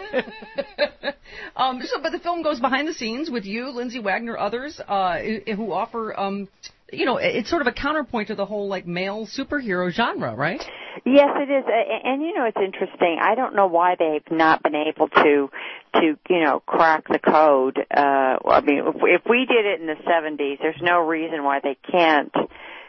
I, um, so, but the film goes behind the scenes with you, Lindsay Wagner, others uh, who offer, um, you know, it's sort of a counterpoint to the whole, like, male superhero genre, right? Yes, it is, A- and you know it's interesting. I don't know why they've not been able to, to you know, crack the code. Uh, I mean, if, if we did it in the seventies, there's no reason why they can't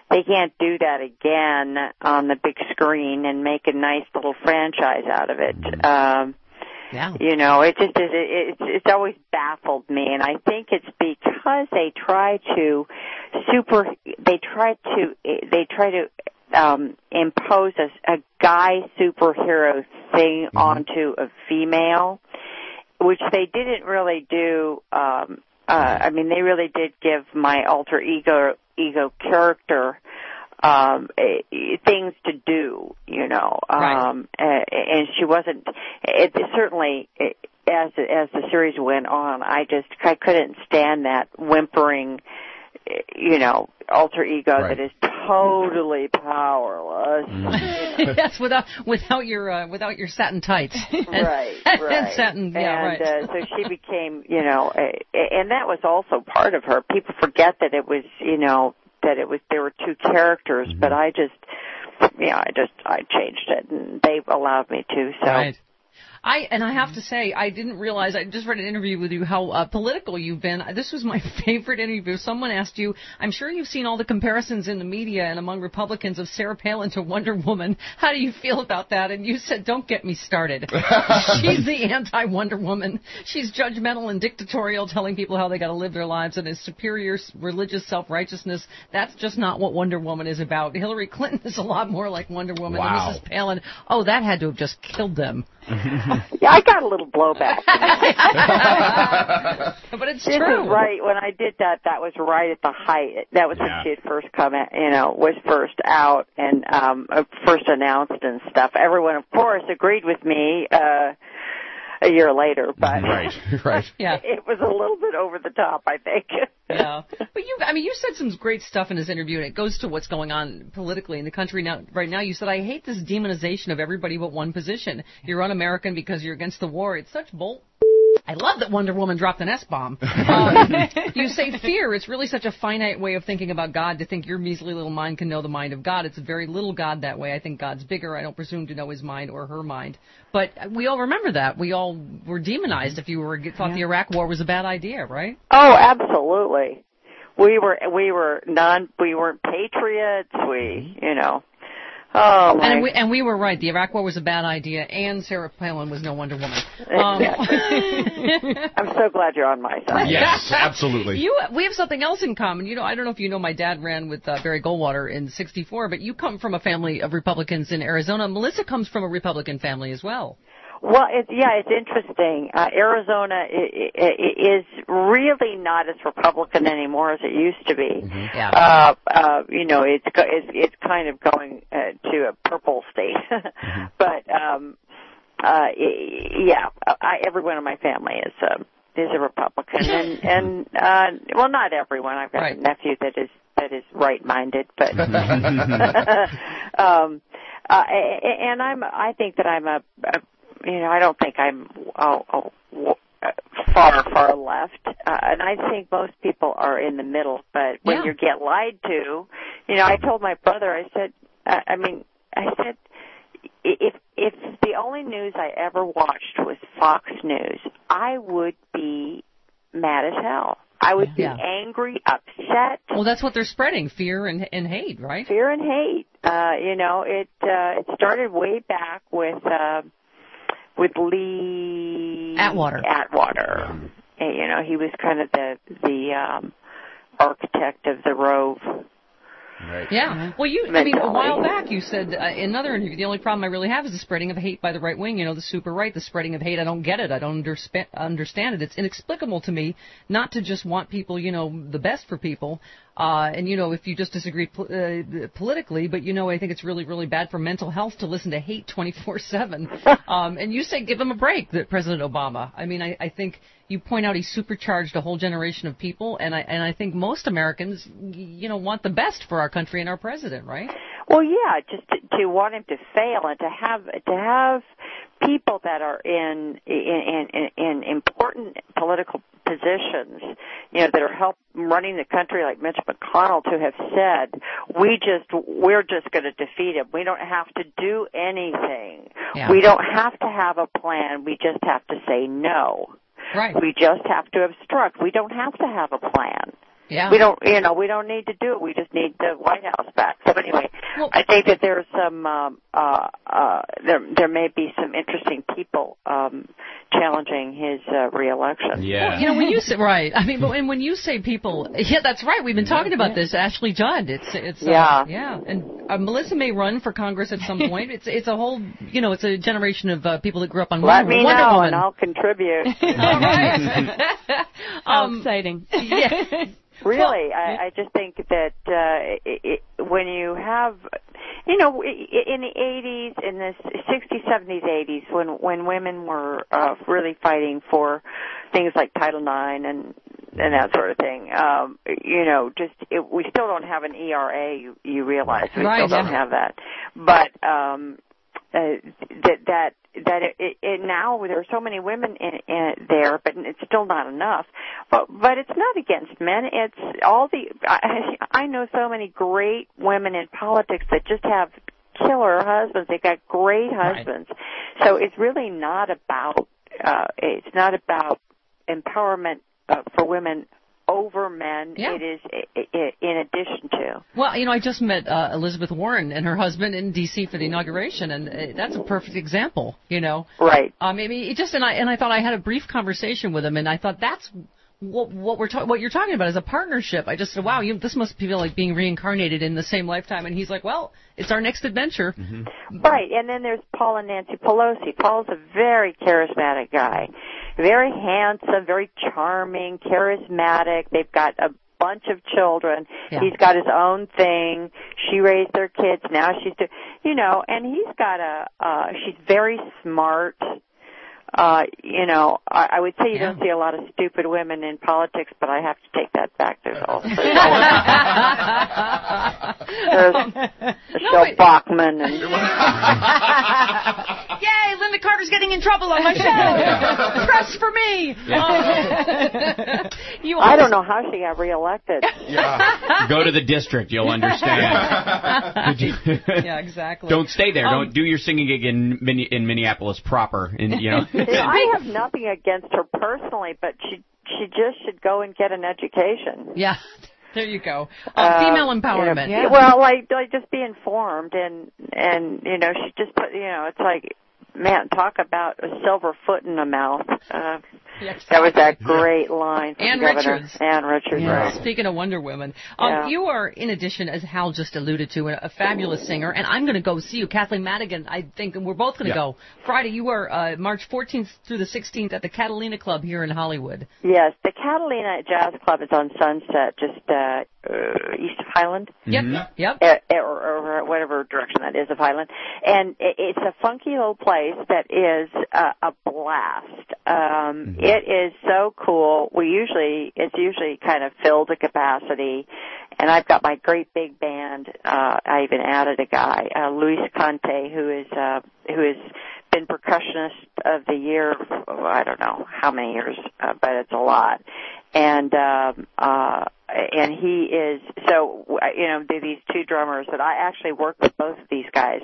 they can't do that again on the big screen and make a nice little franchise out of it. Um, yeah. You know, it just it, it, it's it's always baffled me, and I think it's because they try to super they try to they try to um, impose a, a guy superhero thing mm-hmm. onto a female, which they didn't really do. Um, uh, I mean, they really did give my alter ego ego character um things to do, you know, um right. and she wasn't it certainly it, as as the series went on, I just I couldn't stand that whimpering, you know, alter ego right. that is totally powerless. Mm. Yes, without without your uh, without your satin tights. And, right, right. And satin, yeah, and, right. uh, so she became, you know, a, and that was also part of her. People forget that it was, you know, that it was there were two characters, mm-hmm. but I just, you know, I just I changed it, and they allowed me to. So. Right. I and I have to say, I didn't realize. I just read an interview with you how uh, political you've been. This was my favorite interview. Someone asked you, "I'm sure you've seen all the comparisons in the media and among Republicans of Sarah Palin to Wonder Woman. How do you feel about that?" And you said, "Don't get me started. She's the anti-Wonder Woman. She's judgmental and dictatorial, telling people how they got to live their lives, and is superior religious self-righteousness. That's just not what Wonder Woman is about. Hillary Clinton is a lot more like Wonder Woman wow. than Missus Palin." Oh, that had to have just killed them. Yeah, I got a little blowback. But it's this true. Is right. When I did that, that was right at the height. That was yeah. when she had first come, at, you know, was first out and um first announced and stuff. Everyone, of course, agreed with me uh a year later, but right, right. Yeah. It was a little bit over the top, I think. Yeah, but you, I mean, you said some great stuff in this interview, and it goes to what's going on politically in the country now. Right now, you said, "I hate this demonization of everybody but one position. You're un-American because you're against the war. It's such bull." I love that Wonder Woman dropped an S-bomb. Um, you say fear. It's really such a finite way of thinking about God to think your measly little mind can know the mind of God. It's a very little God that way. I think God's bigger. I don't presume to know his mind or her mind. But we all remember that. We all were demonized if you were thought yeah. the Iraq War was a bad idea, right? Oh, absolutely. We were we were non we weren't patriots. We you know. Oh, my. And we, and we were right. The Iraq War was a bad idea, and Sarah Palin was no Wonder Woman. Um, exactly. I'm so glad you're on my side. Yes, absolutely. You, we have something else in common. You know, I don't know if you know, my dad ran with uh, Barry Goldwater in sixty-four, but you come from a family of Republicans in Arizona. Melissa comes from a Republican family as well. Well, it's, yeah, it's interesting. Uh, Arizona is really not as Republican anymore as it used to be. Mm-hmm. Yeah. Uh, uh, you know, it's it's it's kind of going uh, to a purple state. mm-hmm. But um, uh, yeah, I, everyone in my family is uh, is a Republican, and and uh, well, not everyone. I've got right. a nephew that is that is right-minded, but um, uh, and I'm I think that I'm a, a You know, I don't think I'm oh, oh, far, far left, uh, and I think most people are in the middle. But when yeah. you get lied to, you know, I told my brother, I said, uh, I mean, I said, if if the only news I ever watched was Fox News, I would be mad as hell. I would yeah. be angry, upset. Well, that's what they're spreading, fear and, and hate, right? Fear and hate. Uh, you know, it uh, it started way back with. Uh, With Lee Atwater. Atwater, and, you know, he was kind of the the um, architect of the Rove. Right. Yeah. Well, you, I mean, a while back you said uh, in another interview, the only problem I really have is the spreading of hate by the right wing, you know, the super right, the spreading of hate. I don't get it. I don't underspe- understand it. It's inexplicable to me not to just want people, you know, the best for people. Uh, and, you know, if you just disagree pol- uh, politically, but, you know, I think it's really, really bad for mental health to listen to hate twenty-four seven. Um, and you say give him a break, that President Obama. I mean, I, I think you point out he supercharged a whole generation of people, and I and I think most Americans, you know, want the best for our country and our president, right? Well, yeah, just to, to want him to fail and to have to have people that are in in in, in important political positions, you know, that are help running the country, like Mitch McConnell, to have said, we just we're just going to defeat him. We don't have to do anything. Yeah. We don't have to have a plan. We just have to say no. Right. We just have to obstruct. We don't have to have a plan. Yeah. We don't, you know, we don't need to do it. We just need the White House back. So anyway, well, I think that there's some, um, uh, uh, there, there may be some interesting people, um, challenging his, uh, reelection. Yeah. Well, you know, when you say, right, I mean, but when, when you say people, yeah, that's right. We've been talking about yeah. this. Ashley Judd. It's, it's, uh, yeah. Yeah. And uh, Melissa may run for Congress at some point. It's, it's a whole, you know, it's a generation of uh, people that grew up on Let Wonder, me Wonder know Woman. and I'll contribute. All right. um, exciting. Yeah. Really, I, I just think that uh, it, it, when you have, you know, in the eighties, in the sixties, seventies, eighties, when when women were uh, really fighting for things like Title nine and and that sort of thing, um, you know, just it, we still don't have an E R A. You, you realize we right, still don't yeah. have that, but um, uh, that that. that it, it, it now there are so many women in, in there, but it's still not enough. But but it's not against men. It's all the I, I know so many great women in politics that just have killer husbands. They got great husbands. Right. So it's really not about uh, it's not about empowerment uh, for women over men. Yeah. It is it, it, in addition to. Well, you know, I just met uh, Elizabeth Warren and her husband in D C for the inauguration, and uh, that's a perfect example. You know, right? Um, I mean, it just and I and I thought I had a brief conversation with him, and I thought that's what what we're ta- what you're talking about is a partnership. I just said, wow, you, this must feel like being reincarnated in the same lifetime. And he's like, well, it's our next adventure. Mm-hmm. Right, and then there's Paul and Nancy Pelosi. Paul's a very charismatic guy, very handsome, very charming, charismatic. They've got a bunch of children. Yeah. He's got his own thing. She raised their kids. Now she's, do- you know, and he's got a. Uh, she's very smart. Uh, you know, I, I would say you yeah. don't see a lot of stupid women in politics, but I have to take that back. There's also there's Michelle no, Bachmann and yay, Linda Carter's getting in trouble on my show. Press for me. Yeah. you I don't know how she got reelected. Yeah. Go to the district, you'll understand. Yeah, exactly. Don't stay there. Um, don't do your singing gig in in Minneapolis proper. In, you know. I have nothing against her personally, but she she just should go and get an education. Yeah, there you go. Uh, uh, female empowerment. You know, yeah. Well, like like just be informed, and and you know she just put you know it's like man talk about a silver foot in the mouth. Uh, yes. That was that great line from Ann Governor Richards. Ann Richards. Yeah. Right. Speaking of Wonder Women, um, yeah. you are, in addition, as Hal just alluded to, a, a fabulous singer, and I'm going to go see you, Kathleen Madigan. I think, and we're both going to yeah. go Friday. You are uh, March fourteenth through the sixteenth at the Catalina Club here in Hollywood. Yes, the Catalina Jazz Club is on Sunset, just uh, uh, east of Highland. Yep, mm-hmm. yep. Uh, or, or whatever direction that is of Highland, and it, it's a funky little place that is uh, a blast. Um, mm-hmm. It is so cool. We usually, it's usually kind of filled to capacity, and I've got my great big band. Uh, I even added a guy, uh, Luis Conte, who is, uh, who has been percussionist of the year, for, I don't know how many years, uh, but it's a lot. And, um, uh, and he is, so, you know, these two drummers that I actually worked with both of these guys,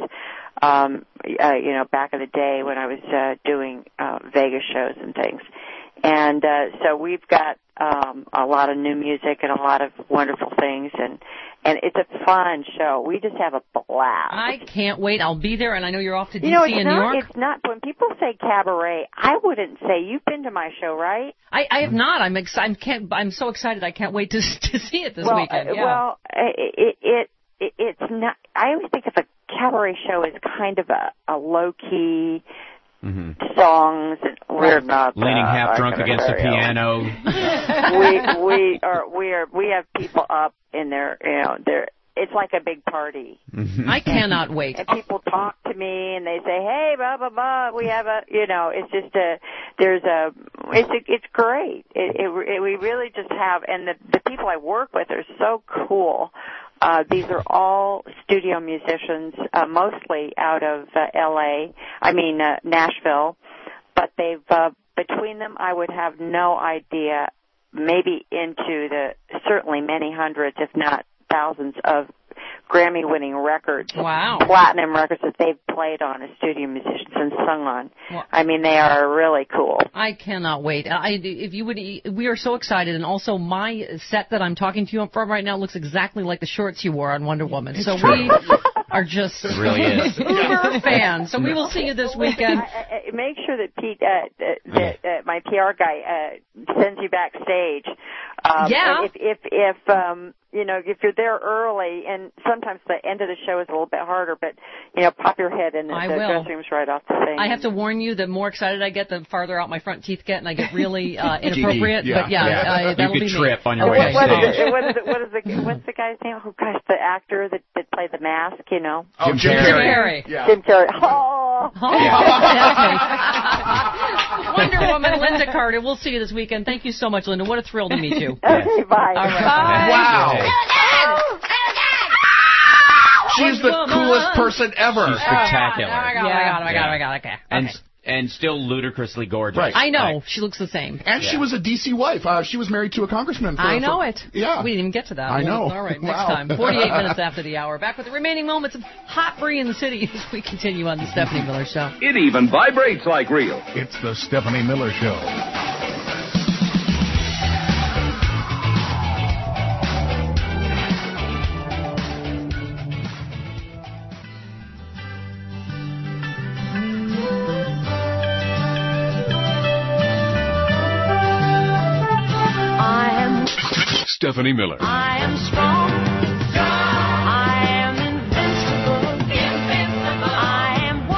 um, uh, you know, back in the day when I was, uh, doing, uh, Vegas shows and things. And, uh, so we've got, um, a lot of new music and a lot of wonderful things, and, and it's a fun show. We just have a blast. I can't wait. I'll be there, and I know you're off to D C you know, in not, New York. It's not, when people say cabaret, I wouldn't say, you've been to my show, right? I, I have not. I'm ex- I'm, can't, I'm so excited. I can't wait to to see it this well, weekend. Yeah. Well, it, it, it, it's not, I always think of a cabaret show as kind of a, a low-key, mm-hmm. songs. And we're right. not leaning uh, half drunk against the piano. we we are we are we have people up in their you know their. It's like a big party. I cannot wait. And people talk to me and they say, "Hey, blah blah blah. We have a you know. It's just a there's a it's a, it's great. It, it, it we really just have and the the people I work with are so cool. Uh, these are all studio musicians, uh, mostly out of uh, L A. I mean uh, Nashville, but they've uh, between them, I would have no idea. Maybe into the certainly many hundreds, if not thousands, of Grammy-winning records. Wow. Platinum records that they've played on as studio musicians and sung on. Well, I mean, they are really cool. I cannot wait. I, if you would, we are so excited, and also my set that I'm talking to you from right now looks exactly like the shorts you wore on Wonder Woman. So we are just it really is. uber fans. So we will see you this weekend. I, I, make sure that Pete, uh, that uh, my P R guy, uh, sends you backstage. Um, Yeah. If if if um, you know, if you're there early, and sometimes the end of the show is a little bit harder, but you know, pop your head in the, I the will. dressing rooms right off the thing. I have to warn you, the more excited I get, the farther out my front teeth get, and I get really uh, inappropriate. Yeah. But yeah, Yeah. I, that'll You be could me. trip on your Oh, way what, what, backstage. is it, what is it? What is the what's the guy's name? Oh gosh, the actor that, that played the mask. You know, Oh, Jim Jim Carrey. Carrey. Carrey. Yeah. Jim Carrey. Oh. Oh, okay. Wonder Woman, Linda Carter. We'll see you this weekend. Thank you so much, Linda. What a thrill to meet you. Okay, bye. All right. Wow. She's the Woman. coolest person ever. She's spectacular. Oh my god, oh my god, oh my god, oh my god, okay. And okay. and still ludicrously gorgeous. Right. I know. Like, She looks the same. And she Yeah. was a D C wife. Uh, she was married to a congressman. For, I know for, it. Yeah. We didn't even get to that. I know. All right, next Wow. time. forty-eight minutes after the hour. Back with the remaining moments of Hot Brie in the City as we continue on the Stephanie Miller Show. It even vibrates like real. It's the Stephanie Miller Show. I am, Stephanie Miller. I am strong. I am invincible. Invincible. I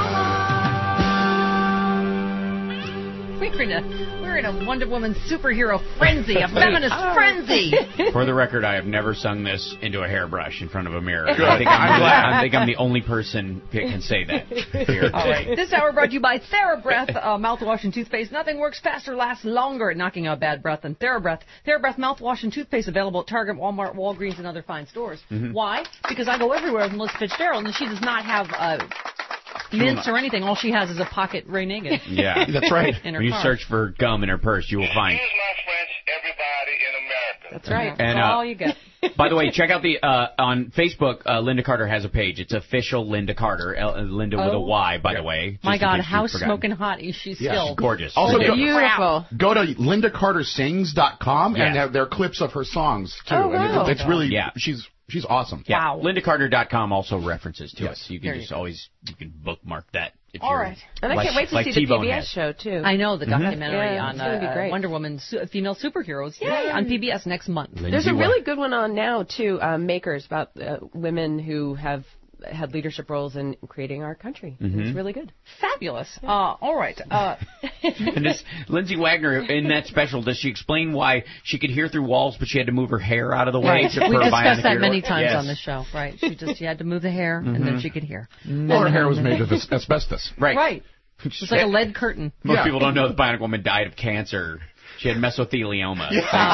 am woman. We're in a, we're in a Wonder Woman superhero frenzy, a feminist frenzy. For the record, I have never sung this into a hairbrush in front of a mirror. Good. I think I'm, I'm glad. I think I'm the only person that can say that here All right. today. This hour brought to you by TheraBreath uh, mouthwash and toothpaste. Nothing works faster, lasts longer at knocking out bad breath than TheraBreath. TheraBreath mouthwash and toothpaste available at Target, Walmart, Walgreens, and other fine stores. Mm-hmm. Why? Because I go everywhere with Melissa Fitzgerald, and she does not have uh, mints or anything. All she has is a pocket Ray Nagin. Yeah, That's right. In her When you car. search for gum in her purse, you will find. Excuse my French, everybody in America. That's right. And, That's uh, all you get. By the way, check out the uh, on Facebook. Uh, Linda Carter has a page. It's official Linda Carter. L- uh, Linda with a Oh. Y, by the way. just My in God, case how you've forgotten. smoking hot is she Yeah, still? she's Gorgeous. Also, Linda. go, Beautiful. go to linda carter sings dot com and Yeah. have their clips of her songs too. Oh, And it- wow. it's really Yeah. she's she's awesome. Yeah, Wow. linda carter dot com also references to Yes. us. You can There you just go. always you can bookmark that. If All you're, right. And I like, can't wait to like see the T-Bone P B S has. show, too. I know, the documentary Yeah, on it's gonna be uh, great. Wonder Woman, su- female superheroes. Yay, on P B S next month. There's a really good one on now, too, uh, Makers, about uh, women who have had leadership roles in creating our country. Mhm. It's really good. Fabulous. Uh, all right. Uh, And this Lindsay Wagner in that special, does she explain why she could hear through walls, but she had to move her hair out of the way? right. to, We for a discussed bionic that ear? many times Yes. on the show. Right. She just she had to move the hair, and then she could hear. Well, her hair was made of as- asbestos. Right. Right. It's like a lead curtain. Most Yeah. people don't know the Bionic Woman died of cancer. She had mesothelioma.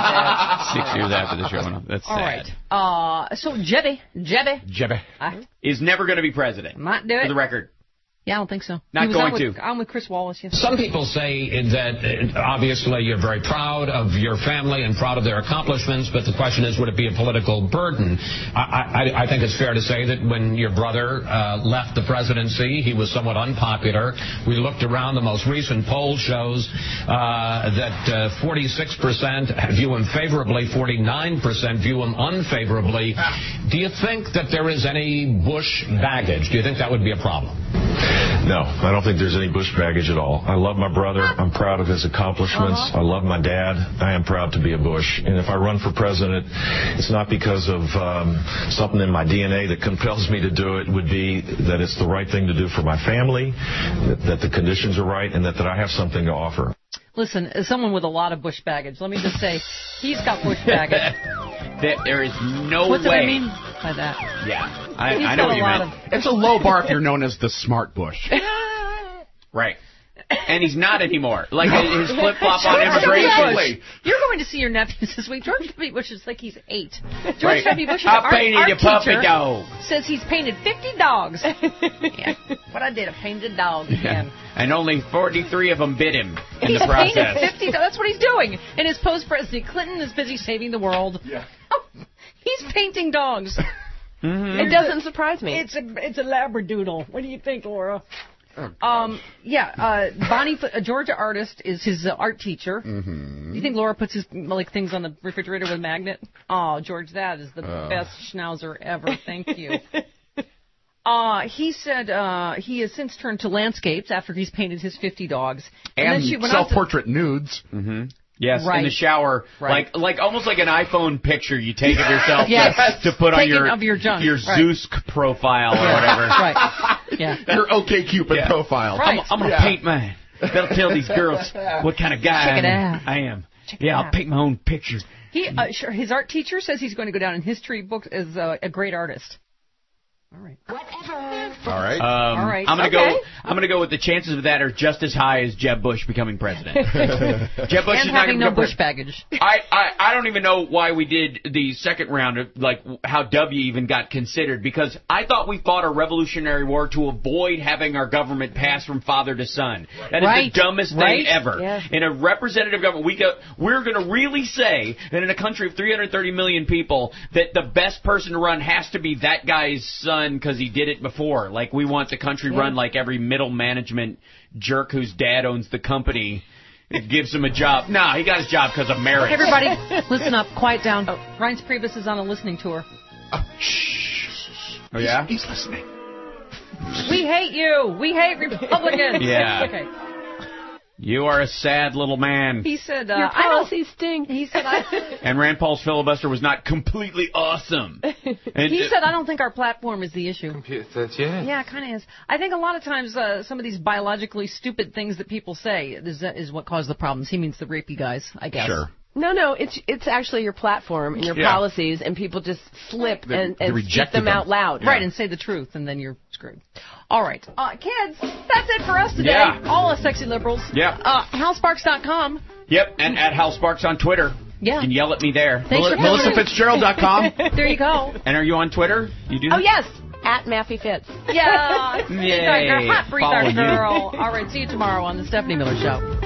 Six years after the show went on. That's All sad. right. Uh, so Jebby, Jebby, Jebbe. I Is never going to be president. might do For it. the record. Yeah, I don't think so. Not He was going on with, to. I'm with Chris Wallace. Yes. Some people say that uh, obviously you're very proud of your family and proud of their accomplishments, but the question is, would it be a political burden? I, I, I think it's fair to say that when your brother uh, left the presidency, he was somewhat unpopular. We looked around. The most recent poll shows uh, that uh, forty-six percent view him favorably, forty-nine percent view him unfavorably. Do you think that there is any Bush baggage? Do you think that would be a problem? No, I don't think there's any Bush baggage at all. I love my brother. I'm proud of his accomplishments. Uh-huh. I love my dad. I am proud to be a Bush. And if I run for president, it's not because of um, something in my D N A that compels me to do it. It would be that it's the right thing to do for my family, that, that the conditions are right, and that, that I have something to offer. Listen, as someone with a lot of Bush baggage, let me just say, he's got Bush baggage. There, there is no What's way. what I mean by that? Yeah, I, He's I know got what a you lot meant. of- It's a low bar if you're known as the smart Bush. Right. And he's not anymore. Like his flip flop on George immigration. W. Bush. You're going to see your nephews this week. George W. Bush is like he's eight. George Right. W. Bush, I our, painted our a puppy teacher, dog. says he's painted fifty dogs. Yeah. What I did, I painted a dog again. And only forty-three of them bit him in He's the painted process. fifty. That's what he's doing. And his post-president Clinton is busy saving the world. Yeah. He's painting dogs. Mm-hmm. It doesn't surprise me. It's a it's a labradoodle. What do you think, Laura? Oh, um, yeah, uh, Bonnie, a Georgia artist, is his uh, art teacher. Mm-hmm. Do you think Laura puts his like things on the refrigerator with a magnet? Oh, George, that is the Oh. best schnauzer ever. Thank you. Uh, he said uh, he has since turned to landscapes after he's painted his fifty dogs. And, then she went out to- self-portrait nudes. Mm-hmm. Yes, Right. in the shower, Right. like like almost like an iPhone picture you take of yourself Yes. to, to put on Taking your of your junk, your right. Zeus profile or whatever. Right. Yeah. Your OkCupid Yeah. profile. Right. I'm, I'm gonna Yeah. paint mine. That'll tell these girls what kind of guy Check it I out. am. I am. Check it yeah, I'll out. paint my own picture. He, uh, sure, his art teacher says he's going to go down in history books as uh, a great artist. All right. All right. Um, All right. I'm gonna Okay. go. I'm gonna go with the chances of that are just as high as Jeb Bush becoming president. Jeb Bush And is not having gonna no become Bush baggage. I, I, I don't even know why we did the second round of, like, how W even got considered, because I thought we fought a revolutionary war to avoid having our government pass from father to son. That is Right. the dumbest Right. thing ever. Yeah. In a representative government, we go, we're going to really say that in a country of three hundred thirty million people, that the best person to run has to be that guy's son because he did it before. Like, we want the country Yeah. run like every middle management jerk whose dad owns the company. It gives him a job. No, he got his job because of merit. Everybody, listen up. Quiet down. Reince Priebus is on a listening tour. Oh, yeah? He's listening. We hate you. We hate Republicans. Yeah. Okay. You are a sad little man. He said, uh, Your I don't. policies stink. He said, I. And Rand Paul's filibuster was not completely awesome. And, He said, I don't think our platform is the issue. yeah. Yeah, it kind of is. I think a lot of times uh, some of these biologically stupid things that people say is, is what cause the problems. He means the rapey guys, I guess. Sure. No, no, it's it's actually your platform and your Yeah. policies, and people just slip They- and, they and rejected speak them them. out loud. Right, and say the truth, and then you're screwed. All right. Uh, kids, that's it for us today. Yeah. All us sexy liberals. Yeah. Uh, Hal Sparks dot com. Yep, and at Hal Sparks on Twitter. Yeah. You can yell at me there. Thanks for Melissa coming. Fitzgerald dot com. There you go. And are you on Twitter? You do Oh that? yes, at Maffey Fitz. Yeah. Yay. Hot breather Following you. girl. All right, see you tomorrow on the Stephanie Miller Show.